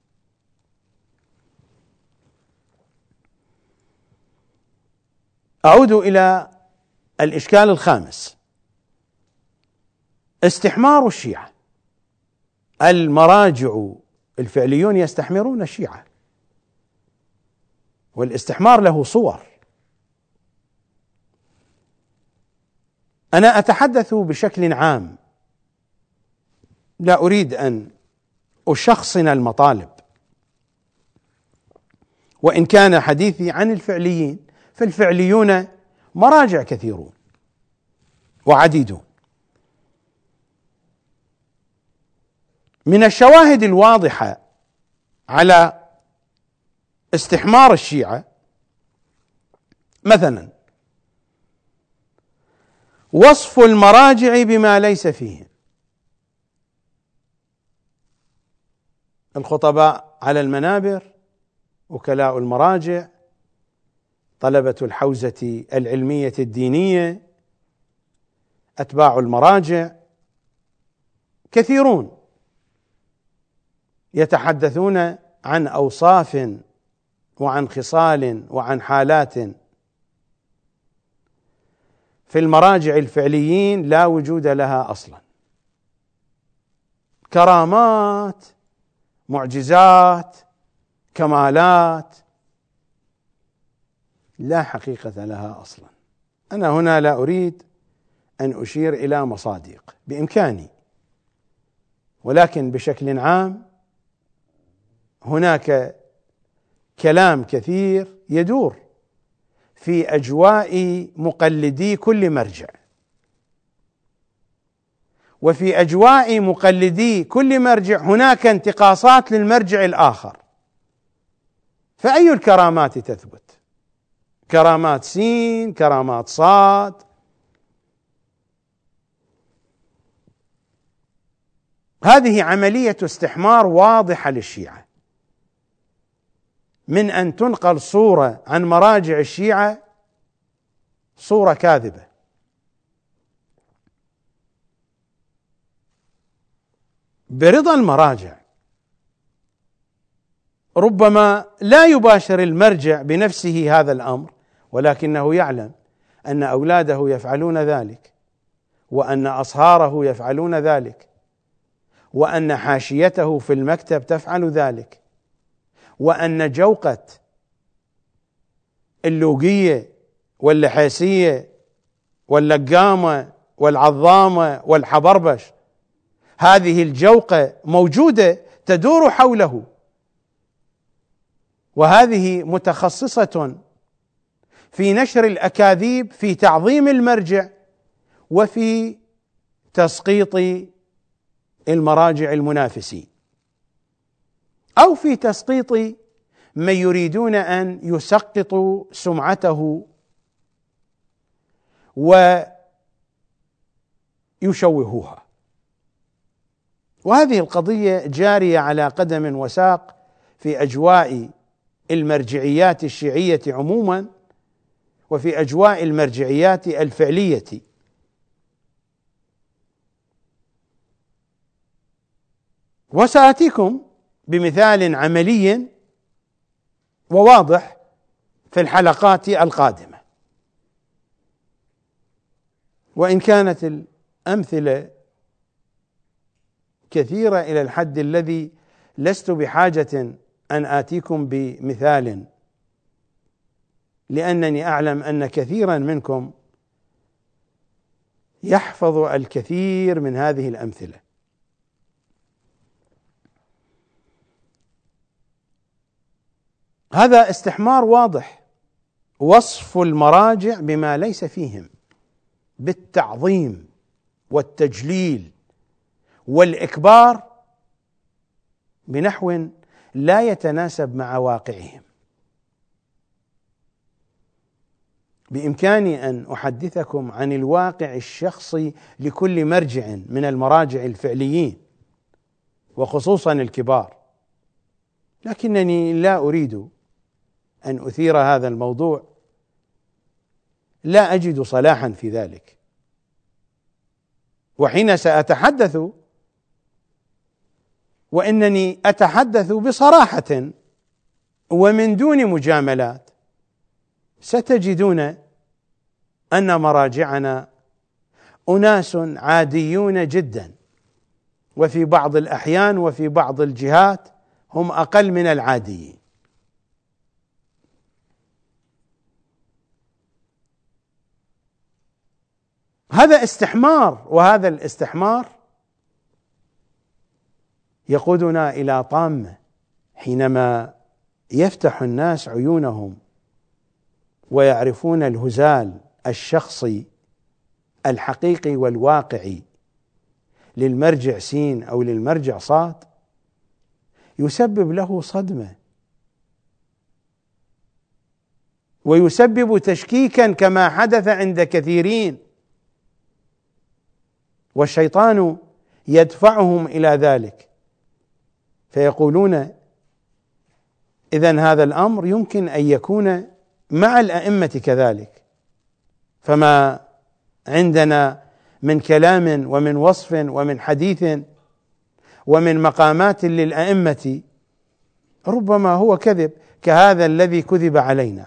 أعود إلى الإشكال الخامس: استحمار الشيعة. المراجع الفعليون يستحمرون الشيعة، والاستحمار له صور. أنا أتحدث بشكل عام، لا أريد أن أشخصن المطالب، وإن كان حديثي عن الفعليين، فالفعليون مراجع كثيرون وعديدون. من الشواهد الواضحة على استحمار الشيعة مثلا وصف المراجع بما ليس فيهم. الخطباء على المنابر، وكلاء المراجع، طلبة الحوزة العلمية الدينية، أتباع المراجع، كثيرون يتحدثون عن أوصاف وعن خصال وعن حالات في المراجع الفعليين لا وجود لها أصلا، كرامات، معجزات، كمالات لا حقيقة لها أصلا. أنا هنا لا أريد أن أشير إلى مصادق، بإمكاني، ولكن بشكل عام هناك كلام كثير يدور في أجواء مقلدي كل مرجع، وفي أجواء مقلدي كل مرجع هناك انتقاصات للمرجع الآخر. فأي الكرامات تثبت؟ كرامات سين، كرامات صاد. هذه عملية استحمار واضحة للشيعة، من أن تنقل صورة عن مراجع الشيعة صورة كاذبة. برضا المراجع، ربما لا يباشر المرجع بنفسه هذا الأمر، ولكنه يعلم أن أولاده يفعلون ذلك، وأن أصهاره يفعلون ذلك، وأن حاشيته في المكتب تفعل ذلك، وأن جوقة اللوقية واللحيسية واللقامة والعظامة والحبربش هذه الجوقة موجودة تدور حوله، وهذه متخصصة في نشر الأكاذيب في تعظيم المرجع وفي تسقيط المراجع المنافسين، أو في تسقيط من يريدون أن يسقطوا سمعته ويشوهوها. وهذه القضية جارية على قدم وساق في أجواء المرجعيات الشيعية عموما، وفي أجواء المرجعيات الفعلية. وسآتيكم بمثال عملي وواضح في الحلقات القادمة، وإن كانت الأمثلة كثيرة إلى الحد الذي لست بحاجة أن آتيكم بمثال، لأنني أعلم أن كثيرا منكم يحفظ الكثير من هذه الأمثلة. هذا استحمار واضح، وصف المراجع بما ليس فيهم بالتعظيم والتجليل والإكبار بنحو لا يتناسب مع واقعهم. بإمكاني أن أحدثكم عن الواقع الشخصي لكل مرجع من المراجع الفعليين وخصوصا الكبار، لكنني لا أريد أن أثير هذا الموضوع، لا أجد صلاحا في ذلك. وحين سأتحدث، وإنني أتحدث بصراحة ومن دون مجاملات، ستجدون أن مراجعنا أناس عاديون جدا، وفي بعض الأحيان وفي بعض الجهات هم أقل من العاديين. هذا استحمار، وهذا الاستحمار يقودنا إلى طامة حينما يفتح الناس عيونهم ويعرفون الهزال الشخصي الحقيقي والواقعي للمرجع سين أو للمرجع صاد، يسبب له صدمة ويسبب تشكيكا كما حدث عند كثيرين، والشيطان يدفعهم إلى ذلك، فيقولون إذن هذا الأمر يمكن أن يكون مع الأئمة كذلك، فما عندنا من كلام ومن وصف ومن حديث ومن مقامات للأئمة ربما هو كذب كهذا الذي كذب علينا.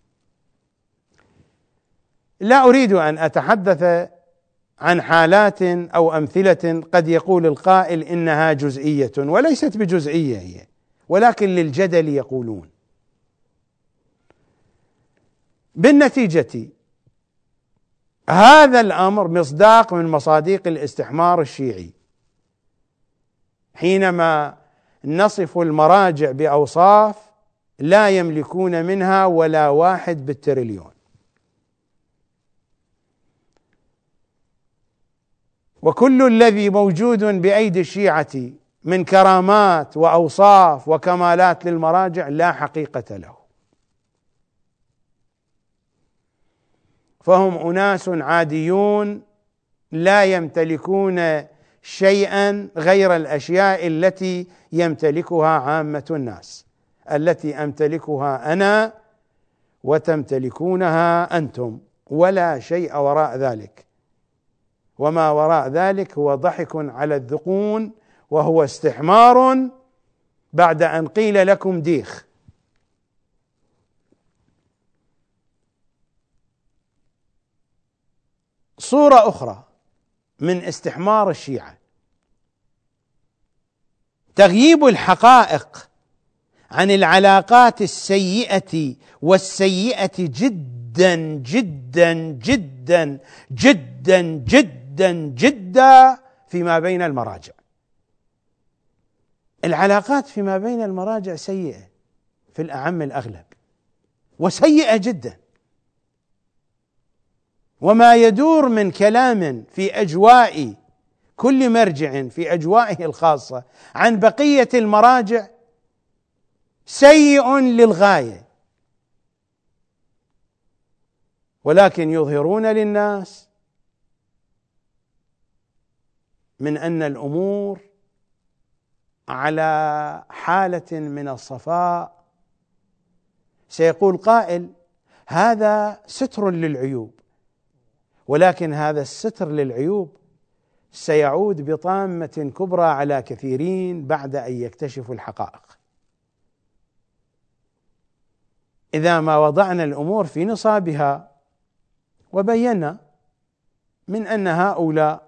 لا أريد أن أتحدث عن حالات أو أمثلة قد يقول القائل إنها جزئية، وليست بجزئية هي، ولكن للجدل يقولون. بالنتيجة هذا الأمر مصداق من مصاديق الاستحمار الشيعي، حينما نصف المراجع بأوصاف لا يملكون منها ولا واحد بالتريليون. وكل الذي موجود بأيدي الشيعة من كرامات وأوصاف وكمالات للمراجع لا حقيقة له، فهم أناس عاديون لا يمتلكون شيئا غير الأشياء التي يمتلكها عامة الناس، التي أمتلكها أنا وتمتلكونها أنتم، ولا شيء وراء ذلك. وما وراء ذلك هو ضحك على الذقون، وهو استحمار بعد أن قيل لكم ديخ. صورة أخرى من استحمار الشيعة: تغييب الحقائق عن العلاقات السيئة والسيئة جدا جدا جدا جدا جدا جدا فيما بين المراجع. العلاقات فيما بين المراجع سيئة في الأعم الأغلب، وسيئة جدا، وما يدور من كلام في أجواء كل مرجع في أجوائه الخاصة عن بقية المراجع سيء للغاية، ولكن يظهرون للناس من أن الأمور على حالة من الصفاء. سيقول قائل: هذا ستر للعيوب، ولكن هذا الستر للعيوب سيعود بطامة كبرى على كثيرين بعد أن يكتشفوا الحقائق. إذا ما وضعنا الأمور في نصابها وبينا من أن هؤلاء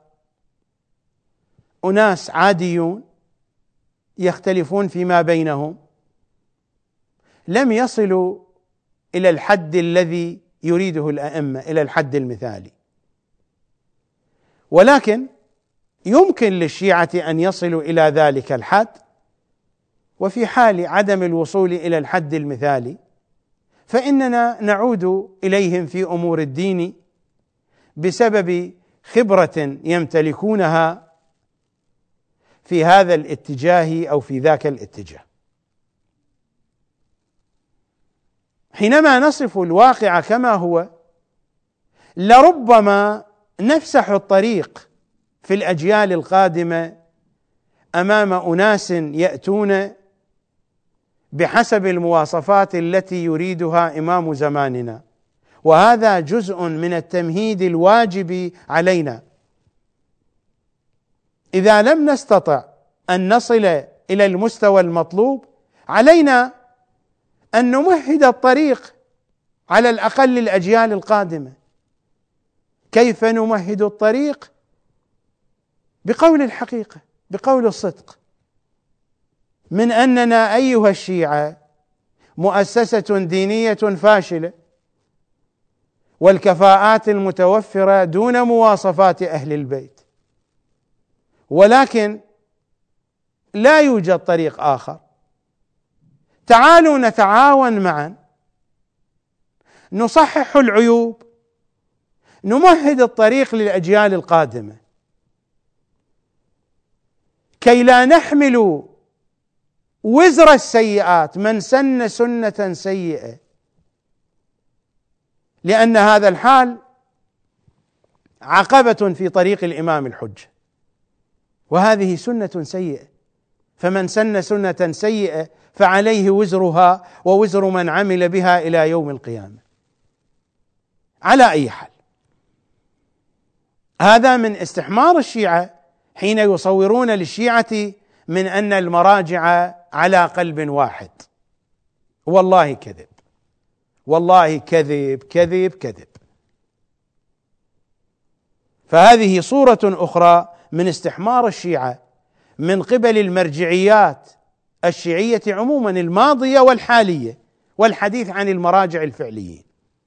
أناس عاديون يختلفون فيما بينهم، لم يصلوا إلى الحد الذي يريده الأئمة، إلى الحد المثالي، ولكن يمكن للشيعة أن يصلوا إلى ذلك الحد، وفي حال عدم الوصول إلى الحد المثالي فإننا نعود إليهم في أمور الدين بسبب خبرة يمتلكونها في هذا الاتجاه أو في ذاك الاتجاه. حينما نصف الواقع كما هو لربما نفسح الطريق في الأجيال القادمة أمام أناس يأتون بحسب المواصفات التي يريدها إمام زماننا، وهذا جزء من التمهيد الواجب علينا. إذا لم نستطع أن نصل إلى المستوى المطلوب علينا أن نمهد الطريق على الأقل للأجيال القادمة. كيف نمهد الطريق؟ بقول الحقيقة، بقول الصدق، من أننا أيها الشيعة مؤسسة دينية فاشلة، والكفاءات المتوفرة دون مواصفات أهل البيت، ولكن لا يوجد طريق آخر. تعالوا نتعاون معا، نصحح العيوب، نمهد الطريق للأجيال القادمة كي لا نحمل وزر السيئات من سن سنة سيئة، لأن هذا الحال عقبة في طريق الإمام الحجة، وهذه سنة سيئة، فمن سن سنة سيئة فعليه وزرها ووزر من عمل بها إلى يوم القيامة. على أي حال، هذا من استحمار الشيعة حين يصورون للشيعة من أن المراجع على قلب واحد. والله كذب، والله كذب كذب كذب. فهذه صورة أخرى من استحمار الشيعة من قبل المرجعيات الشيعية عموما الماضية والحالية، والحديث عن المراجع الفعليين.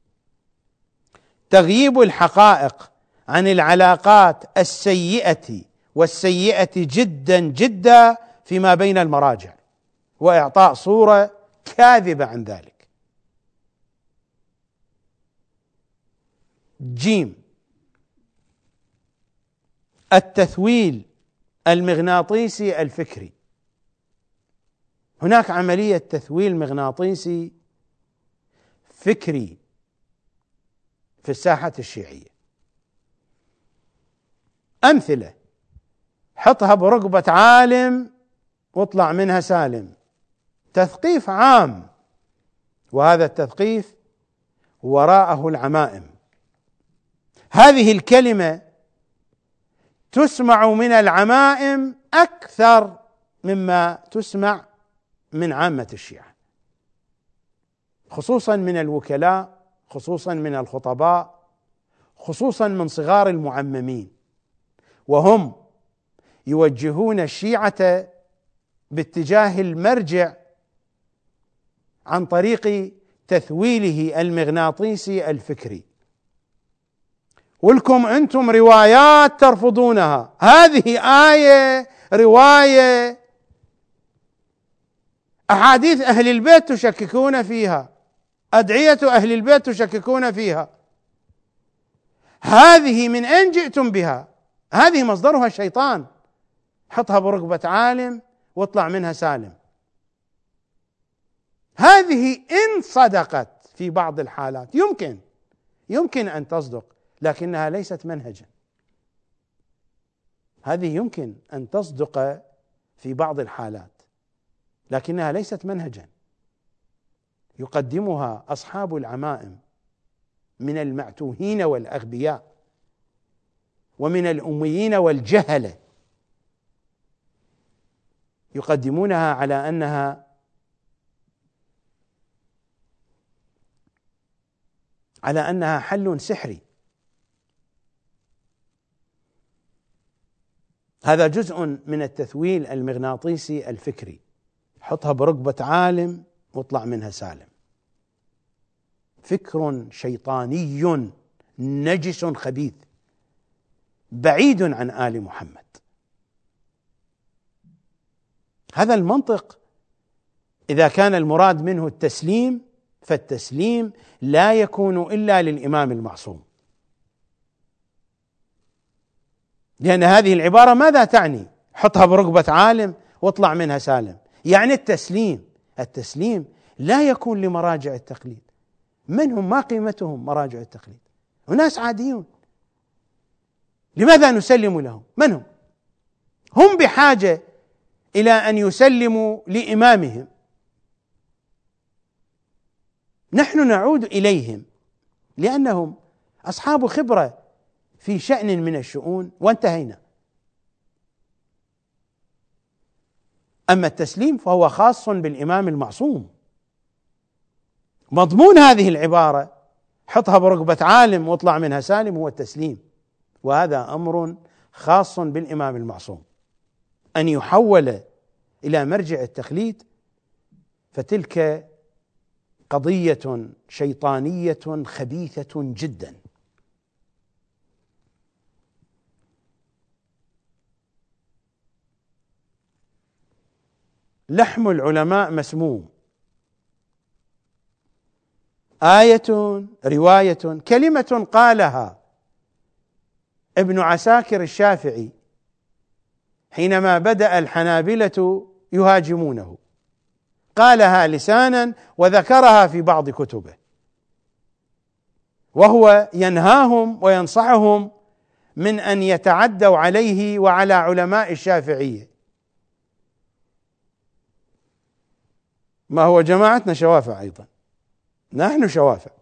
تغييب الحقائق عن العلاقات السيئة والسيئة جدا جدا فيما بين المراجع، وإعطاء صورة كاذبة عن ذلك. جيم، التثويل المغناطيسي الفكري. هناك عملية تثويل مغناطيسي فكري في الساحة الشيعية. أمثلة: حطها برقبة عالم واطلع منها سالم. تثقيف عام، وهذا التثقيف وراءه العمائم. هذه الكلمة تسمع من العمائم أكثر مما تسمع من عامة الشيعة، خصوصا من الوكلاء، خصوصا من الخطباء، خصوصا من صغار المعممين، وهم يوجهون الشيعة باتجاه المرجع عن طريق تثويله المغناطيسي الفكري. ولكم أنتم روايات ترفضونها، هذه آية رواية، أحاديث أهل البيت تشككون فيها، أدعية أهل البيت تشككون فيها، هذه من أين جئتم بها؟ هذه مصدرها الشيطان، حطها برقبة عالم واطلع منها سالم. هذه إن صدقت في بعض الحالات يمكن يمكن أن تصدق، لكنها ليست منهجا. هذه يمكن أن تصدق في بعض الحالات لكنها ليست منهجا. يقدمها أصحاب العمائم من المعتوهين والأغبياء ومن الأميين والجهلة، يقدمونها على أنها على أنها حل سحري. هذا جزء من التثويل المغناطيسي الفكري، حطها برقبة عالم واطلع منها سالم. فكر شيطاني نجس خبيث بعيد عن آل محمد. هذا المنطق إذا كان المراد منه التسليم، فالتسليم لا يكون إلا للإمام المعصوم، لأن هذه العبارة ماذا تعني؟ حطها برقبة عالم واطلع منها سالم، يعني التسليم التسليم لا يكون لمراجع التقليد. من هم؟ ما قيمتهم مراجع التقليد؟ أناس عاديون، لماذا نسلم لهم؟ من هم؟ هم بحاجة إلى أن يسلموا لإمامهم، نحن نعود إليهم لأنهم أصحاب خبرة في شأن من الشؤون وانتهينا. أما التسليم فهو خاص بالإمام المعصوم. مضمون هذه العبارة حطها برقبة عالم واطلع منها سالم هو التسليم، وهذا أمر خاص بالإمام المعصوم. أن يحول إلى مرجع التقليد فتلك قضية شيطانية خبيثة جدا. لحم العلماء مسموم، آية رواية، كلمة قالها ابن عساكر الشافعي حينما بدأ الحنابلة يهاجمونه، قالها لسانا وذكرها في بعض كتبه، وهو ينهاهم وينصحهم من أن يتعدوا عليه وعلى علماء الشافعية. ما هو جماعتنا شوافع أيضا، نحن شوافع.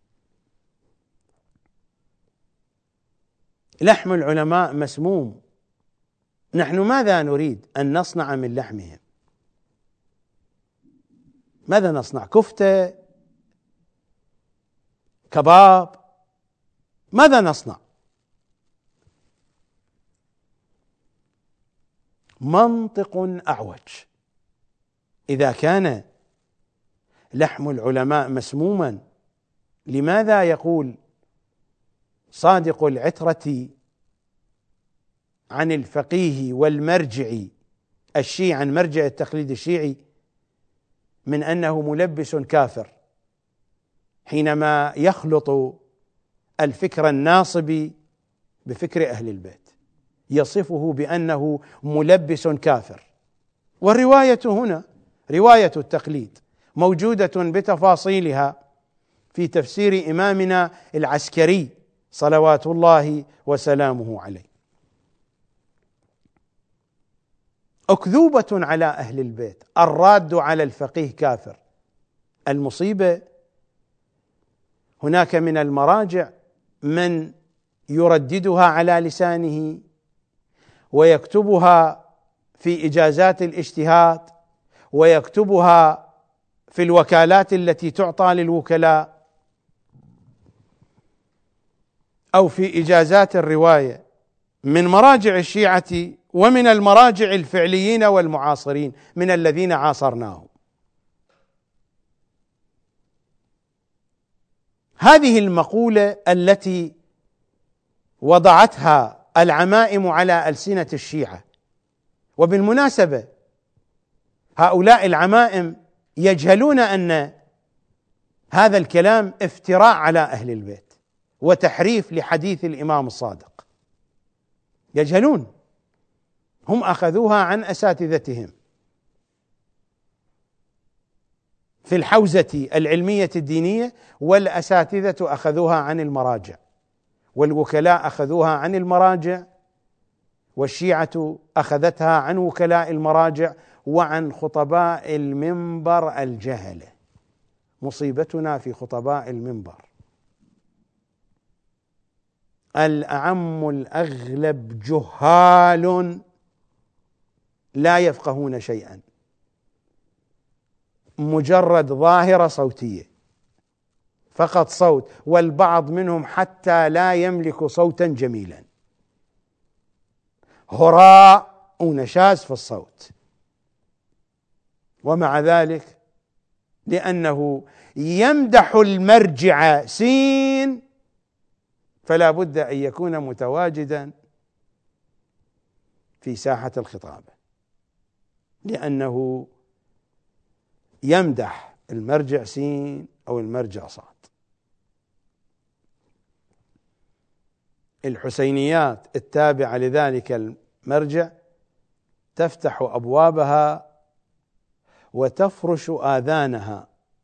لحم العلماء مسموم، نحن ماذا نريد أن نصنع من لحمهم؟ ماذا نصنع؟ كفتة؟ كباب؟ ماذا نصنع؟ منطق أعوج. إذا كان لحم العلماء مسموما، لماذا يقول صادق العترة عن الفقيه والمرجعي الشيعي، عن مرجع التقليد الشيعي، من أنه ملبس كافر، حينما يخلط الفكر الناصبي بفكر أهل البيت يصفه بأنه ملبس كافر؟ والرواية هنا رواية التقليد موجودة بتفاصيلها في تفسير إمامنا العسكري صلوات الله وسلامه عليه. أكذوبة على أهل البيت، الراد على الفقيه كافر. المصيبة هناك من المراجع من يرددها على لسانه ويكتبها في إجازات الاجتهاد ويكتبها في الوكالات التي تعطى للوكلاء أو في إجازات الرواية من مراجع الشيعة ومن المراجع الفعليين والمعاصرين من الذين عاصرناهم. هذه المقولة التي وضعتها العمائم على ألسنة الشيعة، وبالمناسبة هؤلاء العمائم يجهلون أن هذا الكلام افتراء على أهل البيت وتحريف لحديث الإمام الصادق، يجهلون، هم أخذوها عن أساتذتهم في الحوزة العلمية الدينية، والأساتذة أخذوها عن المراجع، والوكلاء أخذوها عن المراجع، والشيعة أخذتها عن وكلاء المراجع وعن خطباء المنبر الجهلة. مصيبتنا في خطباء المنبر، الأعم الأغلب جهال لا يفقهون شيئا، مجرد ظاهرة صوتية فقط، صوت، والبعض منهم حتى لا يملك صوتا جميلا، هراء ونشاز في الصوت، ومع ذلك لأنه يمدح المرجع سين فلا بد أن يكون متواجدا في ساحة الخطابة، لأنه يمدح المرجع سين أو المرجع صاد. الحسينيات التابعة لذلك المرجع تفتح أبوابها وتفرش آذانها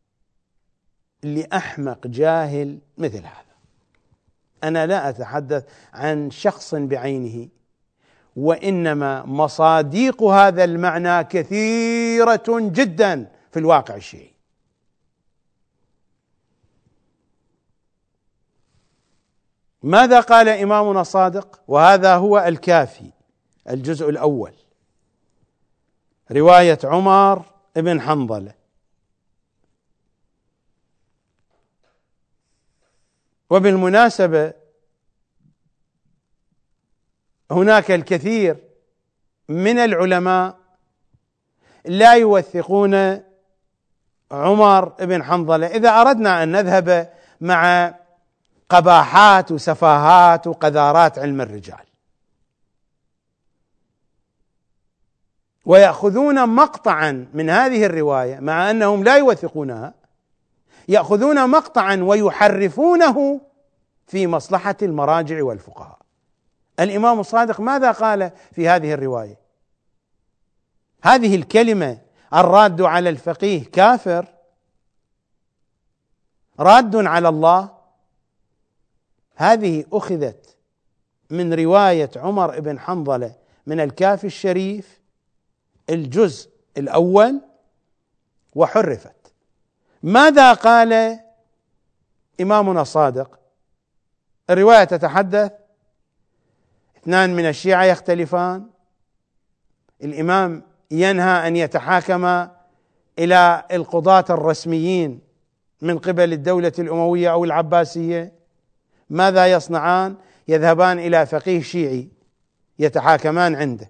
لأحمق جاهل مثل هذا. أنا لا أتحدث عن شخص بعينه، وإنما مصاديق هذا المعنى كثيرة جدا في الواقع الشيعي. ماذا قال إمامنا الصادق؟ وهذا هو الكافي، الجزء الأول، رواية عمر بن حنظلة. وبالمناسبة هناك الكثير من العلماء لا يوثقون عمر بن حنظلة. إذا أردنا أن نذهب مع قباحات وسفاهات وقذارات علم الرجال، ويأخذون مقطعا من هذه الرواية مع أنهم لا يوثقونها، يأخذون مقطعا ويحرفونه في مصلحة المراجع والفقهاء. الإمام الصادق ماذا قال في هذه الرواية؟ هذه الكلمة الراد على الفقيه كافر، راد على الله، هذه أخذت من رواية عمر بن حنظلة من الكافي الشريف الجزء الأول وحرفت. ماذا قال إمامنا الصادق؟ الرواية تتحدث اثنان من الشيعة يختلفان، الإمام ينهى أن يتحاكم إلى القضاة الرسميين من قبل الدولة الأموية أو العباسية، ماذا يصنعان؟ يذهبان إلى فقيه شيعي يتحاكمان عنده.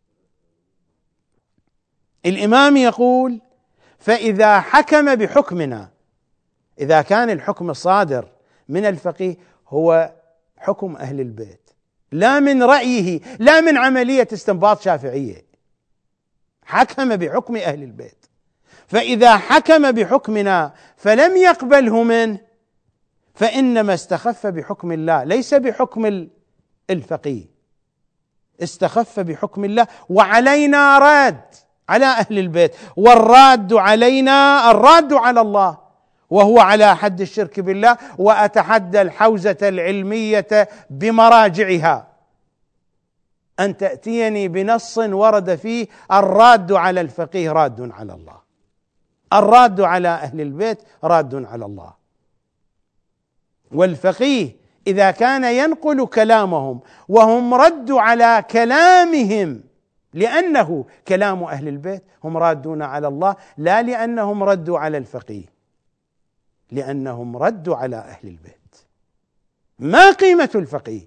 الإمام يقول: فإذا حكم بحكمنا، إذا كان الحكم الصادر من الفقيه هو حكم أهل البيت لا من رأيه، لا من عملية استنباط شافعية، حكم بحكم أهل البيت، فإذا حكم بحكمنا فلم يقبله منه فإنما استخف بحكم الله ليس بحكم الفقيه، استخف بحكم الله، وعلينا راد على أهل البيت، والراد علينا الراد على الله، وهو على حد الشرك بالله. وأتحدى الحوزة العلمية بمراجعها أن تأتيني بنص ورد فيه الراد على الفقيه راد على الله، الراد على أهل البيت راد على الله. والفقيه إذا كان ينقل كلامهم وهم ردوا على كلامهم لأنه كلام أهل البيت، هم رادون على الله، لا لأنهم ردوا على الفقيه، لأنهم ردوا على أهل البيت. ما قيمة الفقيه؟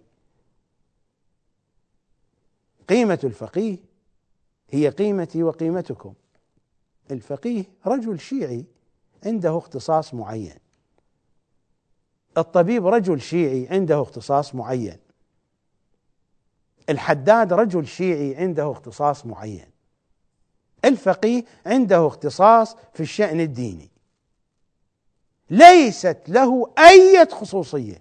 قيمة الفقيه هي قيمتي وقيمتكم. الفقيه رجل شيعي عنده اختصاص معين، الطبيب رجل شيعي عنده اختصاص معين، الحداد رجل شيعي عنده اختصاص معين، الفقيه عنده اختصاص في الشأن الديني ليست له أي خصوصية،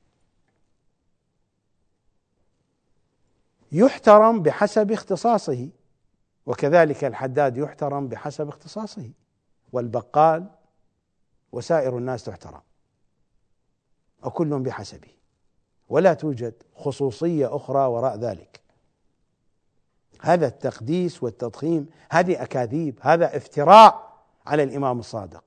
يحترم بحسب اختصاصه، وكذلك الحداد يحترم بحسب اختصاصه، والبقال وسائر الناس تحترم، وكل بحسبه، ولا توجد خصوصية أخرى وراء ذلك. هذا التقديس والتضخيم هذه أكاذيب، هذا افتراء على الإمام الصادق.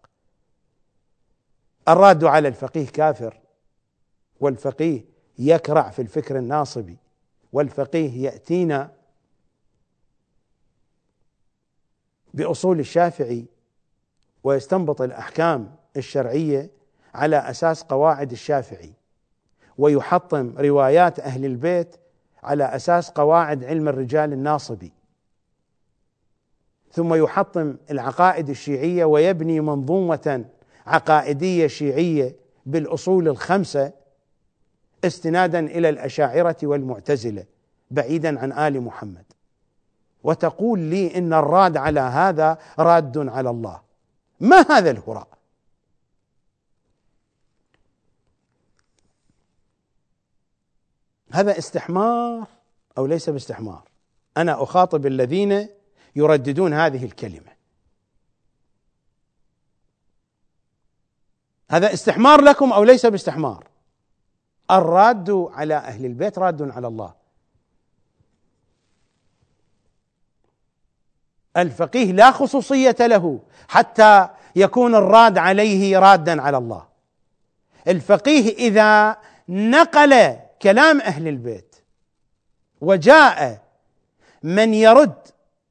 الراد على الفقيه كافر، والفقيه يكرع في الفكر الناصبي، والفقيه يأتينا بأصول الشافعي ويستنبط الأحكام الشرعية على أساس قواعد الشافعي، ويحطم روايات أهل البيت على أساس قواعد علم الرجال الناصبي، ثم يحطم العقائد الشيعية ويبني منظومة عقائدية شيعية بالأصول الخمسة استنادا إلى الأشاعرة والمعتزلة بعيدا عن آل محمد، وتقول لي إن الراد على هذا راد على الله. ما هذا الهراء؟ هذا استحمار أو ليس باستحمار؟ أنا أخاطب الذين يرددون هذه الكلمة. هذا استحمار لكم أو ليس باستحمار؟ الراد على أهل البيت راد على الله. الفقيه لا خصوصية له حتى يكون الراد عليه رادا على الله. الفقيه إذا نقل كلام أهل البيت وجاء من يرد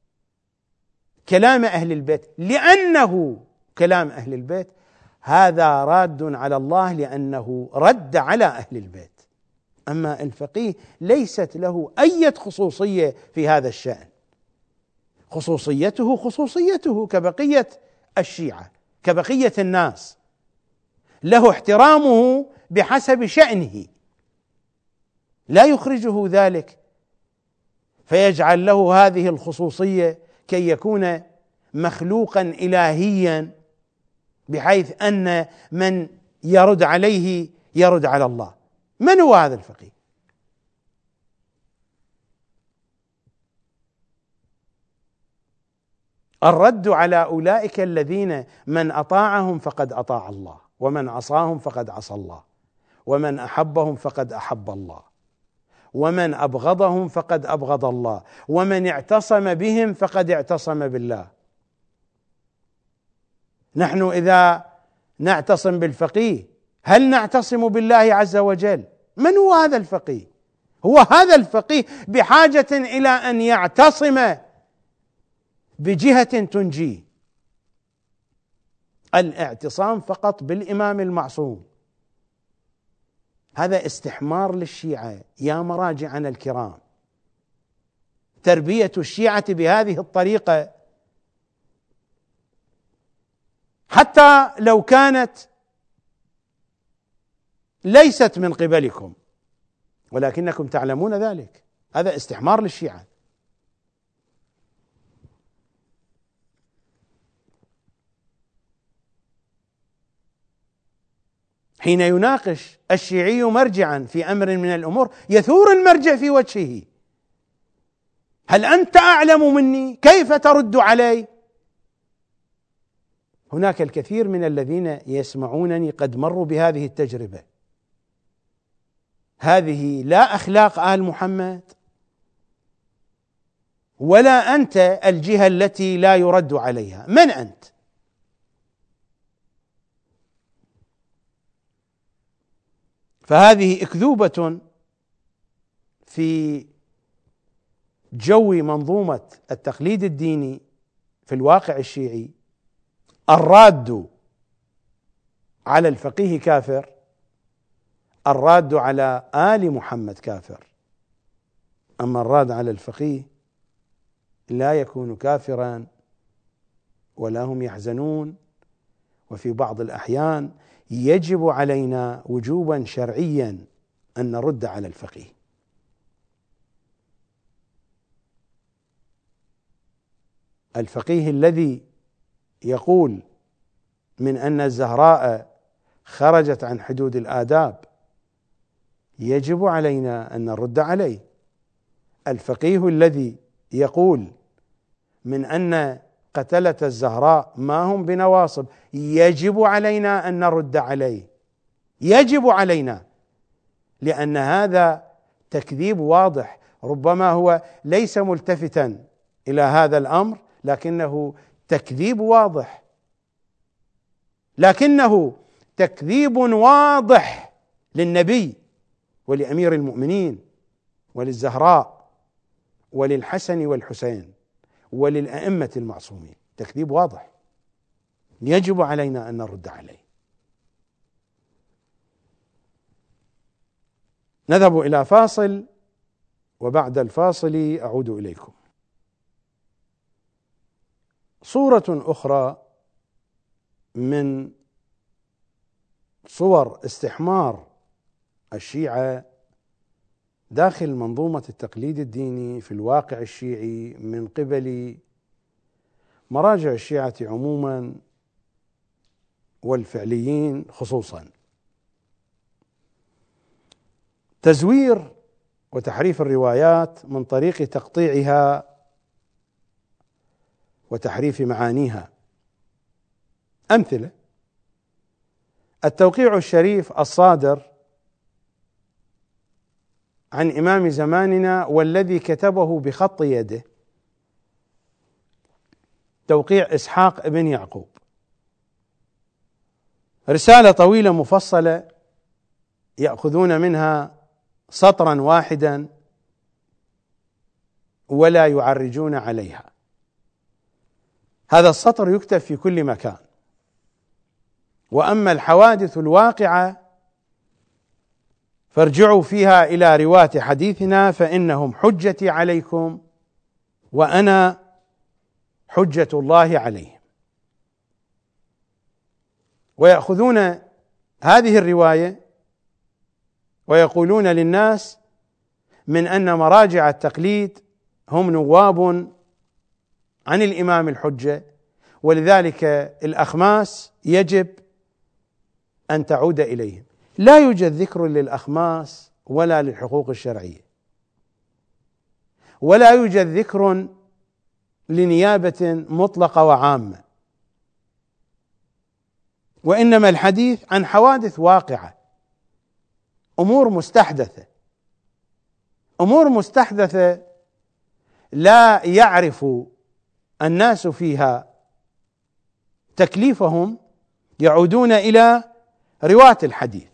كلام أهل البيت لأنه كلام أهل البيت، هذا راد على الله لأنه رد على أهل البيت. أما الفقيه ليست له أي خصوصية في هذا الشأن، خصوصيته خصوصيته كبقية الشيعة، كبقية الناس، له احترامه بحسب شأنه، لا يخرجه ذلك فيجعل له هذه الخصوصية كي يكون مخلوقا إلهيا بحيث أن من يرد عليه يرد على الله. من هو هذا الفقيه؟ الرد على أولئك الذين من أطاعهم فقد أطاع الله، ومن عصاهم فقد عصى الله، ومن أحبهم فقد أحب الله، ومن أبغضهم فقد أبغض الله، ومن اعتصم بهم فقد اعتصم بالله. نحن إذا نعتصم بالفقيه هل نعتصم بالله عز وجل؟ من هو هذا الفقيه؟ هو هذا الفقيه بحاجة إلى أن يعتصم بجهة تنجيه. الاعتصام فقط بالإمام المعصوم. هذا استحمار للشيعة يا مراجعنا الكرام. تربية الشيعة بهذه الطريقة حتى لو كانت ليست من قبلكم ولكنكم تعلمون ذلك، هذا استحمار للشيعة. حين يناقش الشيعي مرجعا في أمر من الأمور يثور المرجع في وجهه: هل أنت أعلم مني؟ كيف ترد علي؟ هناك الكثير من الذين يسمعونني قد مروا بهذه التجربة. هذه لا أخلاق آل محمد، ولا أنت الجهة التي لا يرد عليها. من أنت؟ فهذه أكذوبة في جو منظومة التقليد الديني في الواقع الشيعي. الراد على الفقيه كافر، الراد على آل محمد كافر، أما الراد على الفقيه لا يكون كافرا ولا هم يحزنون. وفي بعض الأحيان يجب علينا وجوبا شرعيا أن نرد على الفقيه. الفقيه الذي يقول من أن الزهراء خرجت عن حدود الآداب يجب علينا أن نرد عليه. الفقيه الذي يقول من أن قتلة الزهراء ما هم بنواصب يجب علينا أن نرد عليه، يجب علينا، لأن هذا تكذيب واضح. ربما هو ليس ملتفتا إلى هذا الأمر لكنه تكذيب واضح، لكنه تكذيب واضح للنبي ولأمير المؤمنين وللزهراء وللحسن والحسين وللأئمة المعصومين، تكذيب واضح يجب علينا أن نرد عليه. نذهب إلى فاصل وبعد الفاصل أعود إليكم. صورة أخرى من صور استحمار الشيعة داخل منظومة التقليد الديني في الواقع الشيعي من قبل مراجع الشيعة عموما والفعليين خصوصا: تزوير وتحريف الروايات من طريق تقطيعها وتحريف معانيها. أمثلة: التوقيع الشريف الصادر عن إمام زماننا والذي كتبه بخط يده، توقيع إسحاق بن يعقوب، رسالة طويلة مفصلة يأخذون منها سطرا واحدا ولا يعرجون عليها. هذا السطر يكتب في كل مكان. وأما الحوادث الواقعة فارجعوا فيها إلى رواة حديثنا فإنهم حجتي عليكم وأنا حجة الله عليهم. ويأخذون هذه الرواية ويقولون للناس من أن مراجع التقليد هم نواب عن الإمام الحجة، ولذلك الأخماس يجب أن تعود إليهم. لا يوجد ذكر للأخماس ولا للحقوق الشرعية، ولا يوجد ذكر لنيابة مطلقة وعامة، وإنما الحديث عن حوادث واقعة، أمور مستحدثة، أمور مستحدثة لا يعرف الناس فيها تكليفهم، يعودون إلى رواة الحديث.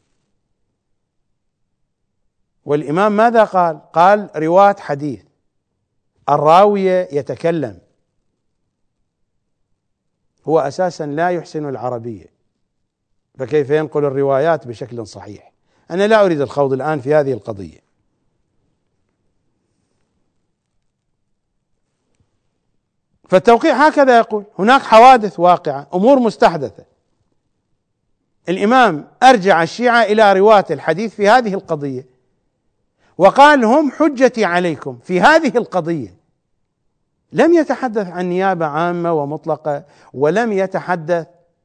والإمام ماذا قال؟ قال رواة حديث، الراوية يتكلم، هو أساسا لا يحسن العربية، فكيف ينقل الروايات بشكل صحيح؟ أنا لا أريد الخوض الآن في هذه القضية. فالتوقيع هكذا يقول: هناك حوادث واقعة، أمور مستحدثة. الإمام أرجع الشيعة إلى رواة الحديث في هذه القضية وقال هم حجتي عليكم في هذه القضية. لم يتحدث عن نيابة عامة ومطلقة، ولم يتحدث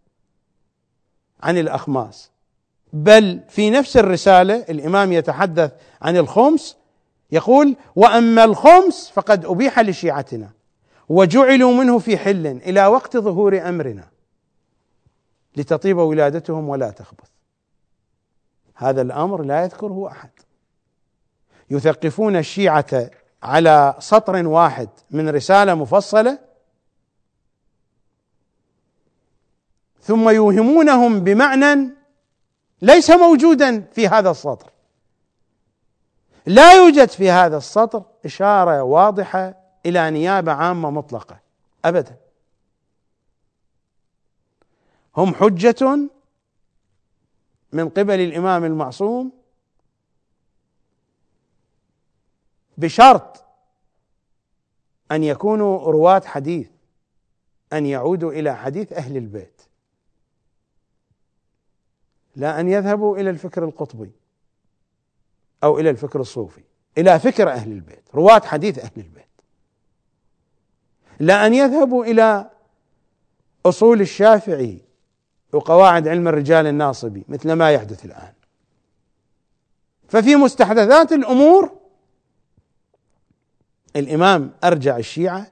عن الأخماس، بل في نفس الرسالة الإمام يتحدث عن الخمس، يقول: وأما الخمس فقد أبيح لشيعتنا وجعلوا منه في حل إلى وقت ظهور أمرنا لتطيب ولادتهم ولا تخبث. هذا الأمر لا يذكره أحد. يثقفون الشيعة على سطر واحد من رسالة مفصلة، ثم يوهمونهم بمعنى ليس موجودا في هذا السطر. لا يوجد في هذا السطر إشارة واضحة إلى نيابة عامة مطلقة أبدا. هم حجة من قبل الإمام المعصوم بشرط أن يكونوا رواة حديث، أن يعودوا إلى حديث أهل البيت، لا أن يذهبوا إلى الفكر القطبي أو إلى الفكر الصوفي، إلى فكر أهل البيت، رواة حديث أهل البيت، لا أن يذهبوا إلى أصول الشافعي وقواعد علم الرجال الناصبي مثل ما يحدث الآن. ففي مستحدثات الأمور الإمام أرجع الشيعة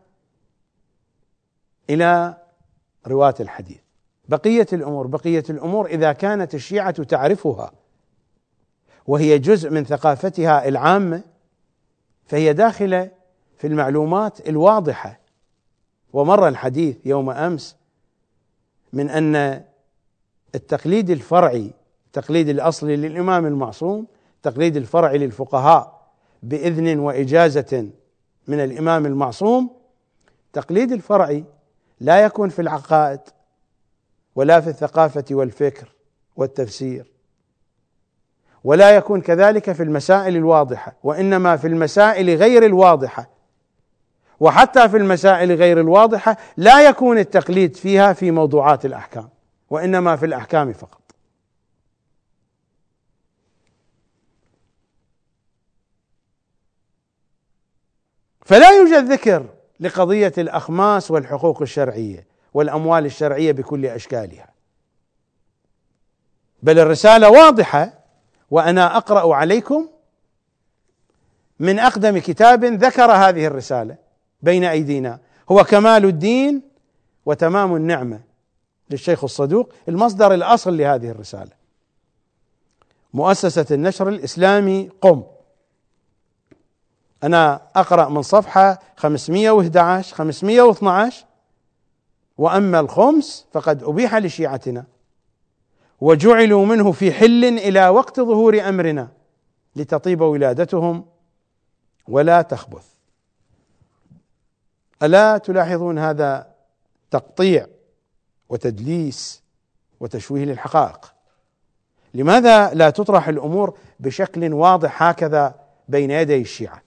إلى رواة الحديث. بقية الأمور بقية الأمور إذا كانت الشيعة تعرفها وهي جزء من ثقافتها العامة فهي داخلة في المعلومات الواضحة. ومر الحديث يوم أمس من أن التقليد الفرعي، التقليد الأصلي للإمام المعصوم، التقليد الفرعي للفقهاء بإذن وإجازة من الإمام المعصوم، التقليد الفرعي لا يكون في العقائد ولا في الثقافة والفكر والتفسير، ولا يكون كذلك في المسائل الواضحة، وإنما في المسائل غير الواضحة. وحتى في المسائل غير الواضحة لا يكون التقليد فيها في موضوعات الأحكام، وإنما في الأحكام فقط. فلا يوجد ذكر لقضية الأخماس والحقوق الشرعية والأموال الشرعية بكل أشكالها، بل الرسالة واضحة. وأنا أقرأ عليكم من أقدم كتاب ذكر هذه الرسالة بين أيدينا، هو كمال الدين وتمام النعمة للشيخ الصدوق، المصدر الأصل لهذه الرسالة، مؤسسة النشر الإسلامي قم. أنا أقرأ من صفحة خمسمائة وأحد عشر خمسمائة واثني عشر: وأما الخمس فقد أبيح لشيعتنا وجعلوا منه في حل إلى وقت ظهور أمرنا لتطيب ولادتهم ولا تخبث. ألا تلاحظون هذا تقطيع وتدليس وتشويه للحقائق؟ لماذا لا تطرح الأمور بشكل واضح هكذا بين يدي الشيعة؟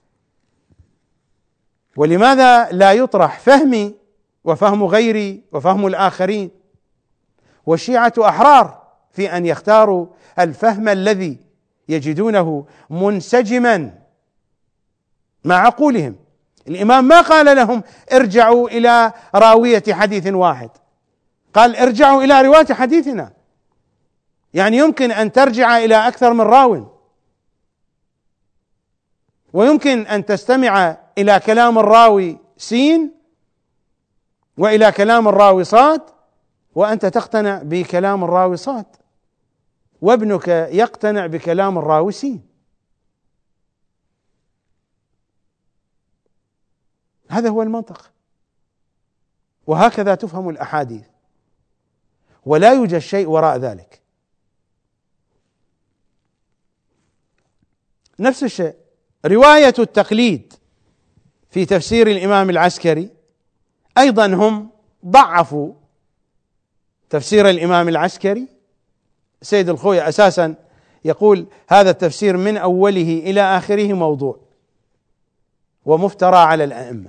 ولماذا لا يطرح فهمي وفهم غيري وفهم الآخرين؟ والشيعة أحرار في أن يختاروا الفهم الذي يجدونه منسجما مع عقولهم. الإمام ما قال لهم ارجعوا إلى راوية حديث واحد، قال ارجعوا إلى رواية حديثنا. يعني يمكن أن ترجع إلى أكثر من راو، ويمكن أن تستمع إلى كلام الراوي سين وإلى كلام الراوي صاد، وأنت تقتنع بكلام الراوي صاد، وابنك يقتنع بكلام الراوي سين. هذا هو المنطق، وهكذا تفهم الأحاديث، ولا يوجد شيء وراء ذلك. نفس الشيء رواية التقليد في تفسير الإمام العسكري، أيضا هم ضعفوا تفسير الإمام العسكري. سيد الخوي أساسا يقول هذا التفسير من أوله إلى آخره موضوع ومفترى على الأئمة،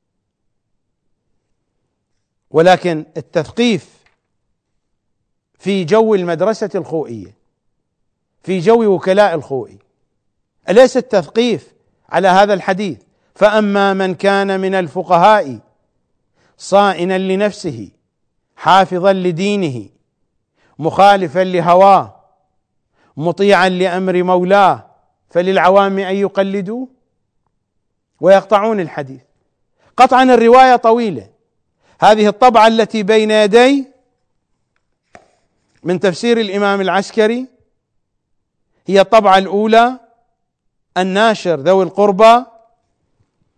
ولكن التثقيف في جو المدرسة الخوئية، في جو وكلاء الخوئي، أليس التثقيف على هذا الحديث: فأما من كان من الفقهاء صائنا لنفسه حافظا لدينه مخالفا لهواه مطيعا لأمر مولاه فللعوام أن يقلدوا، ويقطعون الحديث. قطعا الرواية طويلة. هذه الطبعة التي بين يدي من تفسير الإمام العسكري هي الطبعة الأولى، الناشر ذوي القربى،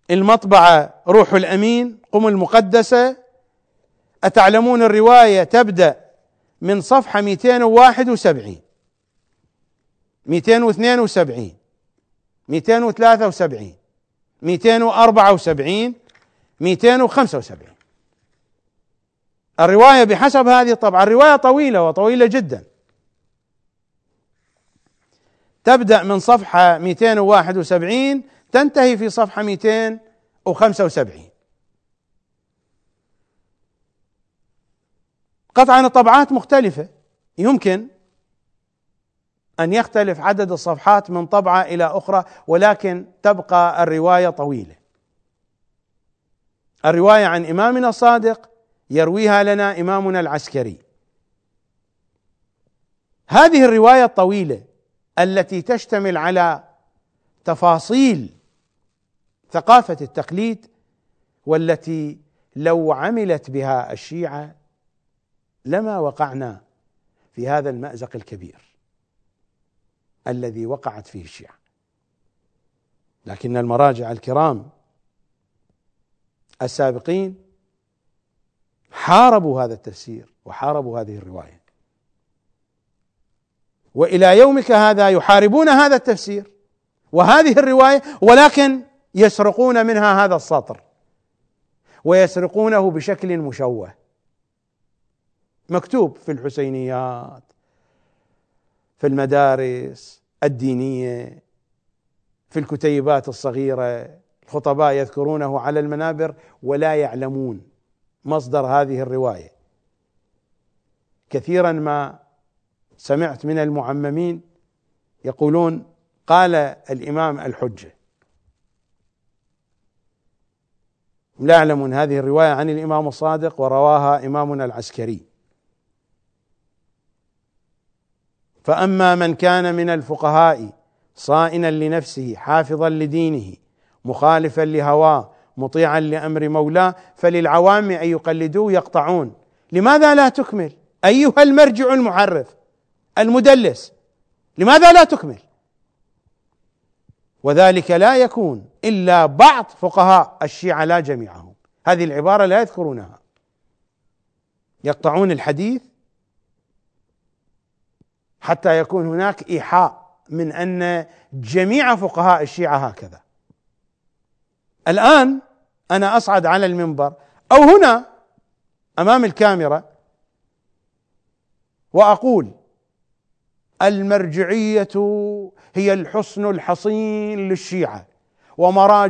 المطبعة روح الأمين قم المقدسة، أتعلمون الرواية تبدأ من صفحة مئتين وواحد وسبعين، مئتين واثنين وسبعين، مئتين وثلاثة وسبعين، مئتين وأربعة وسبعين، مئتين وخمسة وسبعين. الرواية بحسب هذه الطبعة، الرواية طويلة وطويلة جدا، تبدأ من صفحة مئتين وواحد وسبعين تنتهي في صفحة مئتين وخمسة وسبعين. قطعا الطبعات مختلفة، يمكن أن يختلف عدد الصفحات من طبعة إلى أخرى، ولكن تبقى الرواية طويلة. الرواية عن إمامنا الصادق يرويها لنا إمامنا العسكري. هذه الرواية الطويلة التي تشتمل على تفاصيل ثقافة التقليد، والتي لو عملت بها الشيعة لما وقعنا في هذا المأزق الكبير الذي وقعت فيه الشيعة. لكن المراجع الكرام السابقين حاربوا هذا التفسير وحاربوا هذه الرواية، وإلى يومك هذا يحاربون هذا التفسير وهذه الرواية، ولكن يسرقون منها هذا السطر ويسرقونه بشكل مشوه، مكتوب في الحسينيات، في المدارس الدينية، في الكتيبات الصغيرة، الخطباء يذكرونه على المنابر ولا يعلمون مصدر هذه الرواية. كثيرا ما سمعت من المعممين يقولون قال الإمام الحجة، لا يعلمون هذه الرواية عن الإمام الصادق ورواها إمامنا العسكري. فأما من كان من الفقهاء صائنا لنفسه حافظا لدينه مخالفا لهواه مطيعا لأمر مولاه فللعوام أن يقلدوه يقطعون. لماذا لا تكمل أيها المرجع المحرف المدلس؟ لماذا لا تكمل؟ وذلك لا يكون إلا بعض فقهاء الشيعة لا جميعهم. هذه العبارة لا يذكرونها، يقطعون الحديث حتى يكون هناك إيحاء من أن جميع فقهاء الشيعة هكذا. الآن أنا أصعد على المنبر أو هنا أمام الكاميرا وأقول المرجعية هي الحصن الحصين للشيعة ومراجع